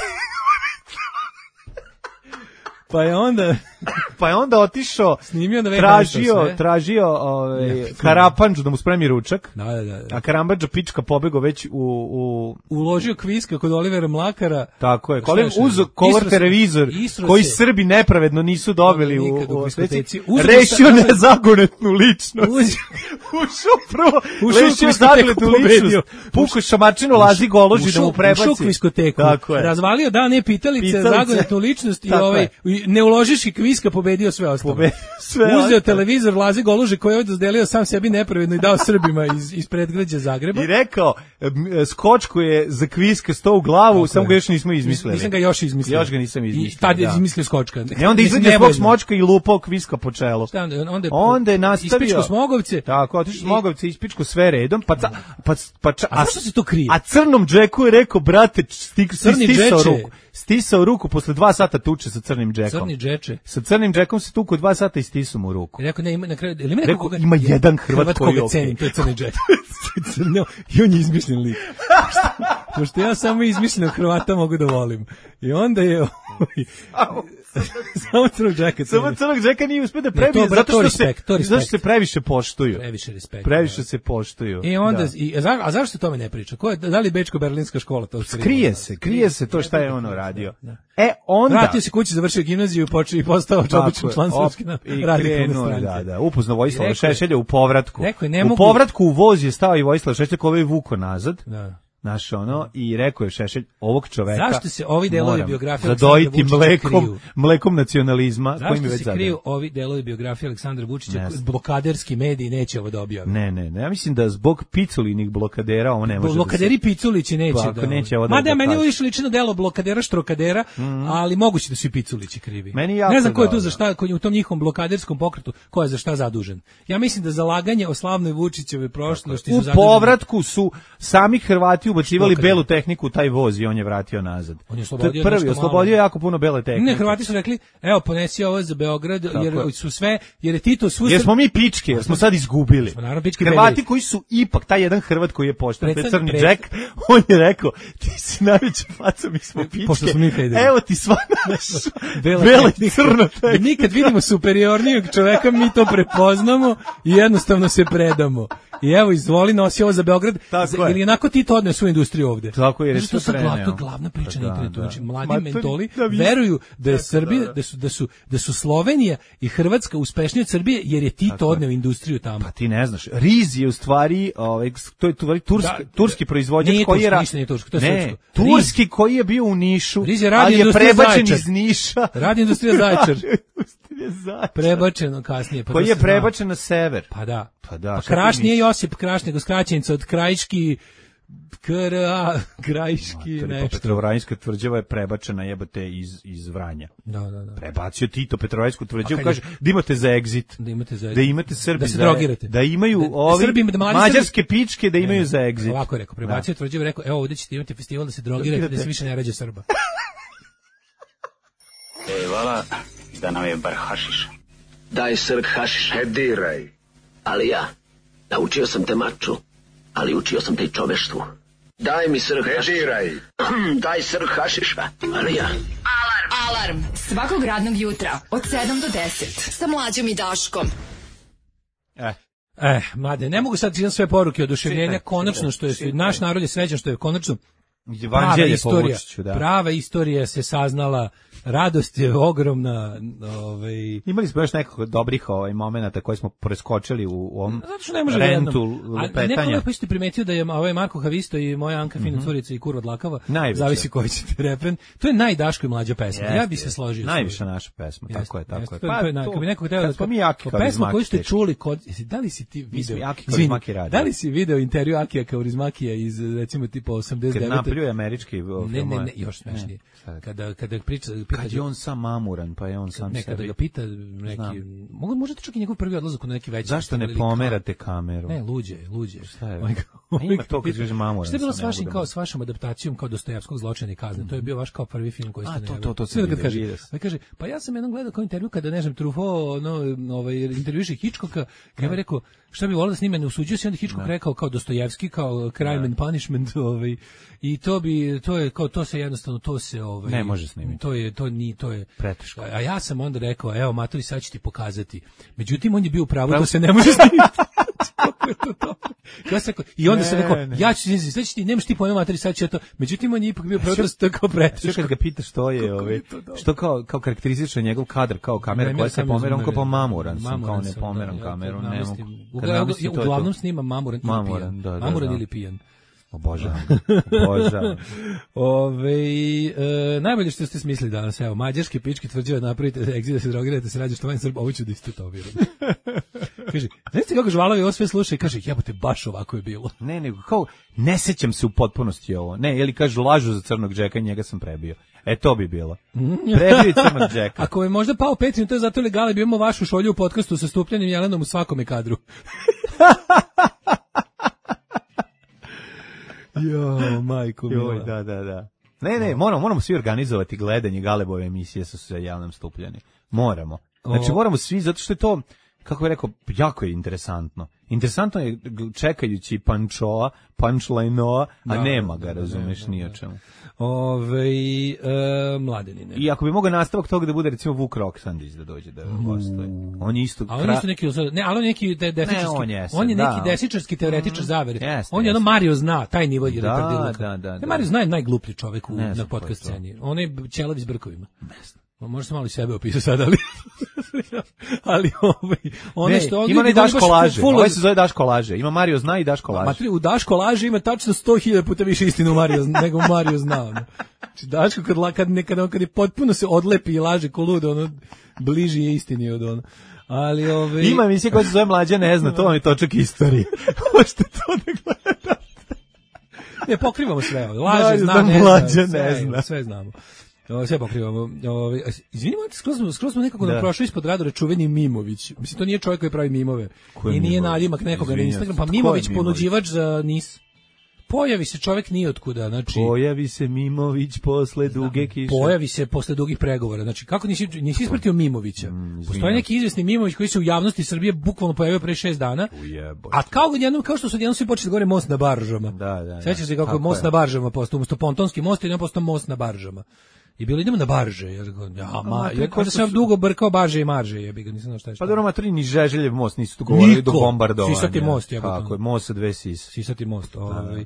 Pa je onda otišao, tražio Karapandžu da mu spremi ručak. Da. A Karapandža pička pobegao već uložio kviska kod Olivera Mlakara. Tako je. Uzo Color televizor koji Srbi nepravedno nisu dobili u diskoteci. Rešio nezagonetnu ličnost. Ušao prvo, rešio zagonetnu ličnost. Pukao šamačinu Lazi Goloži da mu prebaci. Ušao u diskoteku. Razvalio dane pitalice, zagonetnu ličnost i ne uložiš i kviska pobedio sve ostalo. Uzeo televizor Lazi Goluže koji je dozdelio sam sebi nepravedno i dao Srbima iz predgrađa Zagreba. I rekao, skočku je za kviska sto u glavu, samo ga još nismo izmislili. Nisam ga još izmislio. Još ga nisam izmislio. I tad je izmislio skočka. I onda izgleda zbog smočka i lupao kviska po čelu. Onda je nastavio. Ispičko Smogovce. Tako, otišao Smogovce, ispičko sve redom. A zašto se to krije? A crnom Džeku je rekao, brate, stisao ruku posle 2 sata tuče sa crnim Džekom. Crni Džeče. Sa crnim Džekom se tuku 2 sata i stisao mu ruku. Rekao, ne, ima na kraju, ima jedan Hrvat koji je cenim, to je crni Džek. I on je izmišljen lik. Pošto ja samo izmišljenog Hrvata mogu da volim. I onda je... Samo crnog Džeka. Samo crnog Džeka nije uspio da prebije, zato što se previše poštuju. Previše se poštuju. I onda, a zašto se tome ne priča? Da li Bečko-Berlinska škola to krije se to šta je ono radio. Onda... Vratio se kući, završio gimnaziju i postao običan član Srpske radikalne stranke. Upoznao Vojislava Šešelja u povratku. U povratku u voz je stao i Vojislav Šešelj koji je vuko nazad. Naš i rekao je Šešelj, ovog čoveka zašto se ovi delovi biografije zadojiti mlekom nacionalizma. Zašto se kriju ovi delovi biografije Aleksandra Vučića? Blokaderski mediji neće ovo da objave. Ne, ja mislim da zbog piculinih blokadera ovo ne može. Blokaderi Piculići neće da. Mada meni više liči na delo blokadera štrokadera, ali moguće da su i Piculići krivi. Ne znam ko je tu za šta, u tom njihovom blokaderskom pokretu, ko je za šta zadužen. Ja mislim da zalaganje o slavnoj Vučićevoj prošlosti u povratku su sami Hrvati ubacivali belu tehniku u taj voz i on je vratio nazad. On je slobodio prvi, oslobodio jako puno bele tehnike. Ne, Hrvati su rekli, evo ponesi ovo za Beograd, jer je Tito jer smo mi pičke, jer smo sad izgubili. Hrvati koji su ipak, taj jedan Hrvat koji je pošten, crni Džek, on je rekao, ti si najveća faca, mi smo pičke. Evo ti sva naša bela i crna tehnika. Nikad vidimo superiornijeg čoveka, mi to prepoznamo i jednostavno se predamo. I evo, izvoli, nosi ovo za Beograd. Ili jednako ti to odne svu industriju ovdje. Tako je, to je glavna priča na internetu. Znači, mladi mentoli veruju da je Srbija, da su Slovenija i Hrvatska uspešnije od Srbije, jer je Tito odneo industriju tamo. Pa ti ne znaš. Riz je u stvari, to je turski proizvođač koji je... Nije turski, to je srpsko. Turski koji je bio u Nišu, ali je prebačen iz Niša. Radi industrija Zaječar. Prebačeno kasnije. Koji je prebačen na sever. Pa da. Kraš nije Josip Kraš, nego skraćenica od Krajiški, Krajiški nešto. Petrovaradinska tvrđava je prebačena jebote iz Vranja. Da. Prebacio Tito Petrovaradinska tvrđavu, kaže da imate za exit. Da imate Srbi, da se drogirate. Da imaju mađarske pičke, da imaju za exit. Ovako je rekao, prebacio tvrđavu, rekao, evo ovdje ćete imati festival da se drogirate, da se više ne rađa Srba. Vala, da nam je bar hašiš. Daj srk hašiš. Diraj. Ali ja, naučio sam te maču, ali učio sam te i čoveštvu. Daj mi srk hašiša. Diraj. Daj srk hašiša, ali ja. Alarm svakog radnog jutra od 7 do 10 sa Mlađom i Daškom. Mlade, ne mogu sad čitam sve poruke oduševljenja, konačno što je, naš narod je srećan što je konačno prava istorija se saznala, radost je ogromna. Imali smo još nekako dobrih momenata koje smo preskočili u ovom rentu lupetanja. Neko je primetio da je Marko Havisto i moja Anka Fina curica i Kurva Dlakava, zavisi koji ćete refren, to je najdaško i mlađa pesma. Ja bi se složio. Najviša naša pesma, tako je. Kad bi neko hteo da pesma koju ste čuli, da li si ti video? Da li si video intervju Akija Kaurismakija iz recimo tipa 89. pojavljuje američki film. Ne, još smešnije. Kada priča, kad je on sam mamuran, pa je on sam kada ga pita neki, možete čak i njegov prvi odlazak na neki veći. Zašto ne pomerate kameru? Ne, luđe. Šta je? Ima to kad kaže mamuran. Šta je bilo s vašom adaptacijom kao Dostojevskog Zločina i kazne? To je bio vaš kao prvi film koji ste ne. To se kaže, pa ja sam jednom gledao kao intervju kada ne znam Truffaut, intervjuiše Hitchcocka, ja bih rekao šta bi volio da snime, ne usuđuje se, onda Hitchcock rekao kao Dostojevski, kao Crime and Punishment, i to se jednostavno ne može snimiti. To je preteško. A ja sam onda rekao, evo Matori, sad ću ti pokazati. Međutim, on je bio u pravu da se ne može snimiti. I onda sam rekao, ja ću ti, nemaš ti pojma Matori, sad ću to. Međutim, on je ipak bio pravu da se to kao preteško. Što kad ga pitaš što je, što kao karakteristično njegov kadar, kao kamera koja se pomera, on kao pa mamuran sam, kao ne pomeram kameru, ne mogu. Uglavnom snimam mamuran ili pijan. Obožavam. Najbolje što ste smislili danas, evo, mađarski pički tvrđava napravite egzit da se drogirate, se rađe što van Srb, ovo ću da istetoviram. Kaže, znate kako Žvalovi ovo sve sluša i kaže, jebote, baš ovako je bilo. Ne, nego kao, ne sećam se u potpunosti ovo. Ne, ili kažu lažu za Crnog Džeka i njega sam prebio. To bi bilo. Prebio Crnog Džeka. Ako je možda pao Petrin, to je zato legale, bi imamo vašu šolju u podcastu sa stupljenim Jelenom u svakome kadru. Jo, majko mila. Da. Ne, moramo svi organizovati gledanje Galebove emisije sa Jelenom Stupljani. Moramo. Znači, moramo svi, zato što je to, kako bih rekao, jako je interesantno. Interesantno je čekajući Pančoa, Punchline-oa, a nema ga, razumeš, ni o čemu. Mladenine. I ako bi mogao nastavak toga da bude, recimo, Vuk Roksandić da dođe da gostuje. On je isto... A on je isto neki... Ne, ali on je neki desničarski... On je neki desničarski teoretičar zavere. On je ono Mario zna, taj nivo je repardilaka. Da. Mario zna je najgluplji čovek na podcast sceni. On je ćelavi s brkovima. Može se malo i sebe opisati sad, ali ono što on ima ne Daško laže. Ovo se zove Daško laže. Ima Mario zna i Daško laže. U Daško laže ima tačno 100.000 puta više istinu nego Mario zna. Znači Daško kad je potpuno se odlepi i laže ko lud, ono bliži je istini od ono. Ali ima emisija koja se zove Mlađa ne zna, to vam je točak istorije. Možete to da gledate. Ne, pokrivamo sve. Laže, zna, ne zna. Sve znamo. Sve pokrivamo. Izvinimo, skroz smo nekako nam prošli ispod radara čuveni Mimović. Mislim, to nije čovjek koji pravi mimove. I nije nadimak nekoga na Instagram. Pa Mimović, ponuđivač za NIS. Pojavi se čovjek nije otkuda. Znači, pojavi se Mimović posle duge kiše. Pojavi se posle dugih pregovora. Znači, kako nisi ispratio Mimovića? Postoji neki izvesni Mimović koji se u javnosti Srbije bukvalno pojavio pre 6 dana. A kao što su jednom svi počeli da govore most na baržama. Da. Sećaš se kako je most na baržama postao, umesto pontonski most i ne postao most na baržama. I bilo idemo na barže, jer da sam dugo brkao barže i marže, jebi ga, nisam znao šta je. Pa dobro, matri ni Žeželjev most nisu tu govorili do bombardovanja. Sisati most, ja kako je, most sa 2 sise. Sisati most,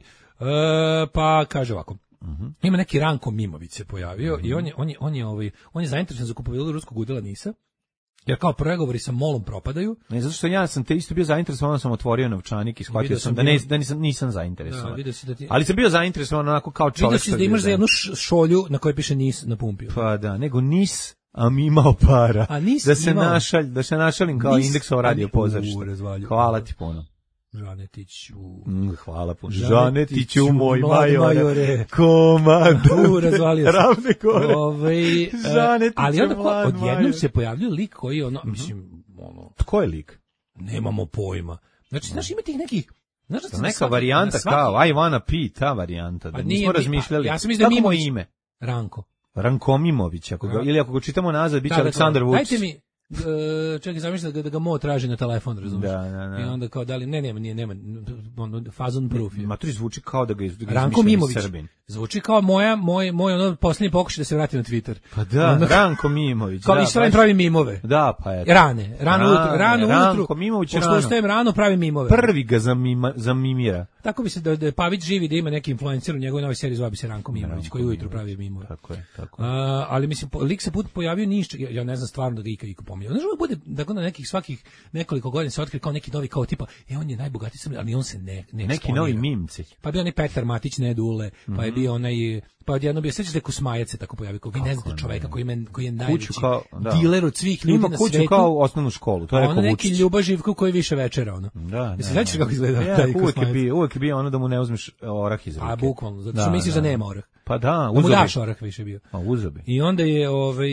pa kaže ovako. Ima neki Ranko Mimović se pojavio i on je zainteresovan za kupovinu ruskog udela NIS-a. Jer kao pregovori sa MOL-om propadaju. Ne, zato što ja sam te isto bio zainteresovan, onda sam otvorio novčanik i shvatio sam da nisam zainteresovan. Ali sam bio zainteresovan onako kao čovjek. Vidio si da imaš za jednu šolju na kojoj piše NIS na pumpi. Pa da, nego NIS, a mi imao para. Da se našalim kao Indeksovo radio pozorište. Hvala ti puno. Žanetiću. Hvala puno. Žanetiću, moj majore. Komando. Razvalio sam. Ravne gore. Ali onda odjednom se pojavljuje lik koji Tko je lik? Nemamo pojma. Znači, znaš, ima tih nekih... Neka varijanta kao, I wanna pee, ta varijanta. Da nismo razmišljali. Ja sam mislim da Kako mu ime? Ranko Mimović. Ili ako ga čitamo nazad, bit će Aleksandar Vučić. Dajte mi... čekaj, zamišljam da ga Mo traži na telefon, razumiješ? Da. I onda kao, da li, nema, fazon proof je. Maturi zvuči kao da ga Ranko Mimović. Srbin. Zvuči kao moj ono posljednji pokušaj da se vrati na Twitter. Pa da, onda, Ranko Mimović. Kao Israel pravi mimove. Da, pa je. Rano ujutru. Ranko Mimović rano. Pošto ustajem rano, pravi mimove. Prvi ga zamimira. Tako bi se da Pavić živi da ima neki influencer u njegovoj novoj seriji, zove bi se Ranko Mimović, koji ujutru pravi mimove. Tako je. Ali mislim, lik se put pojavio ništa, ja ne znam stvarno da ga iko pominjao. Znaš, bude da na nekih svakih nekoliko godina se otkrije kao neki novi kao tipa, on je najbogatiji Srbin, ali on se ne neki eksponira. Novi mimci. Pa bio onaj Petar Matić, Nedule, pa je bio onaj, pa odjedno bio, sećaš da Kusmajac se tako pojavio, kao vi ne znate čoveka koji je najveći diler od svih ljudi na svetu. Ima kuću kao osnovnu školu, to je rekao Vučić. Neki Ljuba Živko koji više večera, ono. Da. Se sećaš kako izgleda taj Kusmajac? uvek je bio ono da mu ne uzmeš orah iz ruke. A bukvalno, zato što misliš da nema orah. Pa da, uzo bi. Da mu daš orah više bio. A uzo bi. I onda je,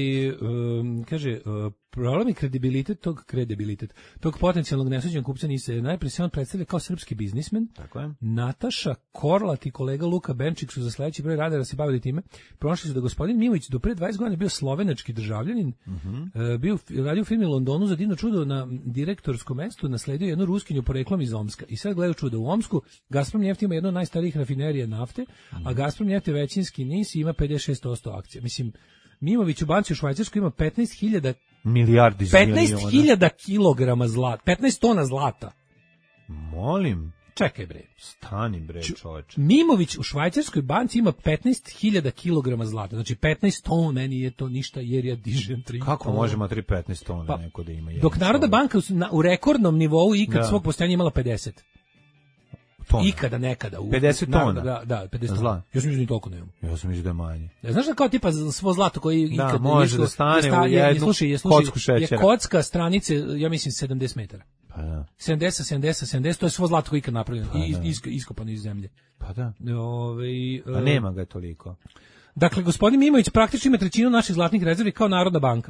kaže, problem je kredibilitet tog potencijalnog nesuđenog kupca nisi. Najprije se on predstavlja kao srpski biznismen. Tako je. Nataša Korlat i kolega Luka Benčik su za sledeći broj radara se bavili time. Prošli su da gospodin Mimović do pre 20 godina bio slovenački državljanin. Radio film u Londonu za divno čudo na direktorskom mestu, nasledio jednu ruskinju poreklom iz Omska. I sad gledaju čudo u Omsku. Gazprom Neft ima jednu od najstarijih rafinerija nafte, a Gazprom Neft je većinski NIS i ima 56% akcija. Mislim, Mimović u banci u Švajcarskoj ima 15.000 milijardi 15.000 kilograma zlata, 15 tona zlata. Molim. Čekaj bre. Stani bre, čoveče. Mimović u švajcarskoj banci ima 15.000 kilograma zlata. Znači 15 tona, meni je to ništa jer ja dižem 3 Kako tona. može imati 15 tona neko da ima? Dok Narodna banka u rekordnom nivou ikad svog postojanja imala 50. Tona. Ikada, nekada. 50 tona? Da, 50 tona. Ja sam mislio ni toliko nemam. Ja sam mislio da je manje. Znaš da kao tipa svo zlato koji ikad... Da, može da stane u jednu kocku šećera. Je kocka stranice, ja mislim, 70 metara. Pa da. 70, to je svo zlato koji ikad napravljeno. Pa iskopano iz zemlje. Pa da. Pa nema ga toliko. Dakle, gospodin Mimović praktično ima trećinu naših zlatnih rezervi kao Narodna banka.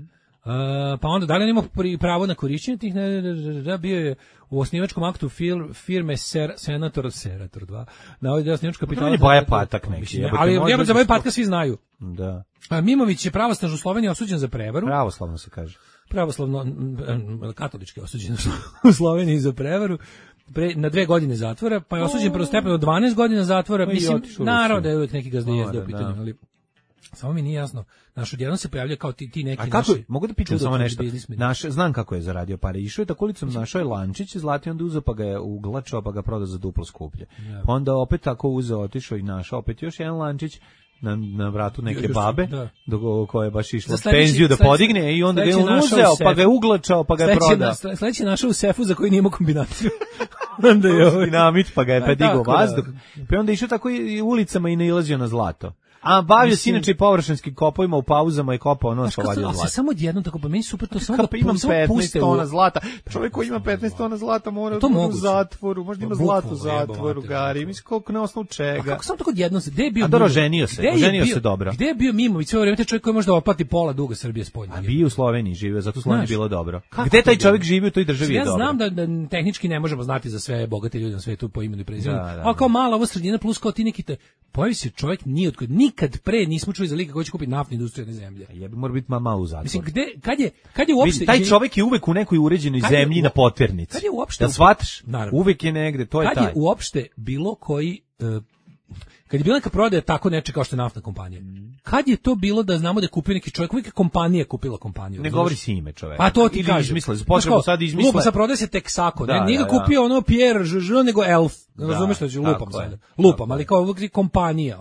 Pa onda, da li on ima pravo na korišćenje tih, bio je u osnivačkom aktu firme Senator 2, navodi da je osnivač kapitala... To je Baja Patak neki. Ali za Baja Patka svi znaju. Da. Mimović je pravosnažno u Sloveniji osuđen za prevaru. Pravoslavno se kaže. Pravoslavno, katolički osuđen u Sloveniji za prevaru. Na 2 godine zatvora, pa je osuđen prvostepeno 12 godina zatvora. Mislim, naravno da je uvijek neki gazda jezda u pitanju, ali... Samo mi nije jasno. Naš odjednom se pojavlja kao ti neki naši... A kako, mogu da pitam samo nešto? Znam kako je zaradio pare. Išao je tako ulicom, našao je lančić, zlati, onda uzeo pa ga je uglačao, pa ga prodao za duplo skuplje. Ja. Pa onda opet tako uzeo, otišao i našao opet još jedan lančić na vratu neke babe, koja je baš išla penziju da podigne i onda ga je uzeo, pa ga je uglačao, pa ga je prodao. Sledeći je našao u sefu za koji nije imao kombinaciju. Onda je dinamit, pa ga je pedigao vazduh. Pa onda išao tako i ulicama i nailazio na zlato. A bavio se inače površinskim kopovima u pauzama i kopao nos pa vadio zlato. Samo odjednom tako pa meni super to samo da imam 15 tona zlata. Čovjek koji ima 15 tona zlata mora da u zatvoru, možda ima zlato u zatvoru, gari. Mislim koliko na osnovu čega. Kako samo tako odjednom se, gde je bio? A doroženio se dobro. Gde je bio Mimović sve vreme, čovjek koji može da oplati pola duga Srbije spoljno. A bio u Sloveniji živio, zato Sloveniji bilo dobro. Gde taj čovjek živi u toj državi je dobro. Ja znam da tehnički ne možemo znati za sve bogate ljude na svetu po imenu i prezimenu. Al kao mala ova sredina plus kao ti neki pojavi se čovjek nije otkud nikad pre nismo čuli za lika koji će kupiti naftnu industriju na zemlji. Jebi mora biti malo u zatvoru. Mislim kad je uopšte taj čovjek je uvek u nekoj uređenoj zemlji na potvernici. Kad je uopšte da shvataš? Uvek je negde, to je taj. Kad je uopšte bilo koji kad je bila neka prodaja tako neče kao što je naftna kompanija. Kad je to bilo da znamo da je kupio neki čovjek, uvijek je kompanija kupila kompaniju. Ne govori si ime čoveka. A to ti kaže. Potrebu sad izmisle. Lupa, sad prodaje se Texaco. Nije ga kupio ono Pierre Jean, nego Elf. Razumeš što ću lupam sada. Lupam, ali kao uvijek kompanija.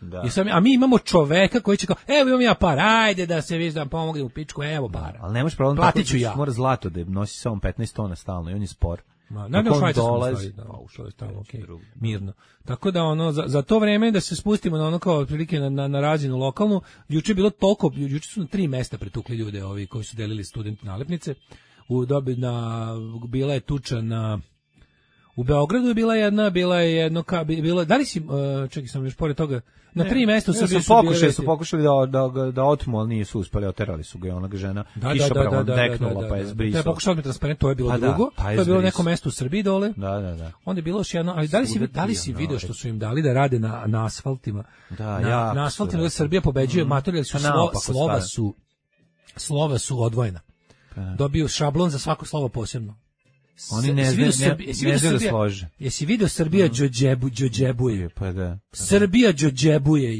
A mi imamo čoveka koji će kao, evo imam ja par, ajde da se viš da vam pomognem u pičku, evo para. Ali nemaš problem, platit ću ja. Mora zlato da nosi samo 15 tona stalno i on je spor. Ne, u Švajcarskom stavio, mirno. Tako da za to vreme da se spustimo na ono kao otprilike na razinu lokalnu, juče je bilo toliko, juče su na 3 mesta pretukli ljude ovi koji su delili studenti nalepnice. Bila je tuča u Beogradu je bila jedno da li si čekaj sam još pored toga na 3 mesta su pokušali da otmu, ali nisu uspeli, oterali su ga, ona žena kišobravom deknula pa je zbrisala. Da, pokušali transparent, to je bilo drugo. To je bilo neko mesto u Srbiji dole. Da. Onda je bilo još jedno, ali da li si video što su im dali da rade na asfaltima? Na asfaltima da Srbija pobeđuje, matori su slova su odvojena. Dobiju šablon za svako slovo posebno. Oni ne da slože. Jesi video Srbija džođebuje? Pa da. Srbija džođebuje.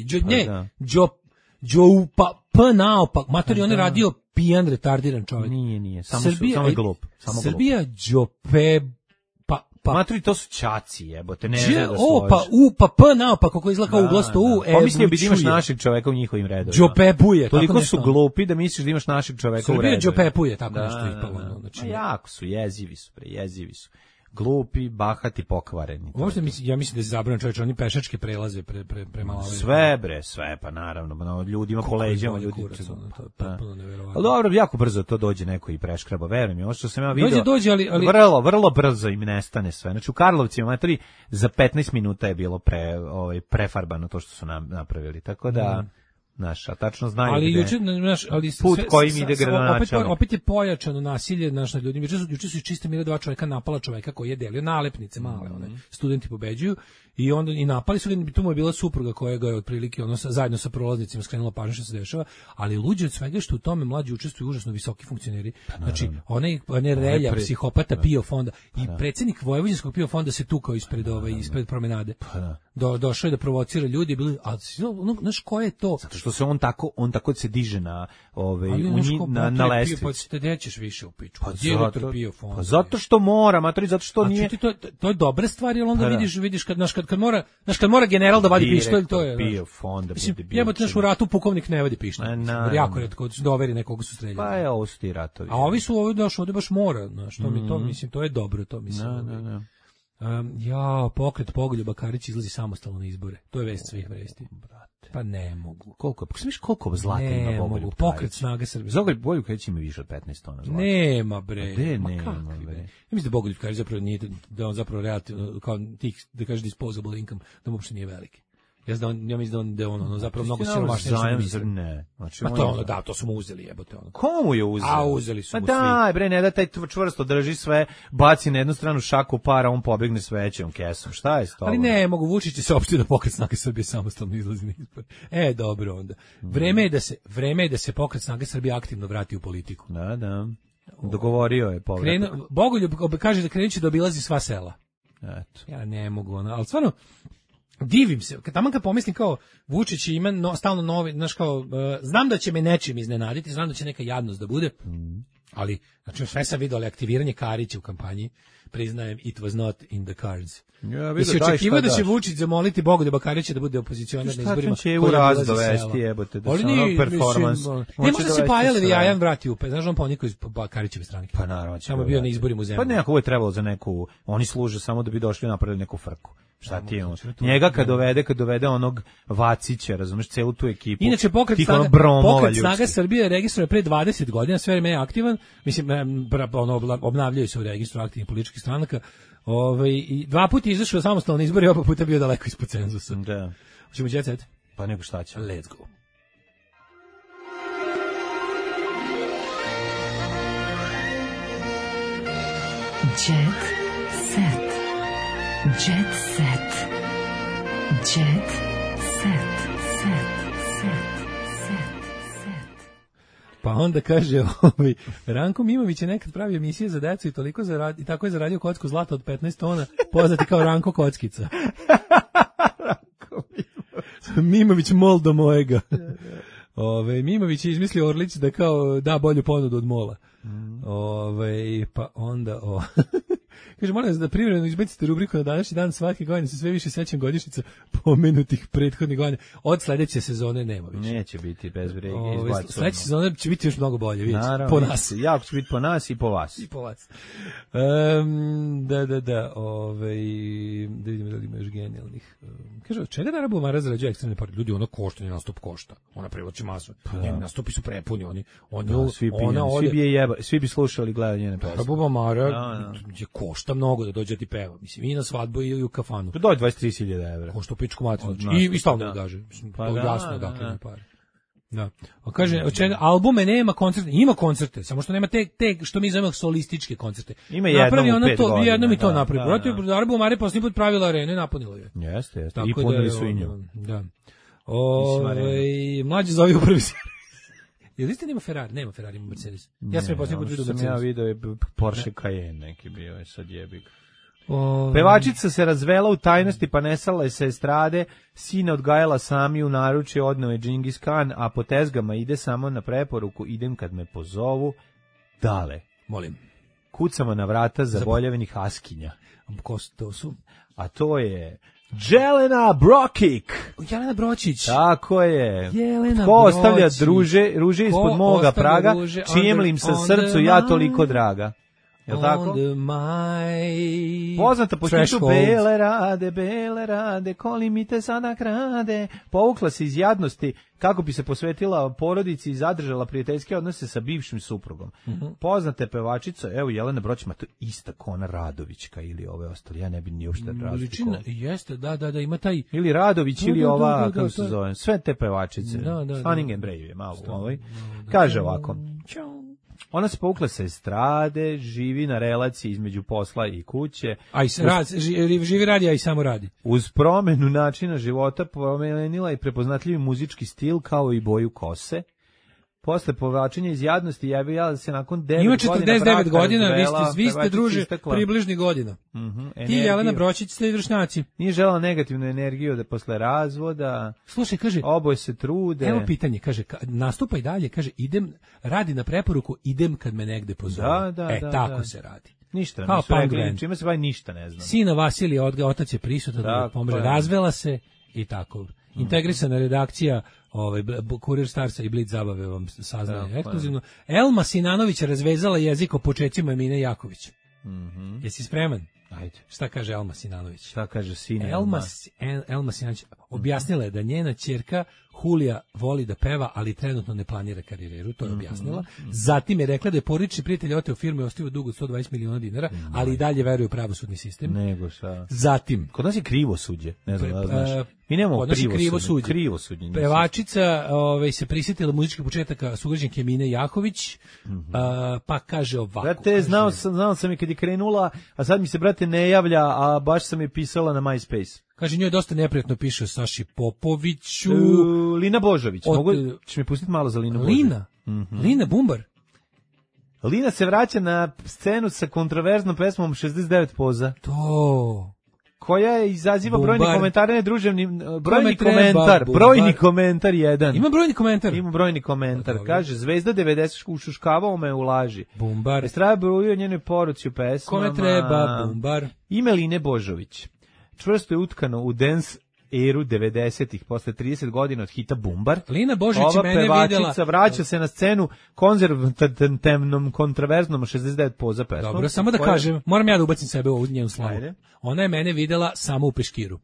Pa naopak. Matori, on je radio pijan, retardiran čovjek. Nije. Samo je glup. Srbija džope... Matri, to su čaci, jebote, ne da složi. Pa P naopak, kako izgleda kao uglasto U, Pa mislio bi da imaš našeg čoveka u njihovim redovima. Džopepuje. Toliko su glupi da misliš da imaš našeg čoveka u redovima. Srbija džopepuje, tako nešto ispalo. Jako su, jezivi su. Glupi, bahati, pokvareni. Uopšte ja mislim da je zabranjeno, čovječe, oni pešačke prelaze prema ovaj. Sve, pa naravno, ljudima po leđama, ljudi. To je potpuno neverovatno. Ali dobro, jako brzo to dođe neko i preškraba, verujem mi, ovo što sam ja vidio. Dođe, ali vrlo brzo im nestane sve. Znači u Karlovcima materi za 15 minuta je bilo prefarbano to što su napravili. Tako da a tačno znaju ali gde. Ali put kojim ide gradonačelnik. Opet je pojačano nasilje nad ljudima. Juče su čiste mile 2 čovjeka napala čovjeka koji je delio nalepnice male, studenti pobeđuju i onda i napali su ga, tu mu je bila supruga koja ga je otprilike zajedno sa prolaznicima skrenula pažnju što se dešava, ali luđe od svega što u tome mlađi učestvuju užasno visoki funkcioneri. Znači, onaj relja psihopata PIO fonda i predsjednik Vojvođanskog PIO fonda se tukao ispred promenade. Došao je da provocira ljudi, bili, a znaš ko je to? Zato što se on tako se diže na na lestvici. Pa te ćeš više u piču. Direktor PIO fonda. Pa zato što mora, matori, zato što nije. To je dobra stvar, jer onda vidiš kad mora general da vadi pištolj, to je PIO fonda. Jebote, naš u ratu pukovnik ne vadi pištolj. Jako retko doveri nekoga su streljali. Pa je ovo su ti ratovi. A ovi su ovdje baš mora, znaš, to je dobro, to mislim. Pokret Pogoljuba Karić izlazi samostalno na izbore. To je vest svih vesti. Pa ne mogu. Koliko zlata ima Bogoljub Karić? Pokret Snaga Srbije. Bogoljub Karić ima više od 15 tona zlata. Nema bre. Nema bre. Ja mislim da Bogoljub Karić zapravo nije, da on zapravo relativno, kao tih, da kaže disposable income, da mu uopšte nije veliki. Ja mislim da je on zapravo mnogo siromašniji. Ne. Znači, pa to su mu uzeli, jebote ono. Komu je uzeli? A uzeli su mu svi. Daj bre, ne da taj čvrsto drži sve, baci na jednu stranu šaku para, on pobegne s većom kesom. Šta je s tobom? Ali ne, mogu Vučić saopštiti da Pokret Snage Srbije samostalno izlazi na izbore. Dobro onda. Vreme je da se Pokret Snage Srbije aktivno vrati u politiku. Da. Dogovorio je povratak. Bogoljub kaže da krenuće da obilazi sva sela. Eto. Ja ne mogu, ali stvarno divim se, kad pomislim kao Vučić ima stalno novi, znaš kao, znam da će me nečim iznenaditi, znam da će neka jadnost da bude, ali, znači, sve sam vidio, ali aktiviranje Karića u kampanji, priznajem, it was not in the cards. Ja se očekivao da će Vučić zamoliti Bogoljuba Karića da bude opozicionar na izborima. Šta će u raz dovesti, jebote, da se ono performans. Ne može se Pajalevi jajan vrati upet, znaš on poniko iz Karićeve stranke. Pa naravno. Samo bio na izborima u zemlji. Pa nekako je trebalo za neku, oni služe samo da bi došli i napravili neku frku. Šta ti je on? Njega kad dovede onog Vacića, razumeš, celu tu ekipu. Inače, Pokret Snaga Srbije registruje pre 20 godina, sve vreme je aktivan, mislim, obnavljaju se u registru aktivnih političkih stranaka, i 2 puta izašao samostalno na izbore i oba puta bio daleko ispod cenzusa. Da. Hoćemo jet set? Pa nego šta će. Let's go. Jet set. Jet set. Jet set. Pa onda kaže, Ranko Mimović je nekad pravio emisije za decu i tako je zaradio kocku zlata od 15 tona, poznati kao Ranko Kockica. Mimović mol do mojega. Mimović je izmislio Orlić da kao da bolju ponudu od mola. Pa onda kaže, molim vas da privremeno izbacite rubriku na današnji dan, svake godine se sve više sećam godišnjica pomenutih prethodnih godina. Od sledeće sezone nema više. Neće biti bez brige. Sledeće sezone će biti još mnogo bolje, vidite. Po nas. Jako će biti po nas i po vas. I po vas. Da. Da vidimo da li ima još genijalnih. Kaže, od čega Dara Bulmara zarađuje ekstremne pare? Ljudi, ono košta, njen nastup košta. Ona privlači masu. Njeni nastupi su prepuni. Svi bi slušali i gledali njene pesme. Dara Bulmara je košta mnogo da dođe ti peva. Mislim, i na svadbu i u kafanu. To dođe 23.000 evra. Košta u pičku materinu. I stalno da gaže. To jasno dakle ne pare. Da. Kaže, od čega albume nema koncerte, ima koncerte, samo što nema te što mi zovemo solističke koncerte. Ima jednom u 5 godina. Jednom i to napravi. Brate, Dara Bulmara posljednji put pravila arenu i napunila je. Jeste. I punili su i nju. Da. Mlađi zove u prvi servis. Jel isti nema Ferrari? Nema Ferrari, ima Mercedes. Ja sam je posljednji put vidio Mercedes. Ja vidio je Porsche Cayenne neki bio, sad jebik. Pevačica se razvela u tajnosti pa nesala je sa estrade, sina odgajala sami u naručje, odneo je Džingis Khan, a po tezgama ide samo na preporuku, idem kad me pozovu. Dale. Molim. Kucamo na vrata zaboljevnih haskinja. Ko to su? A to je Jelena Brokik. Jelena Bročić. Tako je. Jelena Ko ostavlja ruže ispod moga praga, čijem li im sa srcu ja toliko draga. Jel tako? Poznata po hitu Bele rade, koli mi te sada krade. Povukla se iz jadnosti kako bi se posvetila porodici i zadržala prijateljske odnose sa bivšim suprugom. Poznata je pevačica, evo Jelena Broć, ma to ista Kona Radovićka ili ove ostali, ja ne bi ni uopšte razlikovao. Jeste, da, ima taj... Ili Radović, ili ova, kako se zove, sve te pevačice. Stunning and Brave je malo ovaj. Kaže ovako. Ona se povukla sa estrade, živi na relaciji između posla i kuće. Živi radi, a i samo radi. Uz promenu načina života promenila i prepoznatljivi muzički stil kao i boju kose. Posle povlačenja iz jadnosti javila se nakon 9 Ima godina 49 godina, vi ste druže približni godina. Ti Jelena Bročić ste vršnjaci. Nije žela negativnu energiju da posle razvoda. Slušaj, kaže, oboje se trude. Evo pitanje, kaže, nastupa i dalje, kaže, radi na preporuku, idem kad me negde pozove. Tako se radi. Ništa, nisu rekli, čime se bavi ništa, ne znam. Sina Vasilija otac je prisutan da pomre, razvela se i tako. Integrisana redakcija Kurir Starsa i Blitz zabave vam saznanje ekskluzivno. Elma Sinanović razvezala jezik o počecima Emine Jaković. Jesi spreman? Ajde. Šta kaže Elma Sinanović? Šta kaže sin Elma Sinanović objasnila je da njena ćerka Hulija voli da peva, ali trenutno ne planira karijeru, to je objasnila. Zatim je rekla da je porodični prijatelj oteo firmu i ostavio dug od 120 miliona dinara, ali i dalje veruje u pravosudni sistem. Nego šta? Zatim. Kod nas je krivo suđe, ne znam da znaš. Mi nemamo krivo suđe. Pevačica se prisjetila muzičkih početaka sugrađanke Emine Jaković, pa kaže ovako. Brate, znao sam i kad je krenula, a sad mi se, brate, ne javlja, a baš sam je pisala na MySpace. Kaže, njoj dosta neprijatno piše o Saši Popoviću. Lina Božović. Ćeš mi pustiti malo za Linu Božović? Lina Bumbar. Lina se vraća na scenu sa kontroverznom pesmom 69 poza. To... koja izaziva brojni komentare, ne druževni, brojni komentar jedan. Ima brojni komentar. Ima brojni komentar. Kaže, Zvezda 90 ušuškavao me u laži. Bumbar. Estrada brojio njenoj poruci u pesmama. Kome treba, Bumbar. Ime Line Božović. Čvrsto je utkano u dance eru 90-ih, posle 30 godina od hita Bumbar. Lina Božović mene videla. Ova pevačica vraća se na scenu konzervativnom, kontroverznom 69 poza pesmom. Dobro, samo da kažem, moram ja da ubacim sebe u njenu slavu. Ona je mene videla samo u Peškiru.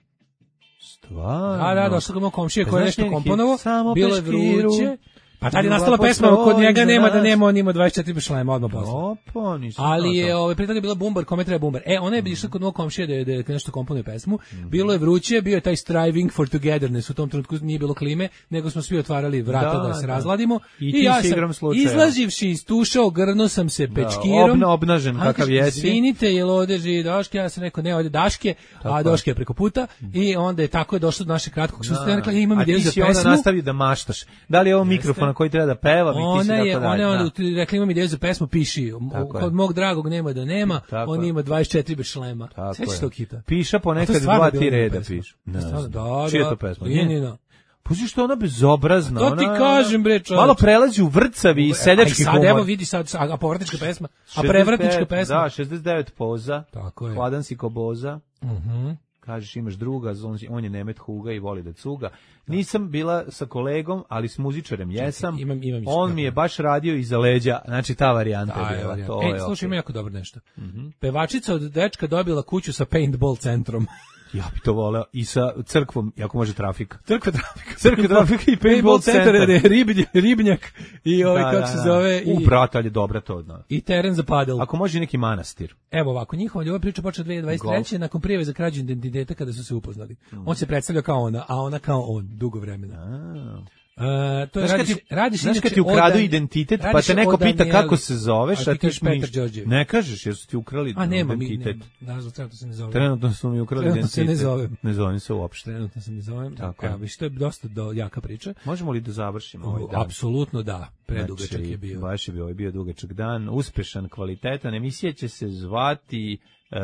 Stvarno? Da, došla ga moj komšija koji je nešto komponovo, bilo je vruće. Pa tad je nastala pesma, kod njega nema da nema, on ima 24 bešlema odmah posle. Ali je, pritada je bila Bumbar, kome treba Bumbar. Ona je išla kod mog komšija da nešto komponuje pesmu, bilo je vruće, bio je taj striving for togetherness, u tom trenutku nije bilo klime, nego smo svi otvarali vrata da se razladimo. I ja sam, izlazivši iz tuša, ogrnuo sam se pečkirom. Obnažen kakav jesi. Izvinite, jel ovde živi Daške, ja sam rekao, ne, ovde Daške, a Daške je preko puta, i onda je tako došlo do našeg kratkog susreta, rekla, imam ideju za pesmu. A ti si onda nastavio da maštaš. Da li je ovo mikrofon koji treba da peva, ona je rekla, imam ideju za pesmu, piši, kod mog dragog nema da nema, on ima 24 bez šlema. Sveći tog hita. Piša ponekad 2-3 reda pišu. Čija je to pesma? Njenina. Pusti što ona bezobrazna. To ti kažem, bre, čovječ. Malo prelazi u vrcavi i seljački humor. Sad evo vidi sad, a povratnička pesma, a prevratnička pesma. Da, 69 poza, hladan si ko boza. Kažeš imaš druga, on je Nemet Huga i voli da cuga. Nisam bila sa kolegom, ali s muzičarem jesam. On mi je baš radio iza leđa, znači ta varijanta je bila. Slušaj, ima jako dobro nešto. Pevačica od dečka dobila kuću sa paintball centrom. Ja bi to voleo i sa crkvom, ako može trafika. Crkva trafika i paintball centar, ribnjak i kako se zove. Brata, ali je dobra to. I teren za padel. Ako može neki manastir. Evo ovako, njihova ljubav priča počela 2023. nakon prijave za krađu identiteta kada su se upoznali. On se predstavlja kao ona, a ona kao on, dugo vremena. To je znaš kad ti ukradu identitet, pa te neko pita kako se zoveš, a ti ne kažeš jer su ti ukrali identitet. Trenutno se ne zovem. Trenutno su mi ukrali identitet. Ne zovem se uopšte. Trenutno se ne zovem. To je dosta jaka priča. Možemo li da završimo ovaj dan? Apsolutno da. Predugačak je bio. Baš je bio dugačak dan. Uspešan, kvalitetan. Emisija će se zvati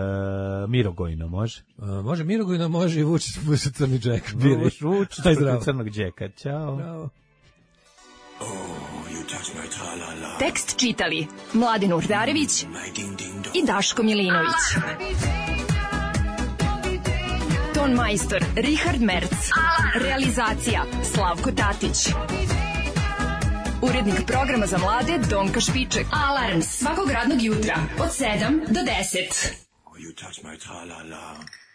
Mirogojno, može? Može Mirogojno, može i Vučić crni džek. Vučić crnog džeka. Ćao. Bravo. Tekst čitali Mladin Urdarević i Daško Milinović. Ton majstor Richard Merc. Realizacija Slavko Tatić. Urednik programa za mlade Donka Špiček. Alarms svakog radnog jutra od 7 do 10. You touch my tra-la-la.